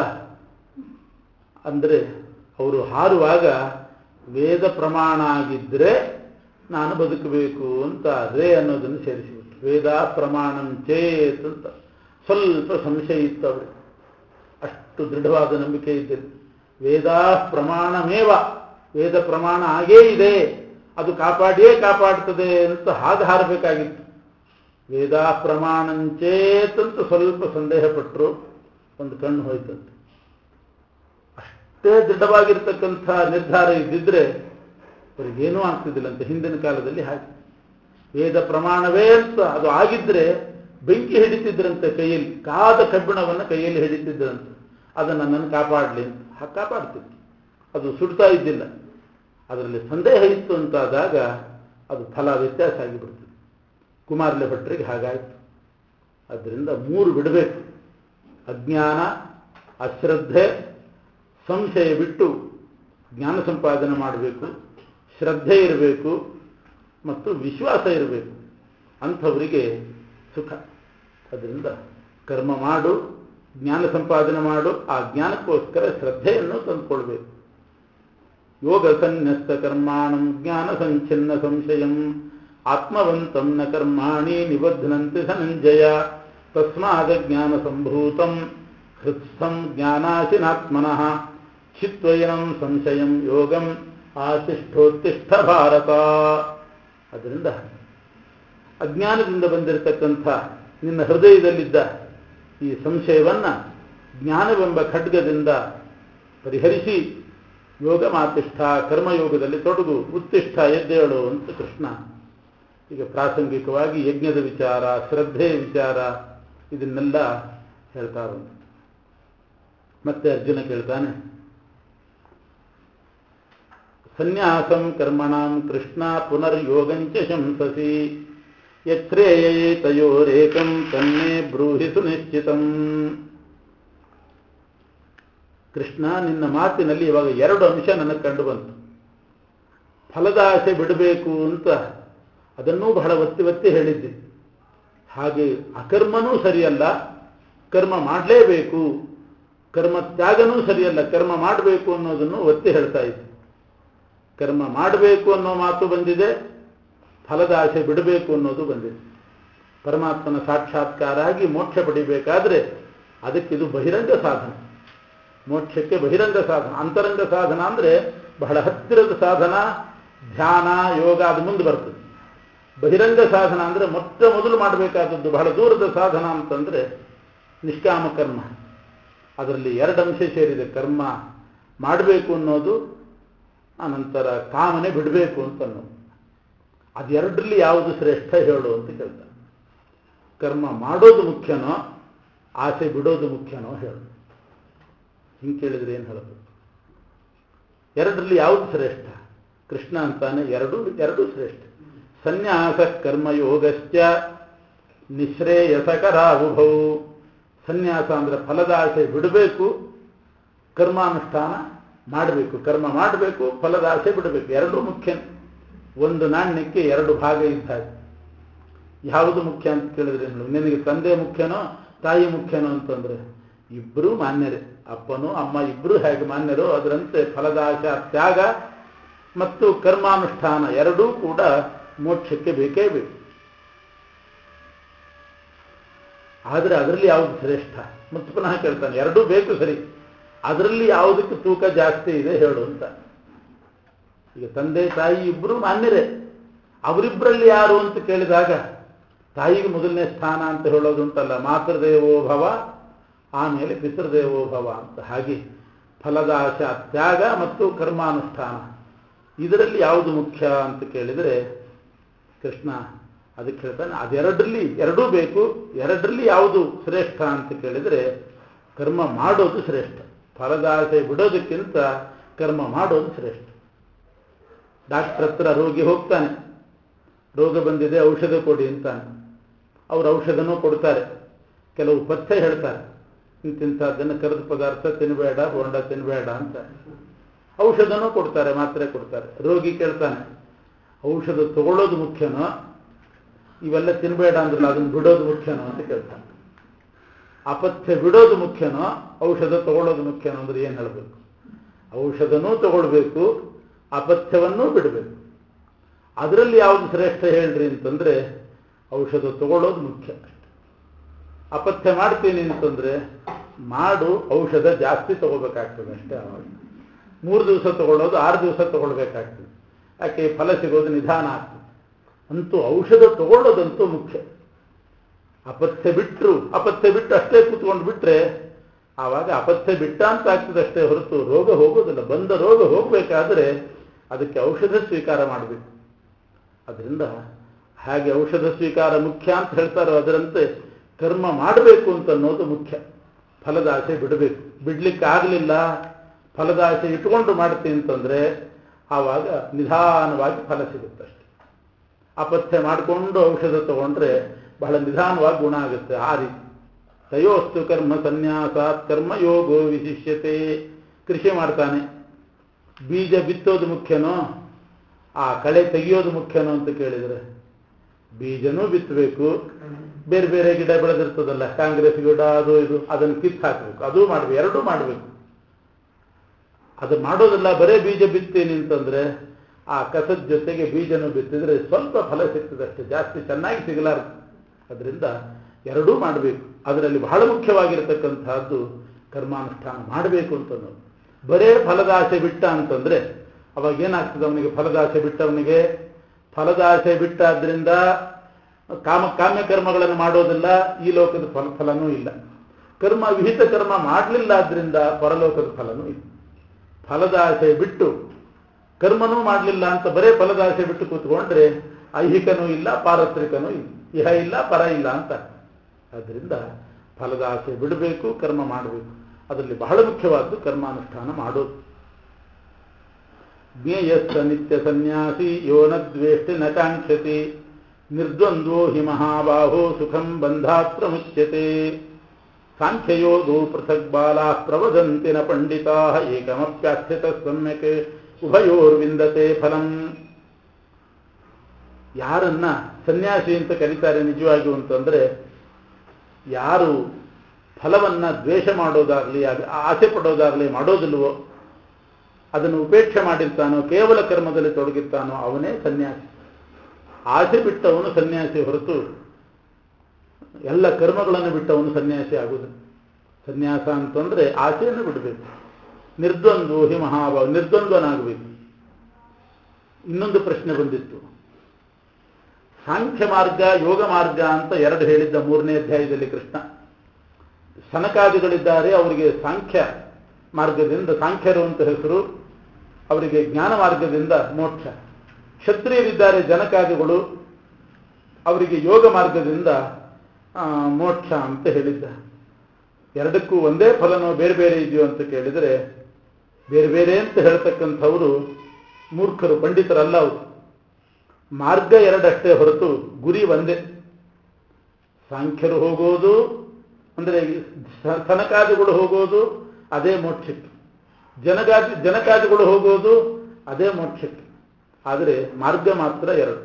S1: ಅಂದರೆ ಅವರು ಹಾರುವಾಗ ವೇದ ಪ್ರಮಾಣ ಆಗಿದ್ದರೆ ನಾನು ಬದುಕಬೇಕು ಅಂತ ರೇ ಅನ್ನೋದನ್ನು ಸೇರಿಸಿಬಿಟ್ಟು ವೇದ ಪ್ರಮಾಣಂ ಚೇತ್ ಅಂತ ಸ್ವಲ್ಪ ಸಂಶಯ ಇತ್ತು ಅವರಿಗೆ. ಅಷ್ಟು ದೃಢವಾದ ನಂಬಿಕೆ ಇದ್ದಿಲ್ಲ. ವೇದ ಪ್ರಮಾಣಮೇವ, ವೇದ ಪ್ರಮಾಣ ಆಗೇ ಇದೆ, ಅದು ಕಾಪಾಡಿಯೇ ಕಾಪಾಡ್ತದೆ ಅಂತ ಹಾಗೆ ಹಾರಬೇಕಾಗಿತ್ತು. ವೇದ ಪ್ರಮಾಣಂಚೇತ್ ಅಂತ ಸ್ವಲ್ಪ ಸಂದೇಹ ಪಟ್ಟರು, ಒಂದು ಕಣ್ಣು ಹೋಯ್ತಂತೆ. ಅಷ್ಟೇ ದೃಢವಾಗಿರ್ತಕ್ಕಂಥ ನಿರ್ಧಾರ ಇದ್ದಿದ್ರೆ ಅವರಿಗೇನೂ ಆಗ್ತಿದ್ದಿಲ್ಲಂತೆ. ಹಿಂದಿನ ಕಾಲದಲ್ಲಿ ಹಾಗೆ ವೇದ ಪ್ರಮಾಣವೇ ಅಂತ ಅದು ಆಗಿದ್ರೆ ಬೆಂಕಿ ಹಿಡಿತಿದ್ರಂತೆ ಕೈಯಲ್ಲಿ, ಕಾದ ಕಬ್ಬಿಣವನ್ನು ಕೈಯಲ್ಲಿ ಹಿಡಿತಿದ್ರಂತೆ, ಅದನ್ನು ನನ್ನ ಕಾಪಾಡಲಿ ಅಂತ. ಹಾಗೆ ಕಾಪಾಡ್ತಿದ್ರು, ಅದು ಸುಡ್ತಾ ಇದ್ದಿಲ್ಲ. ಅದರಲ್ಲಿ ಸಂದೇಹ ಇತ್ತು ಅಂತಾದಾಗ ಅದು ಫಲ ವ್ಯತ್ಯಾಸ ಆಗಿಬಿಡ್ತದೆ. ಕುಮಾರಲ ಭಟ್ರಿಗೆ ಹಾಗಾಯಿತು. ಆದ್ದರಿಂದ ಮೂರು ಬಿಡಬೇಕು, ಅಜ್ಞಾನ, ಅಶ್ರದ್ಧೆ, ಸಂಶಯ ಬಿಟ್ಟು ಜ್ಞಾನ ಸಂಪಾದನೆ ಮಾಡಬೇಕು. ಶ್ರದ್ಧೆ ಇರಬೇಕು ಮತ್ತು ವಿಶ್ವಾಸ ಇರಬೇಕು, ಅಂಥವರಿಗೆ ಸುಖ. ಅದರಿಂದ ಕರ್ಮ ಮಾಡು, ಜ್ಞಾನ ಸಂಪಾದನೆ ಮಾಡು, ಆ ಜ್ಞಾನಕ್ಕೋಸ್ಕರ ಶ್ರದ್ಧೆಯನ್ನು ತಂದುಕೊಳ್ಬೇಕು. ಯೋಗ ಸನ್ಯಸ್ತ ಕರ್ಮಾಣಂ ಜ್ಞಾನ ಸಂಚಿನ್ನ ಸಂಶಯಂ ಆತ್ಮವಂತಂ ನ ಕರ್ಮಾಣಿ ನಿಬಧ್ನಂತೆ ಧನಂಜಯ ತಸ್ಮಾದ ಜ್ಞಾನ ಸಂಭೂತಂ ಹೃತ್ಸ್ಥಂ ಜ್ಞಾನಾಶಿನಾತ್ಮನಃ ಚಿತ್ವಯನಂ ಸಂಶಯಂ ಯೋಗಂ ಆತಿಷ್ಠೋತ್ತಿಷ್ಠ ಭಾರತ. ಅದರಿಂದ ಅಜ್ಞಾನದಿಂದ ಬಂದಿರತಕ್ಕಂಥ ನಿನ್ನ ಹೃದಯದಲ್ಲಿದ್ದ ಈ ಸಂಶಯವನ್ನು ಜ್ಞಾನವೆಂಬ ಖಡ್ಗದಿಂದ ಪರಿಹರಿಸಿ ಯೋಗ ಮಾತಿಷ್ಠ, ಕರ್ಮಯೋಗದಲ್ಲಿ ತೊಡಗು, ಉತ್ತಿಷ್ಠ, ಎದ್ದೇಳು ಅಂತ ಕೃಷ್ಣ ಈಗ ಪ್ರಾಸಂಗಿಕವಾಗಿ ಯಜ್ಞದ ವಿಚಾರ, ಶ್ರದ್ಧೆಯ ವಿಚಾರ ಇದನ್ನೆಲ್ಲ ಹೇಳ್ತಾ ಬಂದ. ಮತ್ತೆ ಅರ್ಜುನ ಕೇಳ್ತಾನೆ, ಸನ್ಯಾಸಂ ಕರ್ಮಣಾಂ ಕೃಷ್ಣ ಪುನರ್ಯೋಗಂಚ ಶಂಸಸಿ ಯತ್ರೇಯೇ ತಯೋರೇಕಂ ತನ್ಮೇ ಬ್ರೂಹಿ ಸುನಿಶ್ಚಿತಂ. ಕೃಷ್ಣ, ನಿನ್ನ ಮಾತಿನಲ್ಲಿ ಇವಾಗ ಎರಡು ಅಂಶ ನನಗೆ ಕಂಡು ಬಂತು. ಫಲದ ಆಸೆ ಬಿಡಬೇಕು ಅಂತ ಅದನ್ನೂ ಬಹಳ ಒತ್ತಿ ಒತ್ತಿ ಹೇಳಿದ್ದಿ. ಹಾಗೆ ಅಕರ್ಮನೂ ಸರಿಯಲ್ಲ, ಕರ್ಮ ಮಾಡಲೇಬೇಕು, ಕರ್ಮ ತ್ಯಾಗನೂ ಸರಿಯಲ್ಲ, ಕರ್ಮ ಮಾಡಬೇಕು ಅನ್ನೋದನ್ನು ಒತ್ತಿ ಹೇಳ್ತಾ ಇದ್ದೆ. ಕರ್ಮ ಮಾಡಬೇಕು ಅನ್ನೋ ಮಾತು ಬಂದಿದೆ, ಫಲದ ಆಸೆ ಬಿಡಬೇಕು ಅನ್ನೋದು ಬಂದಿದೆ. ಪರಮಾತ್ಮನ ಸಾಕ್ಷಾತ್ಕಾರ ಆಗಿ ಮೋಕ್ಷ ಪಡಿಬೇಕಾದ್ರೆ ಅದಕ್ಕಿದು ಬಹಿರಂಗ ಸಾಧನ. ಮೋಕ್ಷಕ್ಕೆ ಬಹಿರಂಗ ಸಾಧನ. ಅಂತರಂಗ ಸಾಧನ ಅಂದರೆ ಬಹಳ ಹತ್ತಿರದ ಸಾಧನ, ಧ್ಯಾನ, ಯೋಗ, ಅದು ಮುಂದೆ ಬರ್ತದೆ. ಬಹಿರಂಗ ಸಾಧನ ಅಂದರೆ ಮೊಟ್ಟ ಮೊದಲು ಮಾಡಬೇಕಾದದ್ದು ಬಹಳ ದೂರದ ಸಾಧನ ಅಂತಂದರೆ ನಿಷ್ಕಾಮ ಕರ್ಮ. ಅದರಲ್ಲಿ ಎರಡು ಅಂಶ ಸೇರಿದೆ, ಕರ್ಮ ಮಾಡಬೇಕು ಅನ್ನೋದು, ಅನಂತರ ಕಾಮನೆ ಬಿಡಬೇಕು ಅಂತ ಅನ್ನೋದು. ಅದೆರಡರಲ್ಲಿ ಯಾವುದು ಶ್ರೇಷ್ಠ ಹೇಳು ಅಂತ ಕೇಳ್ತಾರೆ. ಕರ್ಮ ಮಾಡೋದು ಮುಖ್ಯನೋ ಆಸೆ ಬಿಡೋದು ಮುಖ್ಯನೋ ಹೇಳು. ಹಿಂಗೆ ಕೇಳಿದ್ರೆ ಏನು ಹೇಳಬೇಕು? ಎರಡರಲ್ಲಿ ಯಾವುದು ಶ್ರೇಷ್ಠ? ಕೃಷ್ಣ ಅಂತಾನೆ ಎರಡು ಎರಡೂ ಶ್ರೇಷ್ಠ. ಸನ್ಯಾಸ ಕರ್ಮಯೋಗಶ್ಚ ನಿಶ್ರೇಯಸಕರಾವುಭೌ. ಸನ್ಯಾಸ ಅಂದರೆ ಫಲದ ಆಸೆ ಬಿಡಬೇಕು, ಕರ್ಮಾನುಷ್ಠಾನ ಮಾಡಬೇಕು. ಕರ್ಮ ಮಾಡಬೇಕು, ಫಲದ ಆಸೆ ಬಿಡಬೇಕು, ಎರಡೂ ಮುಖ್ಯ. ಒಂದು ನಾಣ್ಯಕ್ಕೆ ಎರಡು ಭಾಗ ಇದ್ದಾಗ ಯಾವುದು ಮುಖ್ಯ ಅಂತ ಕೇಳಿದ್ರೆ ನಿನಗೆ ತಂದೆ ಮುಖ್ಯನೋ ತಾಯಿ ಮುಖ್ಯನೋ ಅಂತಂದರೆ ಇಬ್ಬರೂ ಮಾನ್ಯರೇ. ಅಪ್ಪನೂ ಅಮ್ಮ ಇಬ್ಬರೂ ಹೇಗೆ ಮಾನ್ಯರೋ ಅದರಂತೆ ಫಲದ ಆಶಾ ತ್ಯಾಗ ಮತ್ತು ಕರ್ಮಾನುಷ್ಠಾನ ಎರಡೂ ಕೂಡ ಮೋಕ್ಷಕ್ಕೆ ಬೇಕೇ ಬೇಕು. ಆದರೆ ಅದರಲ್ಲಿ ಯಾವುದು ಶ್ರೇಷ್ಠ? ಮತ್ತು ಪುನಃ ಕೇಳ್ತಾನೆ, ಎರಡೂ ಬೇಕು ಸರಿ, ಅದರಲ್ಲಿ ಯಾವುದಕ್ಕೆ ತೂಕ ಜಾಸ್ತಿ ಇದೆ ಹೇಳು ಅಂತ. ಈಗ ತಂದೆ ತಾಯಿ ಇಬ್ಬರೂ ಮಾನ್ಯರೇ, ಅವರಿಬ್ಬರಲ್ಲಿ ಯಾರು ಅಂತ ಕೇಳಿದಾಗ ತಾಯಿಗೆ ಮೊದಲನೇ ಸ್ಥಾನ ಅಂತ ಹೇಳೋದುಂಟಲ್ಲ, ಮಾತೃದೇವೋ ಭವ ಆಮೇಲೆ ಪಿತೃದೇವೋ ಭವ ಅಂತ. ಹಾಗೆ ಫಲದ ಆಶಾ ತ್ಯಾಗ ಮತ್ತು ಕರ್ಮಾನುಷ್ಠಾನ ಇದರಲ್ಲಿ ಯಾವುದು ಮುಖ್ಯ ಅಂತ ಕೇಳಿದರೆ ಕೃಷ್ಣ ಅದಕ್ಕೆ ಹೇಳ್ತಾನೆ, ಅದೆರಡರಲ್ಲಿ ಎರಡೂ ಬೇಕು. ಎರಡರಲ್ಲಿ ಯಾವುದು ಶ್ರೇಷ್ಠ ಅಂತ ಕೇಳಿದರೆ ಕರ್ಮ ಮಾಡೋದು ಶ್ರೇಷ್ಠ. ಫಲದ ಆಸೆ ಬಿಡೋದಕ್ಕಿಂತ ಕರ್ಮ ಮಾಡೋದು ಶ್ರೇಷ್ಠ. ಡಾಕ್ಟರ್ ಹತ್ರ ರೋಗಿ ಹೋಗ್ತಾನೆ, ರೋಗ ಬಂದಿದೆ ಔಷಧ ಕೊಡಿ ಅಂತಾನೆ. ಅವರು ಔಷಧನೂ ಕೊಡ್ತಾರೆ, ಕೆಲವು ಪಥ್ಯ ಹೇಳ್ತಾರೆ, ಇಂತಿಂಥದ್ದನ್ನು ಕರೆದ ಪದಾರ್ಥ ತಿನ್ನಬೇಡ, ಬೋಂಡ ತಿನ್ನಬೇಡ ಅಂತ. ಔಷಧನೂ ಕೊಡ್ತಾರೆ, ಮಾತ್ರೆ ಕೊಡ್ತಾರೆ. ರೋಗಿ ಕೇಳ್ತಾನೆ, ಔಷಧ ತಗೊಳ್ಳೋದು ಮುಖ್ಯನೋ ಇವೆಲ್ಲ ತಿನ್ನಬೇಡ ಅಂದ್ರಲ್ಲ ಅದನ್ನು ಬಿಡೋದು ಮುಖ್ಯನೋ ಅಂತ ಕೇಳ್ತಾನೆ. ಅಪಥ್ಯ ಬಿಡೋದು ಮುಖ್ಯನೋ ಔಷಧ ತಗೊಳ್ಳೋದು ಮುಖ್ಯನೋ ಅಂದ್ರೆ ಏನು ಹೇಳಬೇಕು? ಔಷಧನೂ ತಗೊಳ್ಬೇಕು, ಅಪಥ್ಯವನ್ನೂ ಬಿಡಬೇಕು. ಅದರಲ್ಲಿ ಯಾವುದು ಶ್ರೇಷ್ಠ ಹೇಳ್ರಿ ಅಂತಂದರೆ ಔಷಧ ತಗೊಳ್ಳೋದು ಮುಖ್ಯ. ಅಪಥ್ಯ ಮಾಡ್ತೀನಿ ಅಂತಂದರೆ ಮಾಡು, ಔಷಧ ಜಾಸ್ತಿ ತಗೋಬೇಕಾಗ್ತದೆ ಅಷ್ಟೇ. ಆವಾಗ ಮೂರು ದಿವಸ ತಗೊಳ್ಳೋದು ಆರು ದಿವಸ ತಗೊಳ್ಬೇಕಾಗ್ತದೆ, ಯಾಕೆ ಫಲ ಸಿಗೋದು ನಿಧಾನ ಆಗ್ತದೆ. ಅಂತೂ ಔಷಧ ತಗೊಳ್ಳೋದಂತೂ ಮುಖ್ಯ. ಅಪಥ್ಯ ಬಿಟ್ಟರು ಅಪಥ್ಯ ಬಿಟ್ಟು ಅಷ್ಟೇ ಕೂತ್ಕೊಂಡು ಬಿಟ್ಟರೆ ಆವಾಗ ಅಪಥ್ಯ ಬಿಟ್ಟ ಅಂತ ಆಗ್ತದೆ ಅಷ್ಟೇ ಹೊರತು ರೋಗ ಹೋಗೋದಿಲ್ಲ. ಬಂದ ರೋಗ ಹೋಗಬೇಕಾದ್ರೆ ಅದಕ್ಕೆ ಔಷಧ ಸ್ವೀಕಾರ ಮಾಡಬೇಕು. ಅದರಿಂದ ಹಾಗೆ ಔಷಧ ಸ್ವೀಕಾರ ಮುಖ್ಯ ಅಂತ ಹೇಳ್ತಾರೋ ಅದರಂತೆ ಕರ್ಮ ಮಾಡಬೇಕು ಅಂತ ಅನ್ನೋದು ಮುಖ್ಯ. ಫಲದ ಆಸೆ ಬಿಡಬೇಕು. ಬಿಡ್ಲಿಕ್ಕೆ ಆಗಲಿಲ್ಲ, ಫಲದ ಆಸೆ ಇಟ್ಕೊಂಡು ಮಾಡ್ತೀನಿ ಅಂತಂದರೆ ಆವಾಗ ನಿಧಾನವಾಗಿ ಫಲ ಸಿಗುತ್ತಷ್ಟೆ. ಅಪಥ್ಯ ಮಾಡಿಕೊಂಡು ಔಷಧ ತಗೊಂಡ್ರೆ ಬಹಳ ನಿಧಾನವಾಗಿ ಗುಣ ಆಗುತ್ತೆ. ಆ ರೀತಿ ತಯೋಸ್ತು ಕರ್ಮ ಸನ್ಯಾಸಾತ್ ಕರ್ಮ ಯೋಗೋ ವಿಶಿಷ್ಯತೆ. ಕೃಷಿ ಮಾಡ್ತಾನೆ, ಬೀಜ ಬಿತ್ತೋದು ಮುಖ್ಯನೋ ಆ ಕಳೆ ತೆಗೆಯೋದು ಮುಖ್ಯನೋ ಅಂತ ಕೇಳಿದರೆ ಬೀಜನೂ ಬಿತ್ತಬೇಕು, ಬೇರೆ ಬೇರೆ ಗಿಡ ಬೆಳೆದಿರ್ತದಲ್ಲ, ಕಾಂಗ್ರೆಸ್ ಗಿಡ ಅದು ಇದು, ಅದನ್ನು ಕಿತ್ತು ಹಾಕಬೇಕು, ಅದೂ ಮಾಡಬೇಕು, ಎರಡೂ ಮಾಡಬೇಕು. ಅದು ಮಾಡೋದಿಲ್ಲ, ಬರೇ ಬೀಜ ಬಿತ್ತೀನಿ ಅಂತಂದರೆ ಆ ಕಸದ ಜೊತೆಗೆ ಬೀಜನೂ ಬಿತ್ತಿದ್ರೆ ಸ್ವಲ್ಪ ಫಲ ಸಿಗ್ತದಷ್ಟೇ, ಜಾಸ್ತಿ ಚೆನ್ನಾಗಿ ಸಿಗಲಾರದು. ಅದರಿಂದ ಎರಡೂ ಮಾಡಬೇಕು. ಅದರಲ್ಲಿ ಬಹಳ ಮುಖ್ಯವಾಗಿರತಕ್ಕಂಥದ್ದು ಕರ್ಮಾನುಷ್ಠಾನ ಮಾಡಬೇಕು ಅಂತನ್ನೋದು. ಬರೇ ಫಲದ ಆಸೆ ಬಿಟ್ಟ ಅಂತಂದರೆ ಅವಾಗ ಏನಾಗ್ತದೆ? ಅವನಿಗೆ ಫಲದ ಆಸೆ ಬಿಟ್ಟವನಿಗೆ ಫಲದ ಆಸೆ ಬಿಟ್ಟಾದ್ರಿಂದ ಕಾಮ ಕಾಮ್ಯ ಕರ್ಮಗಳನ್ನು ಮಾಡೋದಿಲ್ಲ, ಈ ಲೋಕದ ಫಲ ಫಲನೂ ಇಲ್ಲ. ಕರ್ಮ ವಿಹಿತ ಕರ್ಮ ಮಾಡಲಿಲ್ಲ ಆದ್ರಿಂದ ಪರಲೋಕದ ಫಲನೂ ಇಲ್ಲ. ಫಲದ ಆಸೆ ಬಿಟ್ಟು ಕರ್ಮನೂ ಮಾಡಲಿಲ್ಲ ಅಂತ ಬರೇ ಫಲದ ಆಸೆ ಬಿಟ್ಟು ಕೂತ್ಕೊಂಡ್ರೆ ಐಹಿಕನೂ ಇಲ್ಲ, ಪಾರತ್ರಿಕನೂ ಇಲ್ಲ, ಇಹ ಇಲ್ಲ, ಪರ ಇಲ್ಲ ಅಂತ. ಆದ್ದರಿಂದ ಫಲದ ಆಸೆ ಬಿಡಬೇಕು, ಕರ್ಮ ಮಾಡಬೇಕು. ಅದರಲ್ಲಿ ಬಹಳ ಮುಖ್ಯವಾದ್ದು ಕರ್ಮಾನುಷ್ಠಾನ ಮಾಡೋದು. ಜ್ಞೇಯಸ್ಸ ನಿತ್ಯ ಸನ್ಯಾಸಿ ಯೋನ ದ್ವೇಷ್ಟಿ ನ ಕಾಂಕ್ಷತಿ ನಿರ್ದ್ವಂದ್ವೋ ಹಿ ಮಹಾಬಾಹೋ ಸುಖಂ ಬಂಧಾತ್ರ ಮುಚ್ಯತೆ. ಸಾಂಖ್ಯಯೋಗೋ ಪೃಥಕ್ ಬಾಲಾ ಪ್ರವದಂತಿ ನ ಪಂಡಿತಾ ಏಕಮಪ್ಯಾಸ್ಥಿತ ಸಮ್ಯಕ್ ಉಭಯೋರ್ವಿಂದತೆ ಫಲಂ. ಯಾರನ್ನ ಸನ್ಯಾಸಿ ಅಂತ ಕರೀತಾರೆ ನಿಜವಾಗಿಯೂ ಅಂತಂದ್ರೆ, ಯಾರು ಫಲವನ್ನ ದ್ವೇಷ ಮಾಡೋದಾಗ್ಲಿ ಆಸೆ ಪಡೋದಾಗ್ಲಿ ಮಾಡೋದಿಲ್ವೋ, ಅದನ್ನು ಉಪೇಕ್ಷೆ ಮಾಡಿರ್ತಾನೋ, ಕೇವಲ ಕರ್ಮದಲ್ಲಿ ತೊಡಗಿರ್ತಾನೋ ಅವನೇ ಸನ್ಯಾಸಿ. ಆಸೆ ಬಿಟ್ಟವನು ಸನ್ಯಾಸಿ ಹೊರತು ಎಲ್ಲ ಕರ್ಮಗಳನ್ನು ಬಿಟ್ಟವನು ಸನ್ಯಾಸಿ ಆಗುವುದು. ಸನ್ಯಾಸ ಅಂತಂದ್ರೆ ಆಸೆಯನ್ನು ಬಿಡಬೇಕು. ನಿರ್ದ್ವಂದ್ವೋ ಹಿ ಮಹಾಭಾವ, ನಿರ್ದ್ವಂದ್ವನಾಗಬೇಕು. ಇನ್ನೊಂದು ಪ್ರಶ್ನೆ ಬಂದಿತ್ತು, ಸಾಂಖ್ಯ ಮಾರ್ಗ ಯೋಗ ಮಾರ್ಗ ಅಂತ ಎರಡು ಹೇಳಿದ್ದ ಮೂರನೇ ಅಧ್ಯಾಯದಲ್ಲಿ ಕೃಷ್ಣ. ಸನಕಾದಿಗಳಿದ್ದಾರೆ, ಅವರಿಗೆ ಸಾಂಖ್ಯ ಮಾರ್ಗದಿಂದ ಸಾಂಖ್ಯರು ಅಂತ ಹೆಸರು, ಅವರಿಗೆ ಜ್ಞಾನ ಮಾರ್ಗದಿಂದ ಮೋಕ್ಷ. ಕ್ಷತ್ರಿಯರಿದ್ದಾರೆ ಜನಕಾದಿಗಳು, ಅವರಿಗೆ ಯೋಗ ಮಾರ್ಗದಿಂದ ಮೋಕ್ಷ ಅಂತ ಹೇಳಿದ್ದ. ಎರಡಕ್ಕೂ ಒಂದೇ ಫಲನೋ ಬೇರೆ ಬೇರೆ ಇದೆಯೋ ಅಂತ ಕೇಳಿದರೆ, ಬೇರೆ ಬೇರೆ ಅಂತ ಹೇಳ್ತಕ್ಕಂಥವರು ಮೂರ್ಖರು, ಪಂಡಿತರಲ್ಲ ಅವರು. ಮಾರ್ಗ ಎರಡಷ್ಟೇ ಹೊರತು ಗುರಿ ಒಂದೇ. ಸಾಂಖ್ಯರು ಹೋಗೋದು ಅಂದರೆ ಸನಕಾದಿಗಳು ಹೋಗೋದು ಅದೇ ಮೋಕ್ಷಕ್ಕೆ, ಜನಕಾದಿ ಜನಕಾದಿಗಳು ಹೋಗೋದು ಅದೇ ಮೋಕ್ಷಕ್ಕೆ. ಆದರೆ ಮಾರ್ಗ ಮಾತ್ರ ಎರಡು,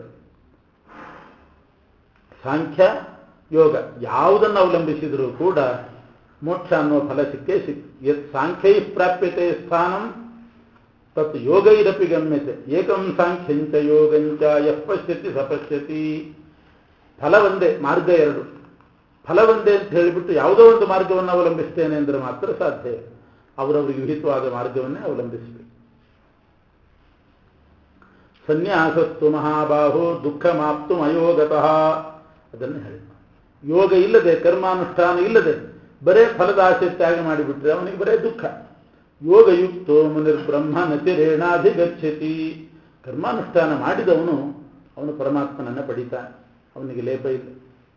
S1: ಸಾಂಖ್ಯ ಯೋಗ. ಯಾವುದನ್ನು ಅವಲಂಬಿಸಿದರೂ ಕೂಡ ಮೋಕ್ಷ ಅನ್ನುವ ಫಲ ಸಿಕ್ಕೇ ಸಿಕ್ತು. ಯತ್ ಸಾಂಖ್ಯೈ ಪ್ರಾಪ್ಯತೆ ಸ್ಥಾನಂ ತತ್ ಯೋಗೈರಪಿ ಗಮ್ಯತೆ ಏಕಂ ಸಾಂಖ್ಯಂಚ ಯೋಗಂಚ ಯಃ ಪಶ್ಯತಿ ಸಪಶ್ಯತಿ. ಫಲ ಒಂದೇ, ಮಾರ್ಗ ಎರಡು. ಫಲ ಒಂದೇ ಅಂತ ಹೇಳಿಬಿಟ್ಟು ಯಾವುದೋ ಒಂದು ಮಾರ್ಗವನ್ನು ಅವಲಂಬಿಸ್ತೇನೆ ಅಂದರೆ ಮಾತ್ರ ಸಾಧ್ಯ. ಅವರವರಿಗೆ ವಿಹಿತವಾದ ಮಾರ್ಗವನ್ನೇ ಅವಲಂಬಿಸಬೇಕು. ಸನ್ಯಾಸಸ್ತು ಮಹಾಬಾಹೋ ದುಃಖ ಮಾಪ್ತು ಅಯೋಗತಃ, ಅದನ್ನು ಹೇಳಿ. ಯೋಗ ಇಲ್ಲದೆ, ಕರ್ಮಾನುಷ್ಠಾನ ಇಲ್ಲದೆ ಬರೇ ಫಲದ ಆಸೆ ತ್ಯಾಗ ಮಾಡಿಬಿಟ್ರೆ ಅವನಿಗೆ ಬರೇ ದುಃಖ. ಯೋಗಯುಕ್ತೋ ಮುನಿರ್ಬ್ರಹ್ಮ ನತಿರೇಣಾಧಿಗಚ್ಚತಿ. ಕರ್ಮಾನುಷ್ಠಾನ ಮಾಡಿದವನು ಅವನು ಪರಮಾತ್ಮನನ್ನು ಪಡಿತಾನೆ, ಅವನಿಗೆ ಲೇಪ ಇಲ್ಲ.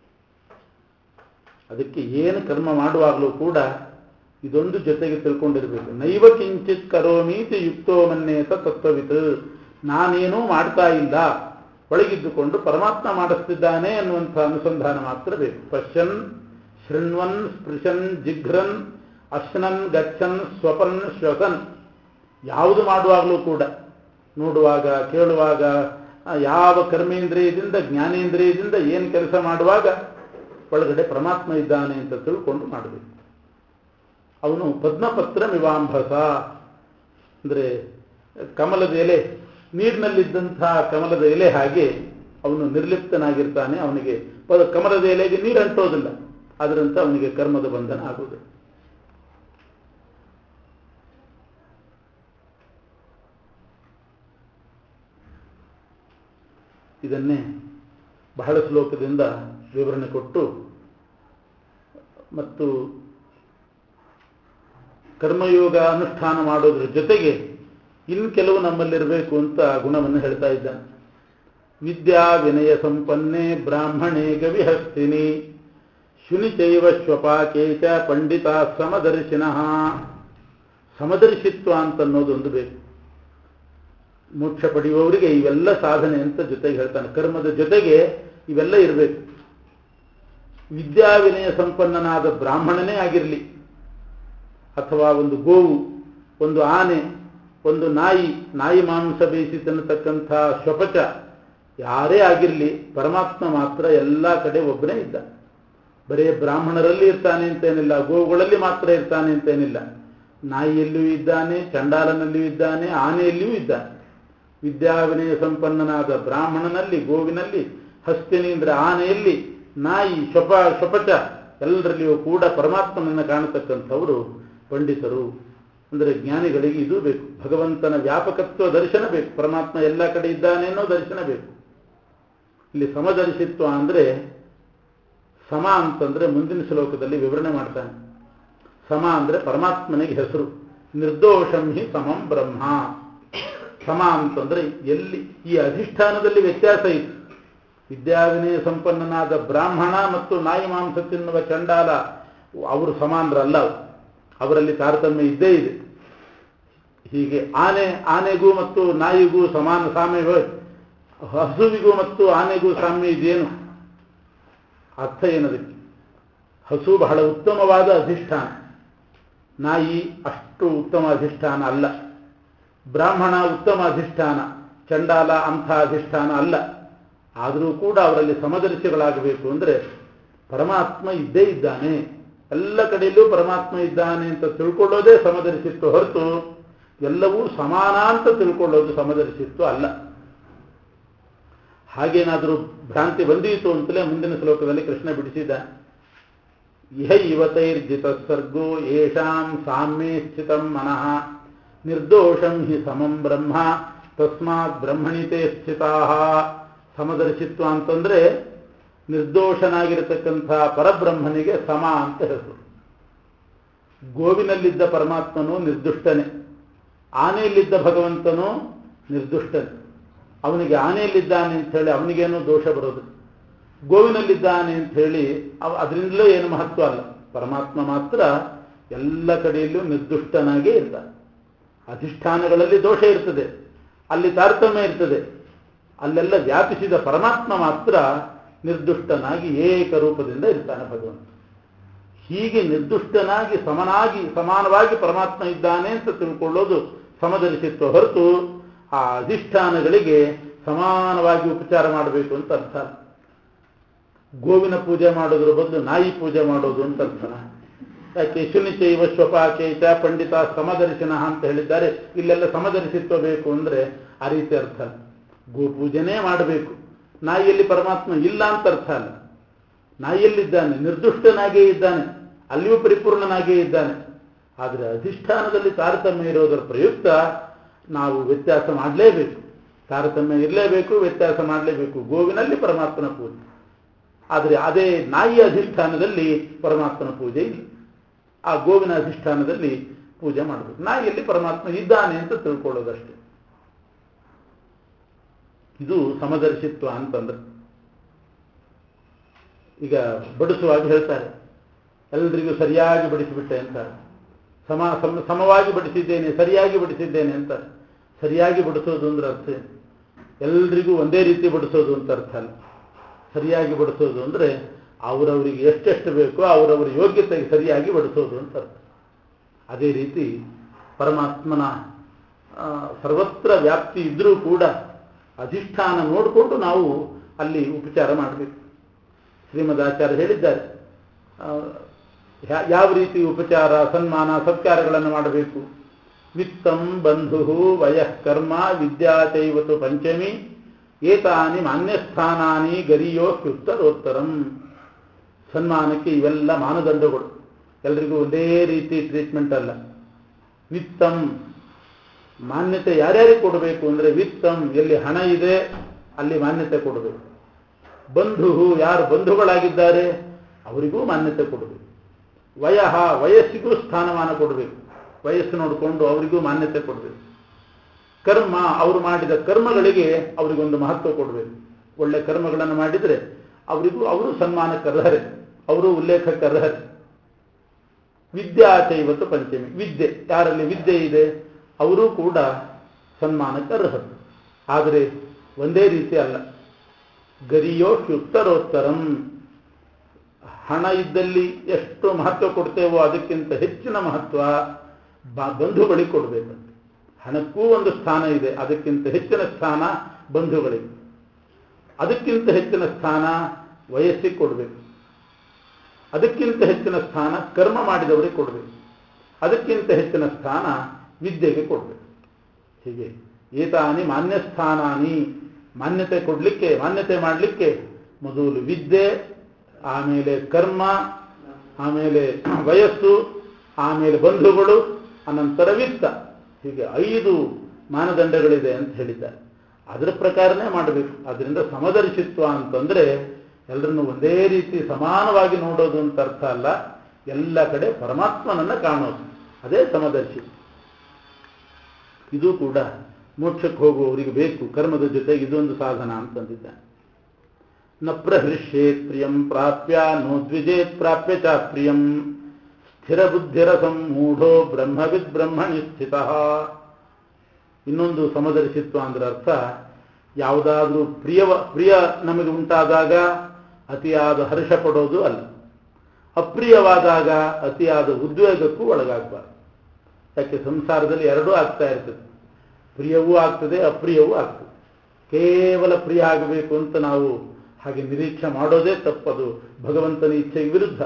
S1: ಅದಕ್ಕೆ ಏನು ಕರ್ಮ ಮಾಡುವಾಗಲೂ ಕೂಡ ಇದೊಂದು ಜೊತೆಗೆ ತಿಳ್ಕೊಂಡಿರಬೇಕು. ನೈವ ಕಿಂಚಿತ್ ಕರೋಮೀತಿ ಯುಕ್ತೋ ಮನ್ಯೇತ ತತ್ವವಿತ್. ನಾನೇನೂ ಮಾಡ್ತಾ ಇಲ್ಲ, ಒಳಗಿದ್ದುಕೊಂಡು ಪರಮಾತ್ಮ ಮಾಡಿಸ್ತಿದ್ದಾನೆ ಅನ್ನುವಂಥ ಅನುಸಂಧಾನ ಮಾತ್ರ ಬೇಕು. ಪಶ್ಯನ್ ಶೃಣ್ವನ್ ಸ್ಪೃಶನ್ ಜಿಘ್ರನ್ ಅಶ್ನನ್ ಗಚ್ಚನ್ ಸ್ವಪನ್ ಶ್ವಸನ್. ಯಾವುದು ಮಾಡುವಾಗಲೂ ಕೂಡ, ನೋಡುವಾಗ, ಕೇಳುವಾಗ, ಯಾವ ಕರ್ಮೇಂದ್ರಿಯದಿಂದ ಜ್ಞಾನೇಂದ್ರಿಯದಿಂದ ಏನು ಕೆಲಸ ಮಾಡುವಾಗ ಒಳಗಡೆ ಪರಮಾತ್ಮ ಇದ್ದಾನೆ ಅಂತ ತಿಳ್ಕೊಂಡು ಮಾಡಬೇಕು. ಅವನು ಪದ್ಮಪತ್ರ ಮಿವಾಂಭಸ ಅಂದರೆ ಕಮಲದ ಎಲೆ, ನೀರಿನಲ್ಲಿದ್ದಂಥ ಕಮಲದ ಎಲೆ ಹಾಗೆ ಅವನು ನಿರ್ಲಿಪ್ತನಾಗಿರ್ತಾನೆ. ಅವನಿಗೆ ಕಮಲದ ಎಲೆಗೆ ನೀರು ಅಂಟೋದಿಲ್ಲ, ಅದರಂತ ಅವನಿಗೆ ಕರ್ಮದ ಬಂಧನ ಆಗುವುದು. ಇದನ್ನೇ ಬಹಳ ಶ್ಲೋಕದಿಂದ ವಿವರಣೆ ಕೊಟ್ಟು ಮತ್ತು ಕರ್ಮಯೋಗ ಅನುಷ್ಠಾನ ಮಾಡೋದ್ರ ಜೊತೆಗೆ ಇನ್ನು ಕೆಲವು ನಮ್ಮಲ್ಲಿರಬೇಕು ಅಂತ ಗುಣವನ್ನು ಹೇಳ್ತಾ ಇದ್ದಾನೆ. ವಿದ್ಯಾ ವಿನಯ ಸಂಪನ್ನೆ ಬ್ರಾಹ್ಮಣೇ ಗವಿಹಸ್ತಿನಿ ಶುನಿಚೈವ ಶ್ವಪಾಕೇಚ ಪಂಡಿತ ಸಮದರ್ಶಿನಃ. ಸಮದರ್ಶಿತ್ವ ಅಂತನ್ನೋದೊಂದು ಬೇಕು. ಮೋಕ್ಷ ಪಡೆಯುವವರಿಗೆ ಇವೆಲ್ಲ ಸಾಧನೆ ಅಂತ ಜೊತೆಗೆ ಹೇಳ್ತಾನೆ. ಕರ್ಮದ ಜೊತೆಗೆ ಇವೆಲ್ಲ ಇರಬೇಕು. ವಿದ್ಯಾ ವಿನಯ ಸಂಪನ್ನನಾದ ಬ್ರಾಹ್ಮಣನೇ ಆಗಿರಲಿ, ಅಥವಾ ಒಂದು ಗೋವು, ಒಂದು ಆನೆ, ಒಂದು ನಾಯಿ, ನಾಯಿ ಮಾಂಸ ಬೇಯಿಸಿ ತಿನ್ನತಕ್ಕಂಥ ಶ್ವಪಚ, ಯಾರೇ ಆಗಿರಲಿ ಪರಮಾತ್ಮ ಮಾತ್ರ ಎಲ್ಲ ಕಡೆ ಒಬ್ಬನೇ ಇದ್ದ. ಬರೇ ಬ್ರಾಹ್ಮಣರಲ್ಲಿ ಇರ್ತಾನೆ ಅಂತೇನಿಲ್ಲ, ಗೋವುಗಳಲ್ಲಿ ಮಾತ್ರ ಇರ್ತಾನೆ ಅಂತೇನಿಲ್ಲ. ನಾಯಿಯಲ್ಲಿಯೂ ಇದ್ದಾನೆ, ಚಂಡಾಲನಲ್ಲಿಯೂ ಇದ್ದಾನೆ, ಆನೆಯಲ್ಲಿಯೂ ಇದ್ದಾನೆ. ವಿದ್ಯಾ ವಿನಯ ಸಂಪನ್ನನಾದ ಬ್ರಾಹ್ಮಣನಲ್ಲಿ, ಗೋವಿನಲ್ಲಿ, ಹಸ್ತಿನಿ ಅಂದರೆ ಆನೆಯಲ್ಲಿ, ನಾಯಿ, ಶ್ವಪ ಶ್ವಪಚ ಎಲ್ಲರಲ್ಲಿಯೂ ಕೂಡ ಪರಮಾತ್ಮನನ್ನು ಕಾಣತಕ್ಕಂಥವರು ಪಂಡಿತರು. ಅಂದರೆ ಜ್ಞಾನಿಗಳಿಗೆ ಇದು ಬೇಕು. ಭಗವಂತನ ವ್ಯಾಪಕತ್ವ ದರ್ಶನ ಬೇಕು, ಪರಮಾತ್ಮ ಎಲ್ಲ ಕಡೆ ಇದ್ದಾನೆ ಅನ್ನೋ ದರ್ಶನ ಬೇಕು. ಇಲ್ಲಿ ಸಮದರ್ಶಿತ್ವ ಅಂದರೆ, ಸಮ ಅಂತಂದ್ರೆ ಮುಂದಿನ ಶ್ಲೋಕದಲ್ಲಿ ವಿವರಣೆ ಮಾಡ್ತಾನೆ. ಸಮ ಅಂದರೆ ಪರಮಾತ್ಮನಿಗೆ ಹೆಸರು. ನಿರ್ದೋಷಂ ಹಿ ಸಮಂ ಬ್ರಹ್ಮ. ಸಮ ಅಂತಂದ್ರೆ ಎಲ್ಲಿ ಈ ಅಧಿಷ್ಠಾನದಲ್ಲಿ ವ್ಯತ್ಯಾಸ ಇತ್ತು. ವಿದ್ಯಾವಿನಯ ಸಂಪನ್ನನಾದ ಬ್ರಾಹ್ಮಣ ಮತ್ತು ನಾಯಿ ಮಾಂಸ ತಿನ್ನುವ ಚಂಡಾಲ ಅವರು ಸಮಾನರಲ್ಲ, ಅವರಲ್ಲಿ ತಾರತಮ್ಯ ಇದ್ದೇ ಇದೆ. ಹೀಗೆ ಆನೆ ಆನೆಗೂ ಮತ್ತು ನಾಯಿಗೂ ಸಮಾನ ಸಾಮ್ಯ, ಹಸುವಿಗೂ ಮತ್ತು ಆನೆಗೂ ಸಾಮ್ಯ ಇದೆಯೇನು? ಅರ್ಥ ಏನದಕ್ಕೆ? ಹಸು ಬಹಳ ಉತ್ತಮವಾದ ಅಧಿಷ್ಠಾನ, ನಾಯಿ ಅಷ್ಟು ಉತ್ತಮ ಅಧಿಷ್ಠಾನ ಅಲ್ಲ. ಬ್ರಾಹ್ಮಣ ಉತ್ತಮ ಅಧಿಷ್ಠಾನ, ಚಂಡಾಲ ಅಂಥ ಅಧಿಷ್ಠಾನ ಅಲ್ಲ. ಆದರೂ ಕೂಡ ಅವರಲ್ಲಿ ಸಮದರ್ಶಿಗಳಾಗಬೇಕು ಅಂದರೆ ಪರಮಾತ್ಮ ಇದ್ದೇ ಇದ್ದಾನೆ, ಎಲ್ಲ ಕಡೆಯಲ್ಲೂ ಪರಮಾತ್ಮ ಇದ್ದಾನೆ ಅಂತ ತಿಳ್ಕೊಳ್ಳೋದೇ ಸಮದರ್ಶಿತ್ವ ಹೊರತು ಎಲ್ಲವೂ ಸಮಾನ ಅಂತ ತಿಳ್ಕೊಳ್ಳೋದು ಸಮದರ್ಶಿತ್ವ ಅಲ್ಲ. ಹಾಗೇನಾದರೂ ಭ್ರಾಂತಿ ಬಂದೀತು ಅಂತಲೇ ಮುಂದಿನ ಶ್ಲೋಕದಲ್ಲಿ ಕೃಷ್ಣ ಬಿಡಿಸಿದ. ಇಹ ಇವತೈರ್ಜಿತ ಸರ್ಗೋ ಯೇಷಾಂ ಸಾಮ್ಯೇ ಸ್ಥಿತಂ ಮನಃ ನಿರ್ದೋಷಂ ಹಿ ಸಮಂ ಬ್ರಹ್ಮ ತಸ್ಮಾತ್ ಬ್ರಹ್ಮಣಿತೇ ಸ್ಥಿತಾ. ಸಮದರ್ಶಿತ್ವ ಅಂತಂದ್ರೆ ನಿರ್ದೋಷನಾಗಿರತಕ್ಕಂಥ ಪರಬ್ರಹ್ಮನಿಗೆ ಸಮ ಅಂತ ಹೆಸರು. ಗೋವಿನಲ್ಲಿದ್ದ ಪರಮಾತ್ಮನು ನಿರ್ದುಷ್ಟನೇ, ಆನೆಯಲ್ಲಿದ್ದ ಭಗವಂತನು ನಿರ್ದುಷ್ಟನೇ. ಅವನಿಗೆ ಆನೆಯಲ್ಲಿದ್ದಾನೆ ಅಂತ ಹೇಳಿ ಅವನಿಗೇನೂ ದೋಷ ಬರೋದು, ಗೋವಿನಲ್ಲಿದ್ದಾನೆ ಅಂತ ಹೇಳಿ ಅವ ಅದರಿಂದಲೂ ಏನು ಮಹತ್ವ ಅಲ್ಲ. ಪರಮಾತ್ಮ ಮಾತ್ರ ಎಲ್ಲ ಕಡೆಯಲ್ಲೂ ನಿರ್ದುಷ್ಟನಾಗೇ ಇರ್ತಾನೆ. ಅಧಿಷ್ಠಾನಗಳಲ್ಲಿ ದೋಷ ಇರ್ತದೆ, ಅಲ್ಲಿ ತಾರತಮ್ಯ ಇರ್ತದೆ. ಅಲ್ಲೆಲ್ಲ ವ್ಯಾಪಿಸಿದ ಪರಮಾತ್ಮ ಮಾತ್ರ ನಿರ್ದುಷ್ಟನಾಗಿ ಏಕರೂಪದಿಂದ ಇರ್ತಾನೆ ಭಗವಂತ. ಹೀಗೆ ನಿರ್ದುಷ್ಟನಾಗಿ ಸಮನಾಗಿ ಸಮಾನವಾಗಿ ಪರಮಾತ್ಮ ಇದ್ದಾನೆ ಅಂತ ತಿಳ್ಕೊಳ್ಳೋದು ಸಮದರ್ಶಿತ್ವ ಹೊರತು ಆ ಅಧಿಷ್ಠಾನಗಳಿಗೆ ಸಮಾನವಾಗಿ ಉಪಚಾರ ಮಾಡಬೇಕು ಅಂತ ಅರ್ಥ. ಗೋವಿನ ಪೂಜೆ ಮಾಡೋದ್ರ ಬದಲು ನಾಯಿ ಪೂಜೆ ಮಾಡೋದು ಅಂತ ಅರ್ಥನ. ಯಾಕೆ ಶುನಿಚೈವ ಶ್ವಪಾಕೇಚ ಪಂಡಿತ ಸಮದರ್ಶನ ಅಂತ ಹೇಳಿದ್ದಾರೆ. ಇಲ್ಲೆಲ್ಲ ಸಮದರ್ಶಿತ್ವ ಬೇಕು ಅಂದರೆ ಆ ರೀತಿ ಅರ್ಥ. ಗೋಪೂಜೆನೇ ಮಾಡಬೇಕು, ನಾಯಿಯಲ್ಲಿ ಪರಮಾತ್ಮ ಇಲ್ಲ ಅಂತ ಅರ್ಥ ಅಲ್ಲ. ನಾಯಿಯಲ್ಲಿದ್ದಾನೆ, ನಿರ್ದುಷ್ಟನಾಗೇ ಇದ್ದಾನೆ, ಅಲ್ಲಿಯೂ ಪರಿಪೂರ್ಣನಾಗೇ ಇದ್ದಾನೆ. ಆದರೆ ಅಧಿಷ್ಠಾನದಲ್ಲಿ ತಾರತಮ್ಯ ಇರೋದರ ಪ್ರಯುಕ್ತ ನಾವು ವ್ಯತ್ಯಾಸ ಮಾಡಲೇಬೇಕು, ತಾರತಮ್ಯ ಇರಲೇಬೇಕು, ವ್ಯತ್ಯಾಸ ಮಾಡಲೇಬೇಕು. ಗೋವಿನಲ್ಲಿ ಪರಮಾತ್ಮನ ಪೂಜೆ, ಆದರೆ ಅದೇ ನಾಯಿಯ ಅಧಿಷ್ಠಾನದಲ್ಲಿ ಪರಮಾತ್ಮನ ಪೂಜೆ ಇಲ್ಲ. ಆ ಗೋವಿನ ಅಧಿಷ್ಠಾನದಲ್ಲಿ ಪೂಜೆ ಮಾಡಬೇಕು. ನಾಯಿಯಲ್ಲಿ ಪರಮಾತ್ಮ ಇದ್ದಾನೆ ಅಂತ ತಿಳ್ಕೊಳ್ಳೋದಷ್ಟೇ. ಇದು ಸಮದರ್ಶಿತ್ವ ಅಂತಂದ್ರೆ. ಈಗ ಬಡಿಸುವಾಗ ಹೇಳ್ತಾರೆ, ಎಲ್ರಿಗೂ ಸರಿಯಾಗಿ ಬಡಿಸಿಬಿಟ್ಟೆ ಅಂತಾರೆ. ಸಮ ಸಮ ಸಮವಾಗಿ ಬಡಿಸಿದ್ದೇನೆ, ಸರಿಯಾಗಿ ಬಡಿಸಿದ್ದೇನೆ ಅಂತಾರೆ. ಸರಿಯಾಗಿ ಬಡಿಸೋದು ಅಂದ್ರೆ ಅರ್ಥ ಎಲ್ರಿಗೂ ಒಂದೇ ರೀತಿ ಬಡಿಸೋದು ಅಂತ ಅರ್ಥ ಅಲ್ಲ. ಸರಿಯಾಗಿ ಬಡಿಸೋದು ಅಂದರೆ ಅವರವರಿಗೆ ಎಷ್ಟೆಷ್ಟು ಬೇಕೋ ಅವರವರ ಯೋಗ್ಯತೆಗೆ ಸರಿಯಾಗಿ ಬಡಿಸೋದು ಅಂತ ಅರ್ಥ. ಅದೇ ರೀತಿ ಪರಮಾತ್ಮನ ಸರ್ವತ್ರ ವ್ಯಾಪ್ತಿ ಇದ್ದರೂ ಕೂಡ ಅಧಿಷ್ಠಾನ ನೋಡಿಕೊಂಡು ನಾವು ಅಲ್ಲಿ ಉಪಚಾರ ಮಾಡಬೇಕು. ಶ್ರೀಮದಾಚಾರ್ಯ ಹೇಳಿದ್ದಾರೆ ಯಾವ ರೀತಿ ಉಪಚಾರ ಸನ್ಮಾನ ಸತ್ಕಾರಗಳನ್ನು ಮಾಡಬೇಕು. ವಿತ್ತಂ ಬಂಧು ವಯಃ ಕರ್ಮ ವಿದ್ಯಾ ಚೈವತು ಪಂಚಮಿ ಏತಾನಿ ಮಾನ್ಯಸ್ಥಾನಾನಿ ಗರಿಯೋ ಹ್ಯುತ್ತರೋತ್ತರಂ. ಸನ್ಮಾನಕ್ಕೆ ಇವೆಲ್ಲ ಮಾನದಂಡಗಳು, ಎಲ್ರಿಗೂ ಒಂದೇ ರೀತಿ ಟ್ರೀಟ್ಮೆಂಟ್ ಅಲ್ಲ. ವಿತ್ತಂ ಮಾನ್ಯತೆ ಯಾರ್ಯಾರಿಗೆ ಕೊಡಬೇಕು ಅಂದರೆ ವಿತ್ತಂ ಎಲ್ಲಿ ಹಣ ಇದೆ ಅಲ್ಲಿ ಮಾನ್ಯತೆ ಕೊಡಬೇಕು. ಬಂಧು ಯಾರು ಬಂಧುಗಳಾಗಿದ್ದಾರೆ ಅವರಿಗೂ ಮಾನ್ಯತೆ ಕೊಡಬೇಕು. ವಯಃ ವಯಸ್ಸಿಗೂ ಸ್ಥಾನಮಾನ ಕೊಡಬೇಕು, ವಯಸ್ಸು ನೋಡಿಕೊಂಡು ಅವರಿಗೂ ಮಾನ್ಯತೆ ಕೊಡಬೇಕು. ಕರ್ಮ ಅವರು ಮಾಡಿದ ಕರ್ಮಗಳಿಗೆ ಅವರಿಗೊಂದು ಮಹತ್ವ ಕೊಡಬೇಕು. ಒಳ್ಳೆ ಕರ್ಮಗಳನ್ನು ಮಾಡಿದರೆ ಅವರಿಗೂ ಅವರು ಸನ್ಮಾನಕ್ಕೆ ಅರ್ಹರೇ, ಅವರು ಉಲ್ಲೇಖಕ್ಕೆ ಅರ್ಹರೇ. ವಿದ್ಯಾ ಚೈವತು ಪಂಚಮಿ ವಿದ್ಯೆ ಯಾರಲ್ಲಿ ವಿದ್ಯೆ ಇದೆ ಅವರೂ ಕೂಡ ಸನ್ಮಾನಕ್ಕೆ ಅರ್ಹರು. ಆದರೆ ಒಂದೇ ರೀತಿ ಅಲ್ಲ. ಗರಿಯೋ ಹ್ಯುತ್ತರೋತ್ತರಂ. ಹಣ ಇದ್ದಲ್ಲಿ ಎಷ್ಟು ಮಹತ್ವ ಕೊಡ್ತೇವೋ ಅದಕ್ಕಿಂತ ಹೆಚ್ಚಿನ ಮಹತ್ವ ಬಂಧುಗಳಿಗೆ ಕೊಡಬೇಕಂತೆ. ಹಣಕ್ಕೂ ಒಂದು ಸ್ಥಾನ ಇದೆ, ಅದಕ್ಕಿಂತ ಹೆಚ್ಚಿನ ಸ್ಥಾನ ಬಂಧುಗಳಿಗೆ. ಅದಕ್ಕಿಂತ ಹೆಚ್ಚಿನ ಸ್ಥಾನ ವಯಸ್ಸಿಗೆ ಕೊಡಬೇಕು. ಅದಕ್ಕಿಂತ ಹೆಚ್ಚಿನ ಸ್ಥಾನ ಕರ್ಮ ಮಾಡಿದವರಿಗೆ ಕೊಡಬೇಕು. ಅದಕ್ಕಿಂತ ಹೆಚ್ಚಿನ ಸ್ಥಾನ ವಿದ್ಯೆಗೆ ಕೊಡಬೇಕು. ಹೀಗೆ ಏತಾನಿ ಮಾನ್ಯಸ್ಥಾನಾನಿ, ಮಾನ್ಯತೆ ಕೊಡಲಿಕ್ಕೆ ಮಾನ್ಯತೆ ಮಾಡಲಿಕ್ಕೆ ಮೊದಲು ವಿದ್ಯೆ, ಆಮೇಲೆ ಕರ್ಮ, ಆಮೇಲೆ ವಯಸ್ಸು, ಆಮೇಲೆ ಬಂಧುಗಳು, ಅನಂತರ ವಿತ್ತ. ಹೀಗೆ ಐದು ಮಾನದಂಡಗಳಿದೆ ಅಂತ ಹೇಳಿದ್ದಾರೆ. ಅದರ ಪ್ರಕಾರನೇ ಮಾಡಬೇಕು. ಅದರಿಂದ ಸಮದರ್ಶಿತ್ವ ಅಂತಂದರೆ ಎಲ್ಲರನ್ನು ಒಂದೇ ರೀತಿ ಸಮಾನವಾಗಿ ನೋಡೋದು ಅಂತ ಅರ್ಥ ಅಲ್ಲ, ಎಲ್ಲ ಕಡೆ ಪರಮಾತ್ಮನನ್ನು ಕಾಣೋದು, ಅದೇ ಸಮದರ್ಶಿ. ಇದು ಕೂಡ ಮೋಕ್ಷಕ್ಕೆ ಹೋಗುವವರಿಗೆ ಬೇಕು. ಕರ್ಮದ ಜೊತೆಗೆ ಇದೊಂದು ಸಾಧನ ಅಂತಂದಿದ್ದಾನೆ. ನ ಪ್ರಹೃಷ್ಯೇತ್ ಪ್ರಿಯಂ ಪ್ರಾಪ್ಯ ನೋದ್ವಿಜೇತ್ ಪ್ರಾಪ್ಯ ಚ ಪ್ರಿಯಂ ಸ್ಥಿರ ಬುದ್ಧಿರ ಸಂಮೂಢೋ ಬ್ರಹ್ಮವಿದ್ ಬ್ರಹ್ಮಣಿ ಸ್ಥಿತ. ಇನ್ನೊಂದು ಸಮದರ್ಶಿತ್ವ ಅಂದ್ರೆ ಅರ್ಥ ಯಾವುದಾದ್ರೂ ಪ್ರಿಯವ ಪ್ರಿಯ ನಮಗೆ ಉಂಟಾದಾಗ ಅತಿಯಾದ ಹರ್ಷ ಪಡೋದು ಅಲ್ಲ, ಅಪ್ರಿಯವಾದಾಗ ಅತಿಯಾದ ಉದ್ವೇಗಕ್ಕೂ ಒಳಗಾಗಬಾರ್ದು. ಯಾಕೆ ಸಂಸಾರದಲ್ಲಿ ಎರಡೂ ಆಗ್ತಾ ಇರ್ತದೆ, ಪ್ರಿಯವೂ ಆಗ್ತದೆ ಅಪ್ರಿಯವೂ ಆಗ್ತದೆ. ಕೇವಲ ಪ್ರಿಯ ಆಗಬೇಕು ಅಂತ ನಾವು ಹಾಗೆ ನಿರೀಕ್ಷೆ ಮಾಡೋದೇ ತಪ್ಪದು, ಭಗವಂತನ ಇಚ್ಛೆಗೆ ವಿರುದ್ಧ.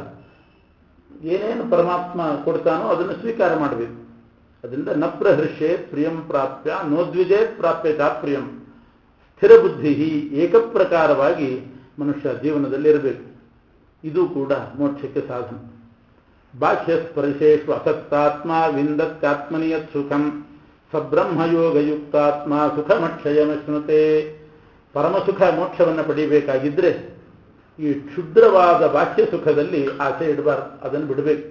S1: ಏನೇನು ಪರಮಾತ್ಮ ಕೊಡ್ತಾನೋ ಅದನ್ನು ಸ್ವೀಕಾರ ಮಾಡಬೇಕು. ಅದರಿಂದ ನ ಪ್ರಹೃಷ್ಯೇತ್ ಪ್ರಿಯಂ ಪ್ರಾಪ್ಯ ನೋದ್ವಿಜೇತ್ ಪ್ರಾಪ್ಯ ಚಾಪ್ರಿಯಂ. ಸ್ಥಿರ ಬುದ್ಧಿ ಏಕಪ್ರಕಾರವಾಗಿ ಮನುಷ್ಯ ಜೀವನದಲ್ಲಿ ಇರಬೇಕು. ಇದು ಕೂಡ ಮೋಕ್ಷಕ್ಕೆ ಸಾಧನ. ಬಾಹ್ಯ ಸ್ಪರ್ಶೇಷು ಅಸಕ್ತಾತ್ಮ ವಿಂದತ್ಯಾತ್ಮನಿಯತ್ ಸುಖಂ ಸಬ್ರಹ್ಮಯೋಗಯುಕ್ತಾತ್ಮ ಸುಖಮಕ್ಷಯಮಶ್ನುತೆ. ಪರಮಸುಖ ಮೋಕ್ಷವನ್ನು ಪಡಿಬೇಕಾಗಿದ್ದರೆ ಈ ಕ್ಷುದ್ರವಾದ ಬಾಹ್ಯ ಸುಖದಲ್ಲಿ ಆಸೆ ಇಡಬಾರ್ದು, ಅದನ್ನು ಬಿಡಬೇಕು.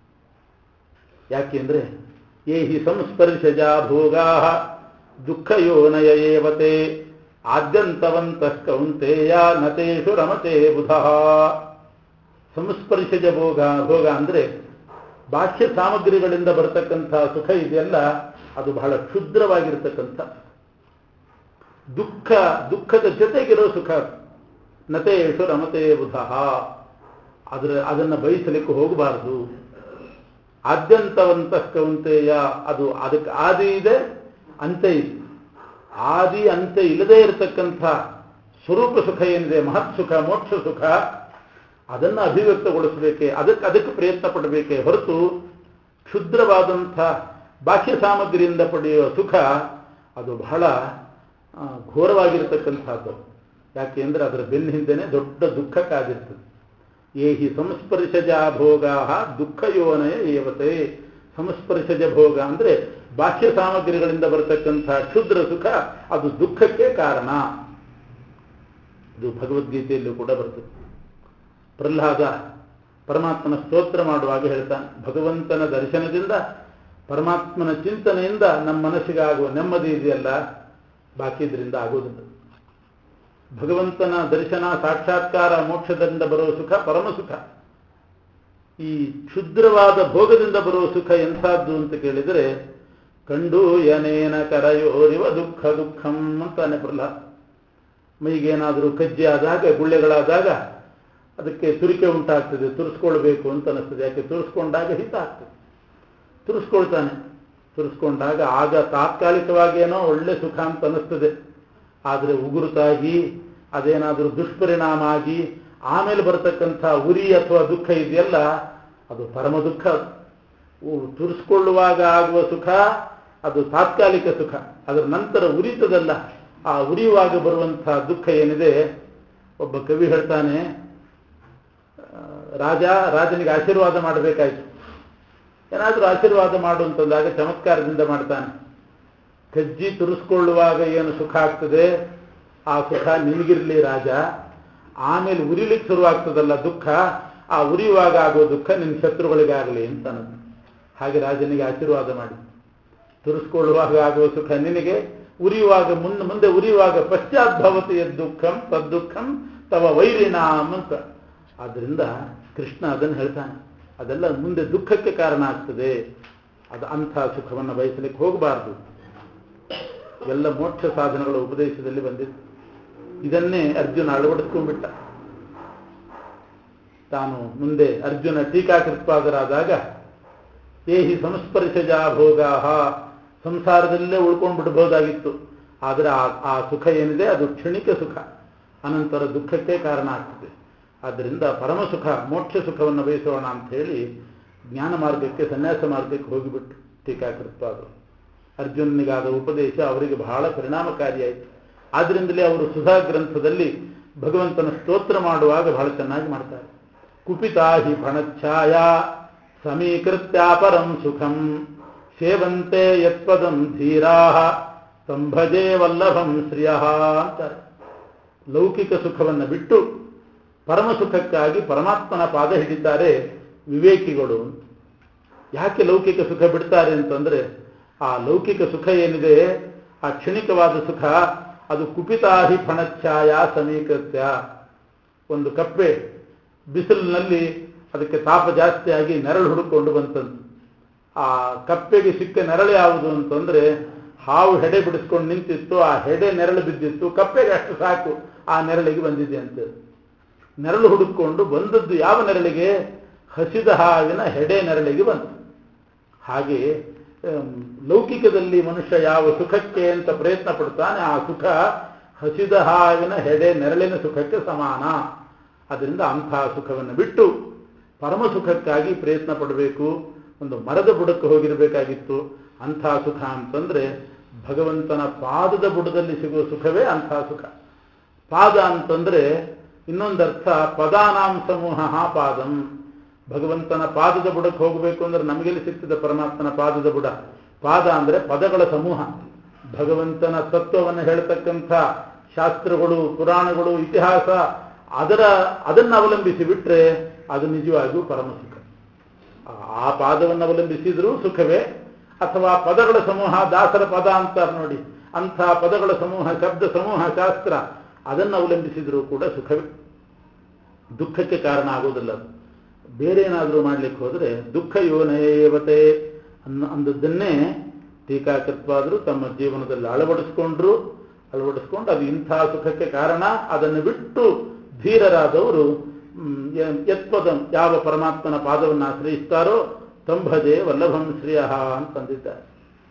S1: ಯಾಕೆಂದ್ರೆ ಯೇ ಹಿ ಸಂಸ್ಪರ್ಶಜ ಭೋಗಾ ದುಃಖಯೋನಯ ಏವತೆ ಆದ್ಯಂತವಂತಃ ಕೌಂತೆಯ ನತೇಷು ರಮತೆ ಬುಧಃ. ಸಂಸ್ಪರ್ಶಜ ಭೋಗ ಭೋಗ ಅಂದರೆ ಬಾಹ್ಯ ಸಾಮಗ್ರಿಗಳಿಂದ ಬರತಕ್ಕಂಥ ಸುಖ ಇದೆಯಲ್ಲ, ಅದು ಬಹಳ ಕ್ಷುದ್ರವಾಗಿರ್ತಕ್ಕಂಥ ದುಃಖ. ದುಃಖದ ಜೊತೆಗಿರೋ ಸುಖ. ನತೇಷು ರಮತೆ ಬುಧಃ. ಅದರ ಅದನ್ನು ಬಯಸಲಿಕ್ಕೆ ಹೋಗಬಾರದು. ಆದ್ಯಂತವಂತಃ ಕೌಂತೆಯ, ಅದು ಅದಕ್ಕೆ ಆದಿ ಇದೆ ಅಂತ್ಯ ಇದೆ. ಆದಿ ಅಂತ್ಯ ಇಲ್ಲದೆ ಇರತಕ್ಕಂಥ ಸ್ವರೂಪ ಸುಖ ಏನಿದೆ, ಮಹತ್ ಸುಖ ಮೋಕ್ಷ ಸುಖ, ಅದನ್ನು ಅಭಿವ್ಯಕ್ತಗೊಳಿಸಬೇಕೆ, ಅದಕ್ಕೆ ಅದಕ್ಕೆ ಪ್ರಯತ್ನ ಪಡಬೇಕೆ ಹೊರತು ಕ್ಷುದ್ರವಾದಂಥ ಬಾಹ್ಯ ಸಾಮಗ್ರಿಯಿಂದ ಪಡೆಯುವ ಸುಖ ಅದು ಬಹಳ ಘೋರವಾಗಿರತಕ್ಕಂಥದ್ದು. ಯಾಕೆ ಅಂದರೆ ಅದರ ಬೆನ್ನ ಹಿಂದೆನೇ ದೊಡ್ಡ ದುಃಖ ಕಾದಿರ್ತದೆ. ಯೇ ಹಿ ಸಂಸ್ಪರ್ಶಜ ಭೋಗಾ ದುಃಖಯೋನಯ ಏವತೆ. ಸಂಸ್ಪರ್ಶಜ ಭೋಗ ಅಂದರೆ ಬಾಹ್ಯ ಸಾಮಗ್ರಿಗಳಿಂದ ಬರತಕ್ಕಂಥ ಕ್ಷುದ್ರ ಸುಖ, ಅದು ದುಃಖಕ್ಕೆ ಕಾರಣ. ಇದು ಭಗವದ್ಗೀತೆಯಲ್ಲೂ ಕೂಡ ಬರ್ತದೆ. ಪ್ರಹ್ಲಾದ ಪರಮಾತ್ಮನ ಸ್ತೋತ್ರ ಮಾಡುವಾಗ ಹೇಳ್ತಾನೆ, ಭಗವಂತನ ದರ್ಶನದಿಂದ ಪರಮಾತ್ಮನ ಚಿಂತನೆಯಿಂದ ನಮ್ಮ ಮನಸ್ಸಿಗಾಗುವ ನೆಮ್ಮದಿ ಇದೆಯಲ್ಲ, ಬಾಕಿದ್ರಿಂದ ಆಗೋದಿಲ್ಲ. ಭಗವಂತನ ದರ್ಶನ ಸಾಕ್ಷಾತ್ಕಾರ ಮೋಕ್ಷದಿಂದ ಬರುವ ಸುಖ ಪರಮಸುಖ. ಈ ಕ್ಷುದ್ರವಾದ ಭೋಗದಿಂದ ಬರುವ ಸುಖ ಎಂಥದ್ದು ಅಂತ ಕೇಳಿದರೆ, ಕಂಡು ಯನೇನ ಕರಯೋರಿವ ದುಃಖ ದುಃಖಂ ಅಂತಾನೆ ಪ್ರಹ್ಲಾದ. ಮೈಗೇನಾದರೂ ಕಜ್ಜಿ ಆದಾಗ, ಗುಳ್ಳೆಗಳಾದಾಗ ಅದಕ್ಕೆ ತುರಿಕೆ ಉಂಟಾಗ್ತದೆ, ತುರಿಸ್ಕೊಳ್ಬೇಕು ಅಂತ ಅನಿಸ್ತದೆ. ಯಾಕೆ ತುರಿಸ್ಕೊಂಡಾಗ ಹಿತ ಆಗ್ತದೆ, ತುರಿಸ್ಕೊಳ್ತಾನೆ. ತುರಿಸ್ಕೊಂಡಾಗ ಆಗ ತಾತ್ಕಾಲಿಕವಾಗೇನೋ ಒಳ್ಳೆ ಸುಖ ಅಂತ ಅನಿಸ್ತದೆ. ಆದರೆ ಉಗುರುತಾಗಿ ಅದೇನಾದರೂ ದುಷ್ಪರಿಣಾಮ ಆಗಿ ಆಮೇಲೆ ಬರತಕ್ಕಂಥ ಉರಿ ಅಥವಾ ದುಃಖ ಇದೆಯಲ್ಲ, ಅದು ಪರಮ ದುಃಖ. ತುರಿಸ್ಕೊಳ್ಳುವಾಗ ಆಗುವ ಸುಖ ಅದು ತಾತ್ಕಾಲಿಕ ಸುಖ, ಅದರ ನಂತರ ಉರಿತದಲ್ಲ, ಆ ಉರಿಯುವಾಗ ಬರುವಂಥ ದುಃಖ ಏನಿದೆ. ಒಬ್ಬ ಕವಿ ಹೇಳ್ತಾನೆ, ರಾಜ ರಾಜನಿಗೆ ಆಶೀರ್ವಾದ ಮಾಡಬೇಕಾಯ್ತು. ಏನಾದರೂ ಆಶೀರ್ವಾದ ಮಾಡು ಅಂತಂದಾಗ ಚಮತ್ಕಾರದಿಂದ ಮಾಡ್ತಾನೆ. ಕಜ್ಜಿ ತುರಿಸ್ಕೊಳ್ಳುವಾಗ ಏನು ಸುಖ ಆಗ್ತದೆ, ಆ ಸುಖ ನಿನಗಿರಲಿ ರಾಜ. ಆಮೇಲೆ ಉರಿಲಿಕ್ಕೆ ಶುರುವಾಗ್ತದಲ್ಲ ದುಃಖ, ಆ ಉರಿಯುವಾಗ ಆಗೋ ದುಃಖ ನಿನ್ನ ಶತ್ರುಗಳಿಗಾಗಲಿ ಅಂತ ಅನ್ನೋದು. ಹಾಗೆ ರಾಜನಿಗೆ ಆಶೀರ್ವಾದ ಮಾಡಿ, ತುರಿಸ್ಕೊಳ್ಳುವಾಗ ಆಗುವ ಸುಖ ನಿನಗೆ, ಉರಿಯುವಾಗ ಮುಂದೆ ಮುಂದೆ ಉರಿಯುವಾಗ ಪಶ್ಚಾದ್ಭವತಿ ದುಃಖಂ ತದ್ದುಃಖಂ ತವ ವೈರಿಣಾಮ್ ಅಂತ. ಆದ್ದರಿಂದ ಕೃಷ್ಣ ಅದನ್ನು ಹೇಳ್ತಾನೆ, ಅದೆಲ್ಲ ಮುಂದೆ ದುಃಖಕ್ಕೆ ಕಾರಣ ಆಗ್ತದೆ. ಅದು ಅಂಥ ಸುಖವನ್ನು ಬಯಸಲಿಕ್ಕೆ ಹೋಗಬಾರ್ದು. ಎಲ್ಲ ಮೋಕ್ಷ ಸಾಧನಗಳ ಉಪದೇಶದಲ್ಲಿ ಬಂದಿತ್ತು. ಇದನ್ನೇ ಅರ್ಜುನ ಅಳವಡಿಸ್ಕೊಂಡ್ಬಿಟ್ಟ. ತಾನು ಮುಂದೆ ಅರ್ಜುನ ಟೀಕಾಕೃತ್ಪಾದರಾದಾಗ, ಏ ಹಿ ಸಂಸ್ಪರ್ಶಜ ಭೋಗಾ, ಸಂಸಾರದಲ್ಲೇ ಉಳ್ಕೊಂಡ್ಬಿಡ್ಬೋದಾಗಿತ್ತು. ಆದರೆ ಆ ಆ ಸುಖ ಏನಿದೆ ಅದು ಕ್ಷಣಿಕ ಸುಖ, ಅನಂತರ ದುಃಖಕ್ಕೆ ಕಾರಣ ಆಗ್ತದೆ. ಆದ್ದರಿಂದ ಪರಮ ಸುಖ ಮೋಕ್ಷ ಸುಖವನ್ನು ಬಯಸೋಣ ಅಂತ ಹೇಳಿ ಜ್ಞಾನ ಮಾರ್ಗಕ್ಕೆ ಸನ್ಯಾಸ ಮಾರ್ಗಕ್ಕೆ ಹೋಗಿಬಿಟ್ಟು ಟೀಕಾಕೃತ್ಪಾದರು. ಅರ್ಜುನನಿಗಾದ ಉಪದೇಶ ಅವರಿಗೆ ಬಹಳ ಪರಿಣಾಮಕಾರಿಯಾಯಿತು. ಆದ್ದರಿಂದಲೇ ಅವರು ಸುಧಾ ಗ್ರಂಥದಲ್ಲಿ ಭಗವಂತನ ಸ್ತೋತ್ರ ಮಾಡುವಾಗ ಬಹಳ ಚೆನ್ನಾಗಿ ಮಾಡ್ತಾರೆ. ಕುಪಿತಾ ಹಿ ಫಣಚ್ಛಾಯಾ ಸಮೀಕೃತ್ಯಾಪರಂ ಸುಖಂ ಸೇವಂತೆ ಯತ್ಪದಂ ಧೀರಾಃ ಸಂಭಜೇ ವಲ್ಲಭಂ ಶ್ರಿಯಃ ಅಂತಾರೆ. ಲೌಕಿಕ ಸುಖವನ್ನು ಬಿಟ್ಟು ಪರಮ ಸುಖಕ್ಕಾಗಿ ಪರಮಾತ್ಮನ ಪಾದ ಹಿಡಿತಾರೆ ವಿವೇಕಿಗಳು ಅಂತ. ಯಾಕೆ ಲೌಕಿಕ ಸುಖ ಬಿಡ್ತಾರೆ ಅಂತಂದ್ರೆ, ಆ ಲೌಕಿಕ ಸುಖ ಏನಿದೆ ಆ ಕ್ಷಣಿಕವಾದ ಸುಖ ಅದು ಕುಪಿತಾಹಿ ಫಣಚ್ಛಾಯ ಸಮೀಕೃತ್ಯ. ಒಂದು ಕಪ್ಪೆ ಬಿಸಿಲಿನಲ್ಲಿ ಅದಕ್ಕೆ ತಾಪ ಜಾಸ್ತಿ ಆಗಿ ನೆರಳು ಹುಡುಕೊಂಡು ಬಂತಂತ. ಆ ಕಪ್ಪೆಗೆ ಸಿಕ್ಕ ನೆರಳು ಯಾವುದು ಅಂತಂದ್ರೆ, ಹಾವು ಹೆಡೆ ಬಿಡಿಸ್ಕೊಂಡು ನಿಂತಿತ್ತು, ಆ ಹೆಡೆ ನೆರಳು ಬಿದ್ದಿತ್ತು, ಕಪ್ಪೆಗೆ ಅಷ್ಟು ಸಾಕು ಆ ನೆರಳಿಗೆ ಬಂದಿದೆ ಅಂತ. ನೆರಳು ಹುಡುಕೊಂಡು ಬಂದದ್ದು ಯಾವ ನೆರಳಿಗೆ? ಹಸಿದ ಹಾವಿನ ಹೆಡೆ ನೆರಳಿಗೆ ಬಂತು. ಹಾಗೆ ಲೌಕಿಕದಲ್ಲಿ ಮನುಷ್ಯ ಯಾವ ಸುಖಕ್ಕೆ ಅಂತ ಪ್ರಯತ್ನ ಪಡ್ತಾನೆ ಆ ಸುಖ ಹಸಿದ ಹಾವಿನ ಹೆಡೆ ನೆರಳಿನ ಸುಖಕ್ಕೆ ಸಮಾನ. ಅದರಿಂದ ಅಂಥ ಸುಖವನ್ನು ಬಿಟ್ಟು ಪರಮ ಸುಖಕ್ಕಾಗಿ ಪ್ರಯತ್ನ ಪಡಬೇಕು. ಒಂದು ಮರದ ಬುಡಕ್ಕೆ ಹೋಗಿರಬೇಕಾಗಿತ್ತು. ಅಂಥ ಸುಖ ಅಂತಂದ್ರೆ ಭಗವಂತನ ಪಾದದ ಬುಡದಲ್ಲಿ ಸಿಗುವ ಸುಖವೇ ಅಂಥ ಸುಖ. ಪಾದ ಅಂತಂದ್ರೆ ಇನ್ನೊಂದರ್ಥ ಪದಾನಾಂ ಸಮೂಹ ಪಾದಂ. ಭಗವಂತನ ಪಾದದ ಬುಡಕ್ಕೆ ಹೋಗಬೇಕು ಅಂದ್ರೆ ನಮಗೆಲ್ಲಿ ಸಿಗ್ತದೆ ಪರಮಾತ್ಮನ ಪಾದದ ಬುಡ? ಪಾದ ಅಂದ್ರೆ ಪದಗಳ ಸಮೂಹ. ಭಗವಂತನ ತತ್ವವನ್ನು ಹೇಳ್ತಕ್ಕಂಥ ಶಾಸ್ತ್ರಗಳು, ಪುರಾಣಗಳು, ಇತಿಹಾಸ ಅದರ ಅದನ್ನು ಅವಲಂಬಿಸಿ ಬಿಟ್ರೆ ಅದು ನಿಜವಾಗಿಯೂ ಪರಮ ಸುಖ. ಆ ಪಾದವನ್ನು ಅವಲಂಬಿಸಿದರೂ ಸುಖವೇ, ಅಥವಾ ಪದಗಳ ಸಮೂಹ, ದಾಸರ ಪದ ಅಂತಾರೆ ನೋಡಿ, ಅಂಥ ಪದಗಳ ಸಮೂಹ, ಶಬ್ದ ಸಮೂಹ, ಶಾಸ್ತ್ರ ಅದನ್ನು ಅವಲಂಬಿಸಿದರೂ ಕೂಡ ಸುಖವೇ. ದುಃಖಕ್ಕೆ ಕಾರಣ ಆಗೋದಿಲ್ಲ. ಬೇರೆ ಏನಾದರೂ ಮಾಡಲಿಕ್ಕೆ ಹೋದರೆ ದುಃಖ ಯೋನೇವತೆ ಅನ್ನ ಅಂದದ್ದನ್ನೇ ಟೀಕಾಕೃತ್ವಾದರೂ ತಮ್ಮ ಜೀವನದಲ್ಲಿ ಅಳವಡಿಸ್ಕೊಂಡ್ರು. ಅಳವಡಿಸ್ಕೊಂಡು ಅದು ಇಂಥ ಸುಖಕ್ಕೆ ಕಾರಣ, ಅದನ್ನು ಬಿಟ್ಟು ಧೀರರಾದವರು ಯತ್ಪದ ಯಾವ ಪರಮಾತ್ಮನ ಪಾದವನ್ನು ಆಶ್ರಯಿಸ್ತಾರೋ ತಂಭಜೆ ವಲ್ಲಭಂ ಶ್ರೇಯ ಅಂತಂದಿದ್ದಾರೆ.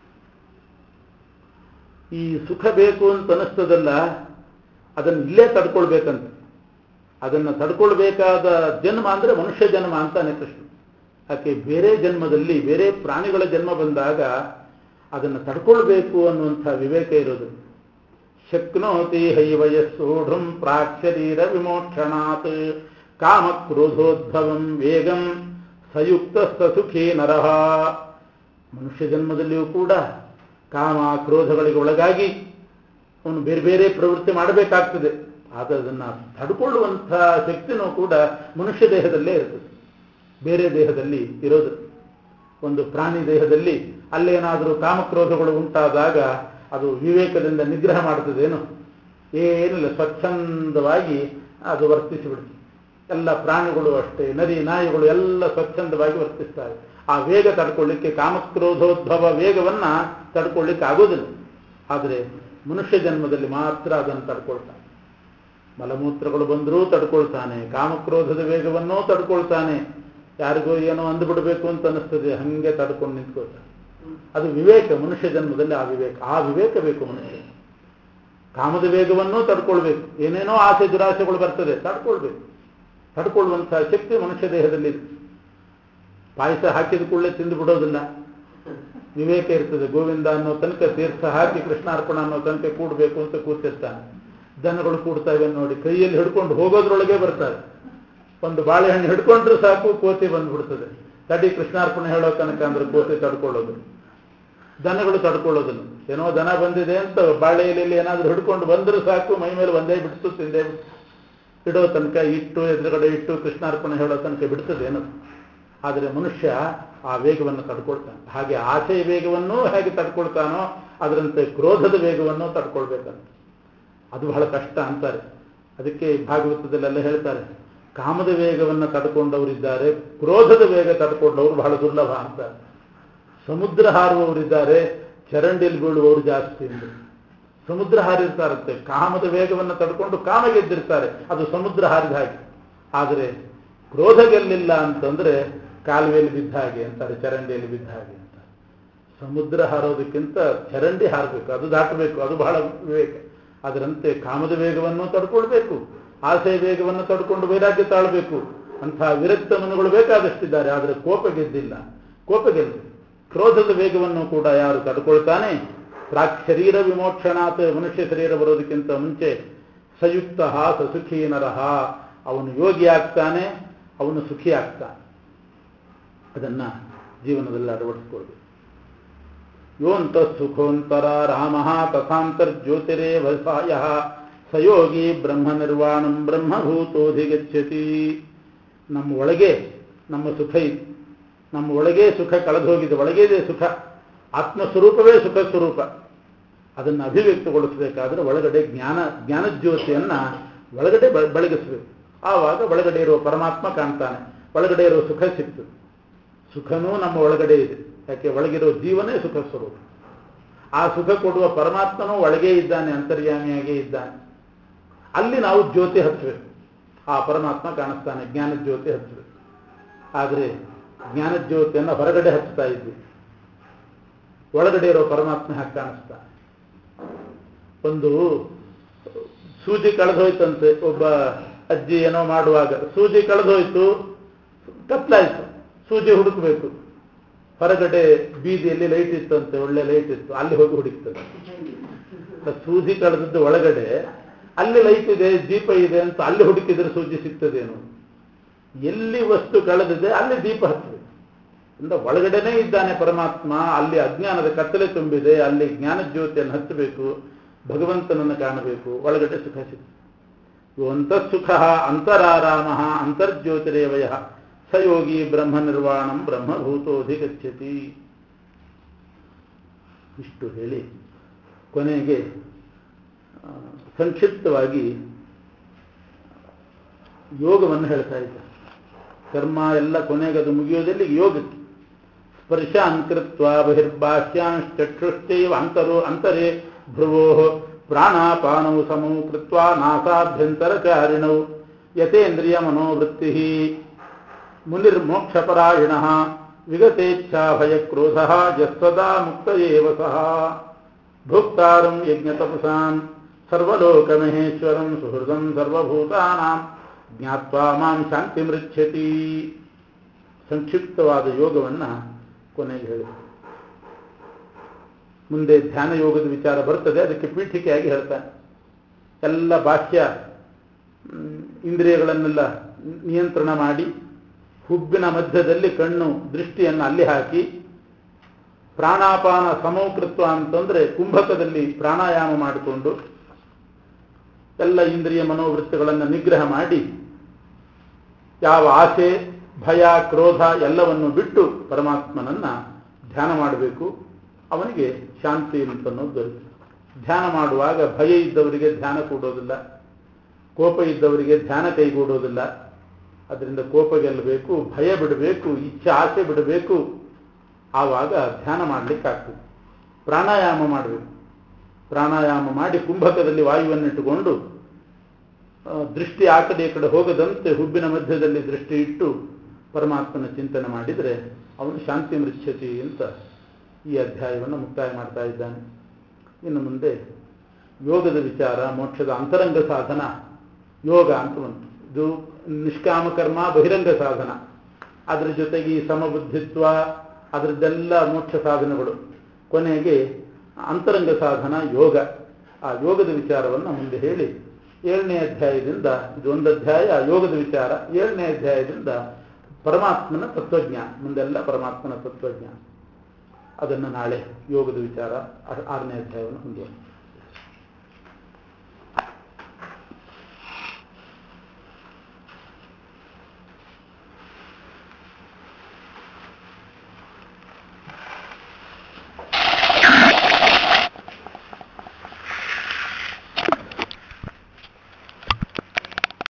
S1: ಈ ಸುಖ ಬೇಕು ಅಂತ ಅನಿಸ್ತದಲ್ಲ, ಅದನ್ನು ಇಲ್ಲೇ ತಡ್ಕೊಳ್ಬೇಕಂತ. ಅದನ್ನು ತಡ್ಕೊಳ್ಬೇಕಾದ ಜನ್ಮ ಅಂದರೆ ಮನುಷ್ಯ ಜನ್ಮ ಅಂತಾನೆ ಕೃಷ್ಣ. ಯಾಕೆ ಬೇರೆ ಜನ್ಮದಲ್ಲಿ ಬೇರೆ ಪ್ರಾಣಿಗಳ ಜನ್ಮ ಬಂದಾಗ ಅದನ್ನು ತಡ್ಕೊಳ್ಬೇಕು ಅನ್ನುವಂಥ ವಿವೇಕ ಇರೋದು. ಶಕ್ನೋತಿ ಹೈವಯಸ್ಸೂಢಂ ಪ್ರಾಕ್ಷರೀರ ವಿಮೋಕ್ಷಣಾತ್ ಕಾಮಕ್ರೋಧೋದ್ಭವಂ ವೇಗಂ ಸಯುಕ್ತ ಸುಖಿ ನರಹ. ಮನುಷ್ಯ ಜನ್ಮದಲ್ಲಿಯೂ ಕೂಡ ಕಾಮ ಕ್ರೋಧಗಳಿಗೆ ಒಳಗಾಗಿ ಅವನು ಬೇರೆ ಬೇರೆ ಪ್ರವೃತ್ತಿ ಮಾಡಬೇಕಾಗ್ತದೆ. ಆದರೆ ಅದನ್ನು ತಡ್ಕೊಳ್ಳುವಂಥ ಶಕ್ತಿನೂ ಕೂಡ ಮನುಷ್ಯ ದೇಹದಲ್ಲೇ ಇರ್ತದೆ, ಬೇರೆ ದೇಹದಲ್ಲಿ ಇರೋದು. ಒಂದು ಪ್ರಾಣಿ ದೇಹದಲ್ಲಿ ಅಲ್ಲೇನಾದರೂ ಕಾಮಕ್ರೋಧಗಳು ಉಂಟಾದಾಗ ಅದು ವಿವೇಕದಿಂದ ನಿಗ್ರಹ ಮಾಡ್ತದೇನು? ಏನಿಲ್ಲ, ಸ್ವಚ್ಛಂದವಾಗಿ ಅದು ವರ್ತಿಸಿಬಿಡ್ತದೆ. ಎಲ್ಲ ಪ್ರಾಣಿಗಳು ಅಷ್ಟೇ, ನರಿ ನಾಯಿಗಳು ಎಲ್ಲ ಸ್ವಚ್ಛಂದವಾಗಿ ವರ್ತಿಸ್ತಾರೆ. ಆ ವೇಗ ತಡ್ಕೊಳ್ಳಿಕ್ಕೆ, ಕಾಮಕ್ರೋಧೋದ್ಭವ ವೇಗವನ್ನು ತಡ್ಕೊಳ್ಳಿಕ್ಕೆ ಆಗೋದಿಲ್ಲ. ಆದರೆ ಮನುಷ್ಯ ಜನ್ಮದಲ್ಲಿ ಮಾತ್ರ ಅದನ್ನು ತಡ್ಕೊಳ್ತಾನೆ. ಮಲಮೂತ್ರಗಳು ಬಂದರೂ ತಡ್ಕೊಳ್ತಾನೆ, ಕಾಮಕ್ರೋಧದ ವೇಗವನ್ನೂ ತಡ್ಕೊಳ್ತಾನೆ. ಯಾರಿಗೋ ಏನೋ ಅಂದುಬಿಡಬೇಕು ಅಂತ ಅನ್ನಿಸ್ತದೆ, ಹಾಗೆ ತಡ್ಕೊಂಡು ನಿಂತ್ಕೊಳ್ತಾನೆ. ಅದು ವಿವೇಕ. ಮನುಷ್ಯ ಜನ್ಮದಲ್ಲಿ ಆ ವಿವೇಕ ಆ ವಿವೇಕ ಬೇಕು ಮನುಷ್ಯ. ಕಾಮದ ವೇಗವನ್ನೂ ತಡ್ಕೊಳ್ಬೇಕು. ಏನೇನೋ ಆಸೆ ದುರಾಸೆಗಳು ಬರ್ತದೆ, ತಡ್ಕೊಳ್ಬೇಕು. ತಡ್ಕೊಳ್ಳುವಂಥ ಶಕ್ತಿ ಮನುಷ್ಯ ದೇಹದಲ್ಲಿದೆ. ಪಾಯಸ ಹಾಕಿದ ಕೂಡಲೇ ತಿಂದು ಬಿಡೋದಿಲ್ಲ, ವಿವೇಕ ಇರ್ತದೆ. ಗೋವಿಂದ ಅನ್ನೋ ತನಕ ತೀರ್ಥ ಹಾಕಿ ಕೃಷ್ಣಾರ್ಪಣ ಅನ್ನೋ ತನಕ ಕೂಡಬೇಕು ಅಂತ ಕೂತಿರ್ತಾನೆ. ದನಗಳು ಕೂಡ್ತಾವೆ ನೋಡಿ, ಕೈಯಲ್ಲಿ ಹಿಡ್ಕೊಂಡು ಹೋಗೋದ್ರೊಳಗೆ ಬರ್ತಾರೆ. ಒಂದು ಬಾಳೆಹಣ್ಣು ಹಿಡ್ಕೊಂಡ್ರೆ ಸಾಕು ಕೋತಿ ಬಂದ್ಬಿಡ್ತದೆ. ತಡಿ ಕೃಷ್ಣಾರ್ಪಣ ಹೇಳೋ ತನಕ ಅಂದ್ರೆ ಕೋತಿ ತಡ್ಕೊಳ್ಳೋದು. ದನಗಳು ತಡ್ಕೊಳ್ಳೋದಿಲ್ಲ. ಏನೋ ದನ ಬಂದಿದೆ ಅಂತ ಬಾಳೆ ಎಲೆಯಲ್ಲಿ ಏನಾದರೂ ಹಿಡ್ಕೊಂಡು ಬಂದರೂ ಸಾಕು, ಮೈ ಮೇಲೆ ಒಂದೇ ಬಿಡ್ತು, ತಿಂದೇ ಬಿಡ್ತು. ಇಡೋ ತನಕ ಇಟ್ಟು, ಎದುರುಗಡೆ ಇಟ್ಟು ಕೃಷ್ಣಾರ್ಪಣೆ ಹೇಳೋ ತನಕ ಬಿಡ್ತದೆ ಏನದು. ಆದರೆ ಮನುಷ್ಯ ಆ ವೇಗವನ್ನು ತಡ್ಕೊಳ್ತಾನೆ. ಹಾಗೆ ಆಸೆಯ ವೇಗವನ್ನೂ ಹೇಗೆ ತಡ್ಕೊಳ್ತಾನೋ ಅದರಂತೆ ಕ್ರೋಧದ ವೇಗವನ್ನು ತಡ್ಕೊಳ್ಬೇಕಂತ. ಅದು ಬಹಳ ಕಷ್ಟ ಅಂತಾರೆ. ಅದಕ್ಕೆ ಭಾಗವತದಲ್ಲೆಲ್ಲ ಹೇಳ್ತಾರೆ, ಕಾಮದ ವೇಗವನ್ನು ತಡ್ಕೊಂಡವರಿದ್ದಾರೆ, ಕ್ರೋಧದ ವೇಗ ತಡ್ಕೊಂಡವರು ಬಹಳ ದುರ್ಲಭ ಅಂತಾರೆ. ಸಮುದ್ರ ಹಾರುವವರಿದ್ದಾರೆ, ಚರಂಡಿಯಲ್ಲಿ ಬೀಳುವವರು ಜಾಸ್ತಿ ಎಂದು. ಸಮುದ್ರ ಹಾರಿರ್ತಾರಂತೆ, ಕಾಮದ ವೇಗವನ್ನು ತಡ್ಕೊಂಡು ಕಾಮ ಗೆದ್ದಿರ್ತಾರೆ, ಅದು ಸಮುದ್ರ ಹಾರಿದ ಹಾಗೆ. ಆದರೆ ಕ್ರೋಧ ಗೆಲ್ಲಿಲ್ಲ ಅಂತಂದ್ರೆ ಕಾಲುವೆಯಲ್ಲಿ ಬಿದ್ದ ಹಾಗೆ ಅಂತಾರೆ, ಚರಂಡಿಯಲ್ಲಿ ಬಿದ್ದ ಹಾಗೆ ಅಂತ. ಸಮುದ್ರ ಹಾರೋದಕ್ಕಿಂತ ಚರಂಡಿ ಹಾರಬೇಕು, ಅದು ದಾಟಬೇಕು, ಅದು ಬಹಳ ವಿವೇಕ. ಅದರಂತೆ ಕಾಮದ ವೇಗವನ್ನು ತಡ್ಕೊಳ್ಬೇಕು, ಆಸೆಯ ವೇಗವನ್ನು ತಡ್ಕೊಂಡು ವೈರಾಗ್ಯ ತಾಳಬೇಕು. ಅಂಥ ವಿರಕ್ತ ಮನುಗಳು ಬೇಕಾದಷ್ಟಿದ್ದಾರೆ, ಆದರೆ ಕೋಪ ಗೆದ್ದಿಲ್ಲ. ಕೋಪ ಗೆಲ್ಲಬೇಕು. ಕ್ರೋಧದ ವೇಗವನ್ನು ಕೂಡ ಯಾರು ತಡ್ಕೊಳ್ತಾನೆ, ಪ್ರಾಕ್ ಶರೀರ ವಿಮೋಕ್ಷಣಾತ್, ಮನುಷ್ಯ ಶರೀರ ಬರೋದಕ್ಕಿಂತ ಮುಂಚೆ ಸಯುಕ್ತ ಸ ಸುಖಿ ನರಹ, ಅವನು ಯೋಗಿ ಆಗ್ತಾನೆ, ಅವನು ಸುಖಿ ಆಗ್ತಾನೆ. ಅದನ್ನ ಜೀವನದಲ್ಲಿ ಅಳವಡಿಸ್ಕೊಳ್ಬೇಕು. ಯೋಂತ ಸುಖೋಂತರ ರಾಮ ತಥಾಂತರ್ಜ್ಯೋತಿರೇ ವಸಾಯ ಸಯೋಗಿ ಬ್ರಹ್ಮ ನಿರ್ವಾಣಂ ಬ್ರಹ್ಮಭೂತೋಧಿಗಚ್ಚತಿ. ನಮ್ಮ ಒಳಗೆ ನಮ್ಮ ಸುಖ ಇದೆ, ನಮ್ಮ ಒಳಗೆ ಸುಖ ಕಳೆದು ಹೋಗಿದೆ, ಒಳಗೆ ಇದೆ ಸುಖ. ಆತ್ಮಸ್ವರೂಪವೇ ಸುಖ ಸ್ವರೂಪ. ಅದನ್ನು ಅಭಿವ್ಯಕ್ತಗೊಳಿಸಬೇಕಾದ್ರೆ ಒಳಗಡೆ ಜ್ಞಾನ ಜ್ಞಾನಜ್ಯೋತಿಯನ್ನ ಒಳಗಡೆ ಬೆಳಗಿಸಬೇಕು. ಆವಾಗ ಒಳಗಡೆ ಇರುವ ಪರಮಾತ್ಮ ಕಾಣ್ತಾನೆ, ಒಳಗಡೆ ಇರೋ ಸುಖ ಸಿಗ್ತದೆ. ಸುಖನೂ ನಮ್ಮ ಒಳಗಡೆ ಇದೆ, ಯಾಕೆ ಒಳಗಿರೋ ಜೀವನೇ ಸುಖ ಸ್ವರೂಪ. ಆ ಸುಖ ಕೊಡುವ ಪರಮಾತ್ಮನೂ ಒಳಗೇ ಇದ್ದಾನೆ, ಅಂತರ್ಯಾಮಿಯಾಗೇ ಇದ್ದಾನೆ. ಅಲ್ಲಿ ನಾವು ಜ್ಯೋತಿ ಹಚ್ಚಬೇಕು, ಆ ಪರಮಾತ್ಮ ಕಾಣಿಸ್ತಾನೆ, ಜ್ಞಾನ ಜ್ಯೋತಿ ಹಚ್ಚಬೇಕು. ಆದರೆ ಜ್ಞಾನಜ್ಯೋತಿಯನ್ನು ಹೊರಗಡೆ ಹಚ್ಚುತ್ತಾ ಇದ್ವಿ. ಒಳಗಡೆ ಇರೋ ಪರಮಾತ್ಮ ಹಾಗೆ ಕಾಣಿಸ್ತಾ. ಒಂದು ಸೂಜಿ ಕಳೆದೋಯ್ತಂತೆ, ಒಬ್ಬ ಅಜ್ಜಿ ಏನೋ ಮಾಡುವಾಗ ಸೂಜಿ ಕಳೆದೋಯ್ತು, ಕತ್ಲಾಯ್ತು, ಸೂಜಿ ಹುಡುಕಬೇಕು. ಹೊರಗಡೆ ಬೀದಿಯಲ್ಲಿ ಲೈಟ್ ಇತ್ತಂತೆ, ಒಳ್ಳೆ ಲೈಟ್ ಇತ್ತು, ಅಲ್ಲಿ ಹೋಗಿ ಹುಡುಕ್ತದೆ. ಸೂಜಿ ಕಳೆದದ್ದು ಒಳಗಡೆ, ಅಲ್ಲಿ ಲೈಟ್ ಇದೆ, ದೀಪ ಇದೆ ಅಂತ ಅಲ್ಲಿ ಹುಡುಕಿದ್ರೆ ಸೂಜಿ ಸಿಗ್ತದೇನು? ಎಲ್ಲಿ ವಸ್ತು ಕಳೆದಿದೆ ಅಲ್ಲಿ ದೀಪ ಹಚ್ಚಬೇಕು. ಇಂದ ಒಳಗಡೆನೇ ಇದ್ದಾನೆ ಪರಮಾತ್ಮ, ಅಲ್ಲಿ ಅಜ್ಞಾನದ ಕತ್ತಲೆ ತುಂಬಿದೆ, ಅಲ್ಲಿ ಜ್ಞಾನಜ್ಯೋತಿಯನ್ನು ಹಚ್ಚಬೇಕು, ಭಗವಂತನನ್ನು ಕಾಣಬೇಕು, ಒಳಗಡೆ ಸುಖ ಸಿಗ್ತದೆ. ಅಂತಃಸುಖ ಅಂತರಾರಾಮ ಅಂತರ್ಜ್ಯೋತಿರೇವಯ ಸ ಯೋಗಿ ಬ್ರಹ್ಮ ನಿರ್ವಾಣಂ ಬ್ರಹ್ಮಭೂತೋಧಿಗಚ್ಚತಿ. ಇಷ್ಟು ಹೇಳಿ ಕೊನೆಗೆ ಸಂಕ್ಷಿಪ್ತವಾಗಿ ಯೋಗವನ್ನು ಹೇಳ್ತಾ ಇದ್ದ. ಕರ್ಮ ಎಲ್ಲ ಕೊನೆಗೆ ಅದು ಮುಗಿಯೋದಲ್ಲಿ ಯೋಗಕ್ಕೆ. ಸ್ಪರ್ಶಾನ್ ಕೃತ್ವಾ ಬಹಿರ್ಬಾಹ್ಯಾಂಶ್ಚಕ್ಷುಶ್ಚೈವ ಅಂತರೋ ಅಂತರೇ ಭ್ರುವೋ ಪ್ರಾಣಾಪಾನೌ ಸಮೌ ಕೃತ್ವಾ ನಾಸಾಭ್ಯಂತರಚಾರಿಣೌ ಯತೇಂದ್ರಿಯ ಮನೋವೃತ್ತಿ ಮುನಿರ್ಮೋಕ್ಷಪರಾಯಣಃ ವಿಗತೇಚ್ಛಾ ಭಯಕ್ರೋಧಃ ಯಸ್ಸದಾ ಮುಕ್ತ ಏವ ಸಃ ಭೋಕ್ತಾರಂ ಯಜ್ಞತಪಸಾಂ ಸರ್ವಲೋಕಮಹೇಶ್ವರಂ ಸುಹೃದಂ ಸರ್ವಭೂತಾನಾಂ ಜ್ಞಾತ್ವಾ ಮಾಂ ಶಾಂತಿ ಮೃಚ್ಛತಿ. ಸಂಕ್ಷಿಪ್ತವಾದ ಯೋಗವನ್ನು ಕೊನೆಗೆ ಹೇಳಿ ಮುಂದೆ ಧ್ಯಾನ ಯೋಗದ ವಿಚಾರ ಬರ್ತದೆ. ಅದಕ್ಕೆ ಪೀಠಿಕೆಯಾಗಿ ಹೇಳ್ತಾನೆ. ಎಲ್ಲ ಬಾಹ್ಯ ಇಂದ್ರಿಯಗಳನ್ನೆಲ್ಲ ನಿಯಂತ್ರಣ ಮಾಡಿ, ಹುಬ್ಬಿನ ಮಧ್ಯದಲ್ಲಿ ಕಣ್ಣು ದೃಷ್ಟಿಯನ್ನು ಅಲ್ಲಿ ಹಾಕಿ, ಪ್ರಾಣಾಪಾನ ಸಮೌಕೃತ್ವ ಅಂತಂದರೆ ಕುಂಭಕದಲ್ಲಿ ಪ್ರಾಣಾಯಾಮ ಮಾಡಿಕೊಂಡು ಎಲ್ಲ ಇಂದ್ರಿಯ ಮನೋವೃತ್ತಿಗಳನ್ನು ನಿಗ್ರಹ ಮಾಡಿ, ಯಾವ ಆಸೆ ಭಯ ಕ್ರೋಧ ಎಲ್ಲವನ್ನು ಬಿಟ್ಟು ಪರಮಾತ್ಮನನ್ನು ಧ್ಯಾನ ಮಾಡಬೇಕು. ಅವನಿಗೆ ಶಾಂತಿ ಅಂತನ್ನೋದು ದೊರೆಯುತ್ತೆ. ಧ್ಯಾನ ಮಾಡುವಾಗ ಭಯ ಇದ್ದವರಿಗೆ ಧ್ಯಾನ ಕೂಡೋದಿಲ್ಲ, ಕೋಪ ಇದ್ದವರಿಗೆ ಧ್ಯಾನ ಕೈಗೂಡೋದಿಲ್ಲ. ಅದರಿಂದ ಕೋಪ ಗೆಲ್ಲಬೇಕು, ಭಯ ಬಿಡಬೇಕು, ಇಚ್ಛೆ ಆಸೆ ಬಿಡಬೇಕು. ಆವಾಗ ಧ್ಯಾನ ಮಾಡಲಿಕ್ಕಾಗ್ತದೆ. ಪ್ರಾಣಾಯಾಮ ಮಾಡಬೇಕು. ಪ್ರಾಣಾಯಾಮ ಮಾಡಿ ಕುಂಭಕದಲ್ಲಿ ವಾಯುವನ್ನಿಟ್ಟುಕೊಂಡು ದೃಷ್ಟಿ ಆ ಕಡೆ ಈ ಕಡೆ ಹೋಗದಂತೆ ಹುಬ್ಬಿನ ಮಧ್ಯದಲ್ಲಿ ದೃಷ್ಟಿ ಇಟ್ಟು ಪರಮಾತ್ಮನ ಚಿಂತನೆ ಮಾಡಿದರೆ ಅವನು ಶಾಂತಿ ಮೃಚ್ಛತಿ ಅಂತ ಈ ಅಧ್ಯಾಯವನ್ನು ಮುಕ್ತಾಯ ಮಾಡ್ತಾ ಇದ್ದಾನೆ. ಇನ್ನು ಮುಂದೆ ಯೋಗದ ವಿಚಾರ, ಮೋಕ್ಷದ ಅಂತರಂಗ ಸಾಧನ ಯೋಗ ಅಂತ ಬಂತು. ಇದು ನಿಷ್ಕಾಮ ಕರ್ಮ ಬಹಿರಂಗ ಸಾಧನ, ಅದರ ಜೊತೆಗೆ ಈ ಸಮಬುದ್ಧಿತ್ವ ಅದರದ್ದೆಲ್ಲ ಮೋಕ್ಷ ಸಾಧನಗಳು. ಕೊನೆಗೆ ಅಂತರಂಗ ಸಾಧನ ಯೋಗ. ಆ ಯೋಗದ ವಿಚಾರವನ್ನು ಮುಂದೆ ಹೇಳಿ ಏಳನೇ ಅಧ್ಯಾಯದಿಂದ, ಇದೊಂದು ಅಧ್ಯಾಯ ಯೋಗದ ವಿಚಾರ, ಏಳನೇ ಅಧ್ಯಾಯದಿಂದ ಪರಮಾತ್ಮನ ತತ್ವಜ್ಞಾನ, ಮುಂದೆಲ್ಲ ಪರಮಾತ್ಮನ ತತ್ವಜ್ಞಾನ. ಅದನ್ನು ನಾಳೆ ಯೋಗದ ವಿಚಾರ ಆರನೇ ಅಧ್ಯಾಯವನ್ನು ಮುಂದುವರಿಸಿ.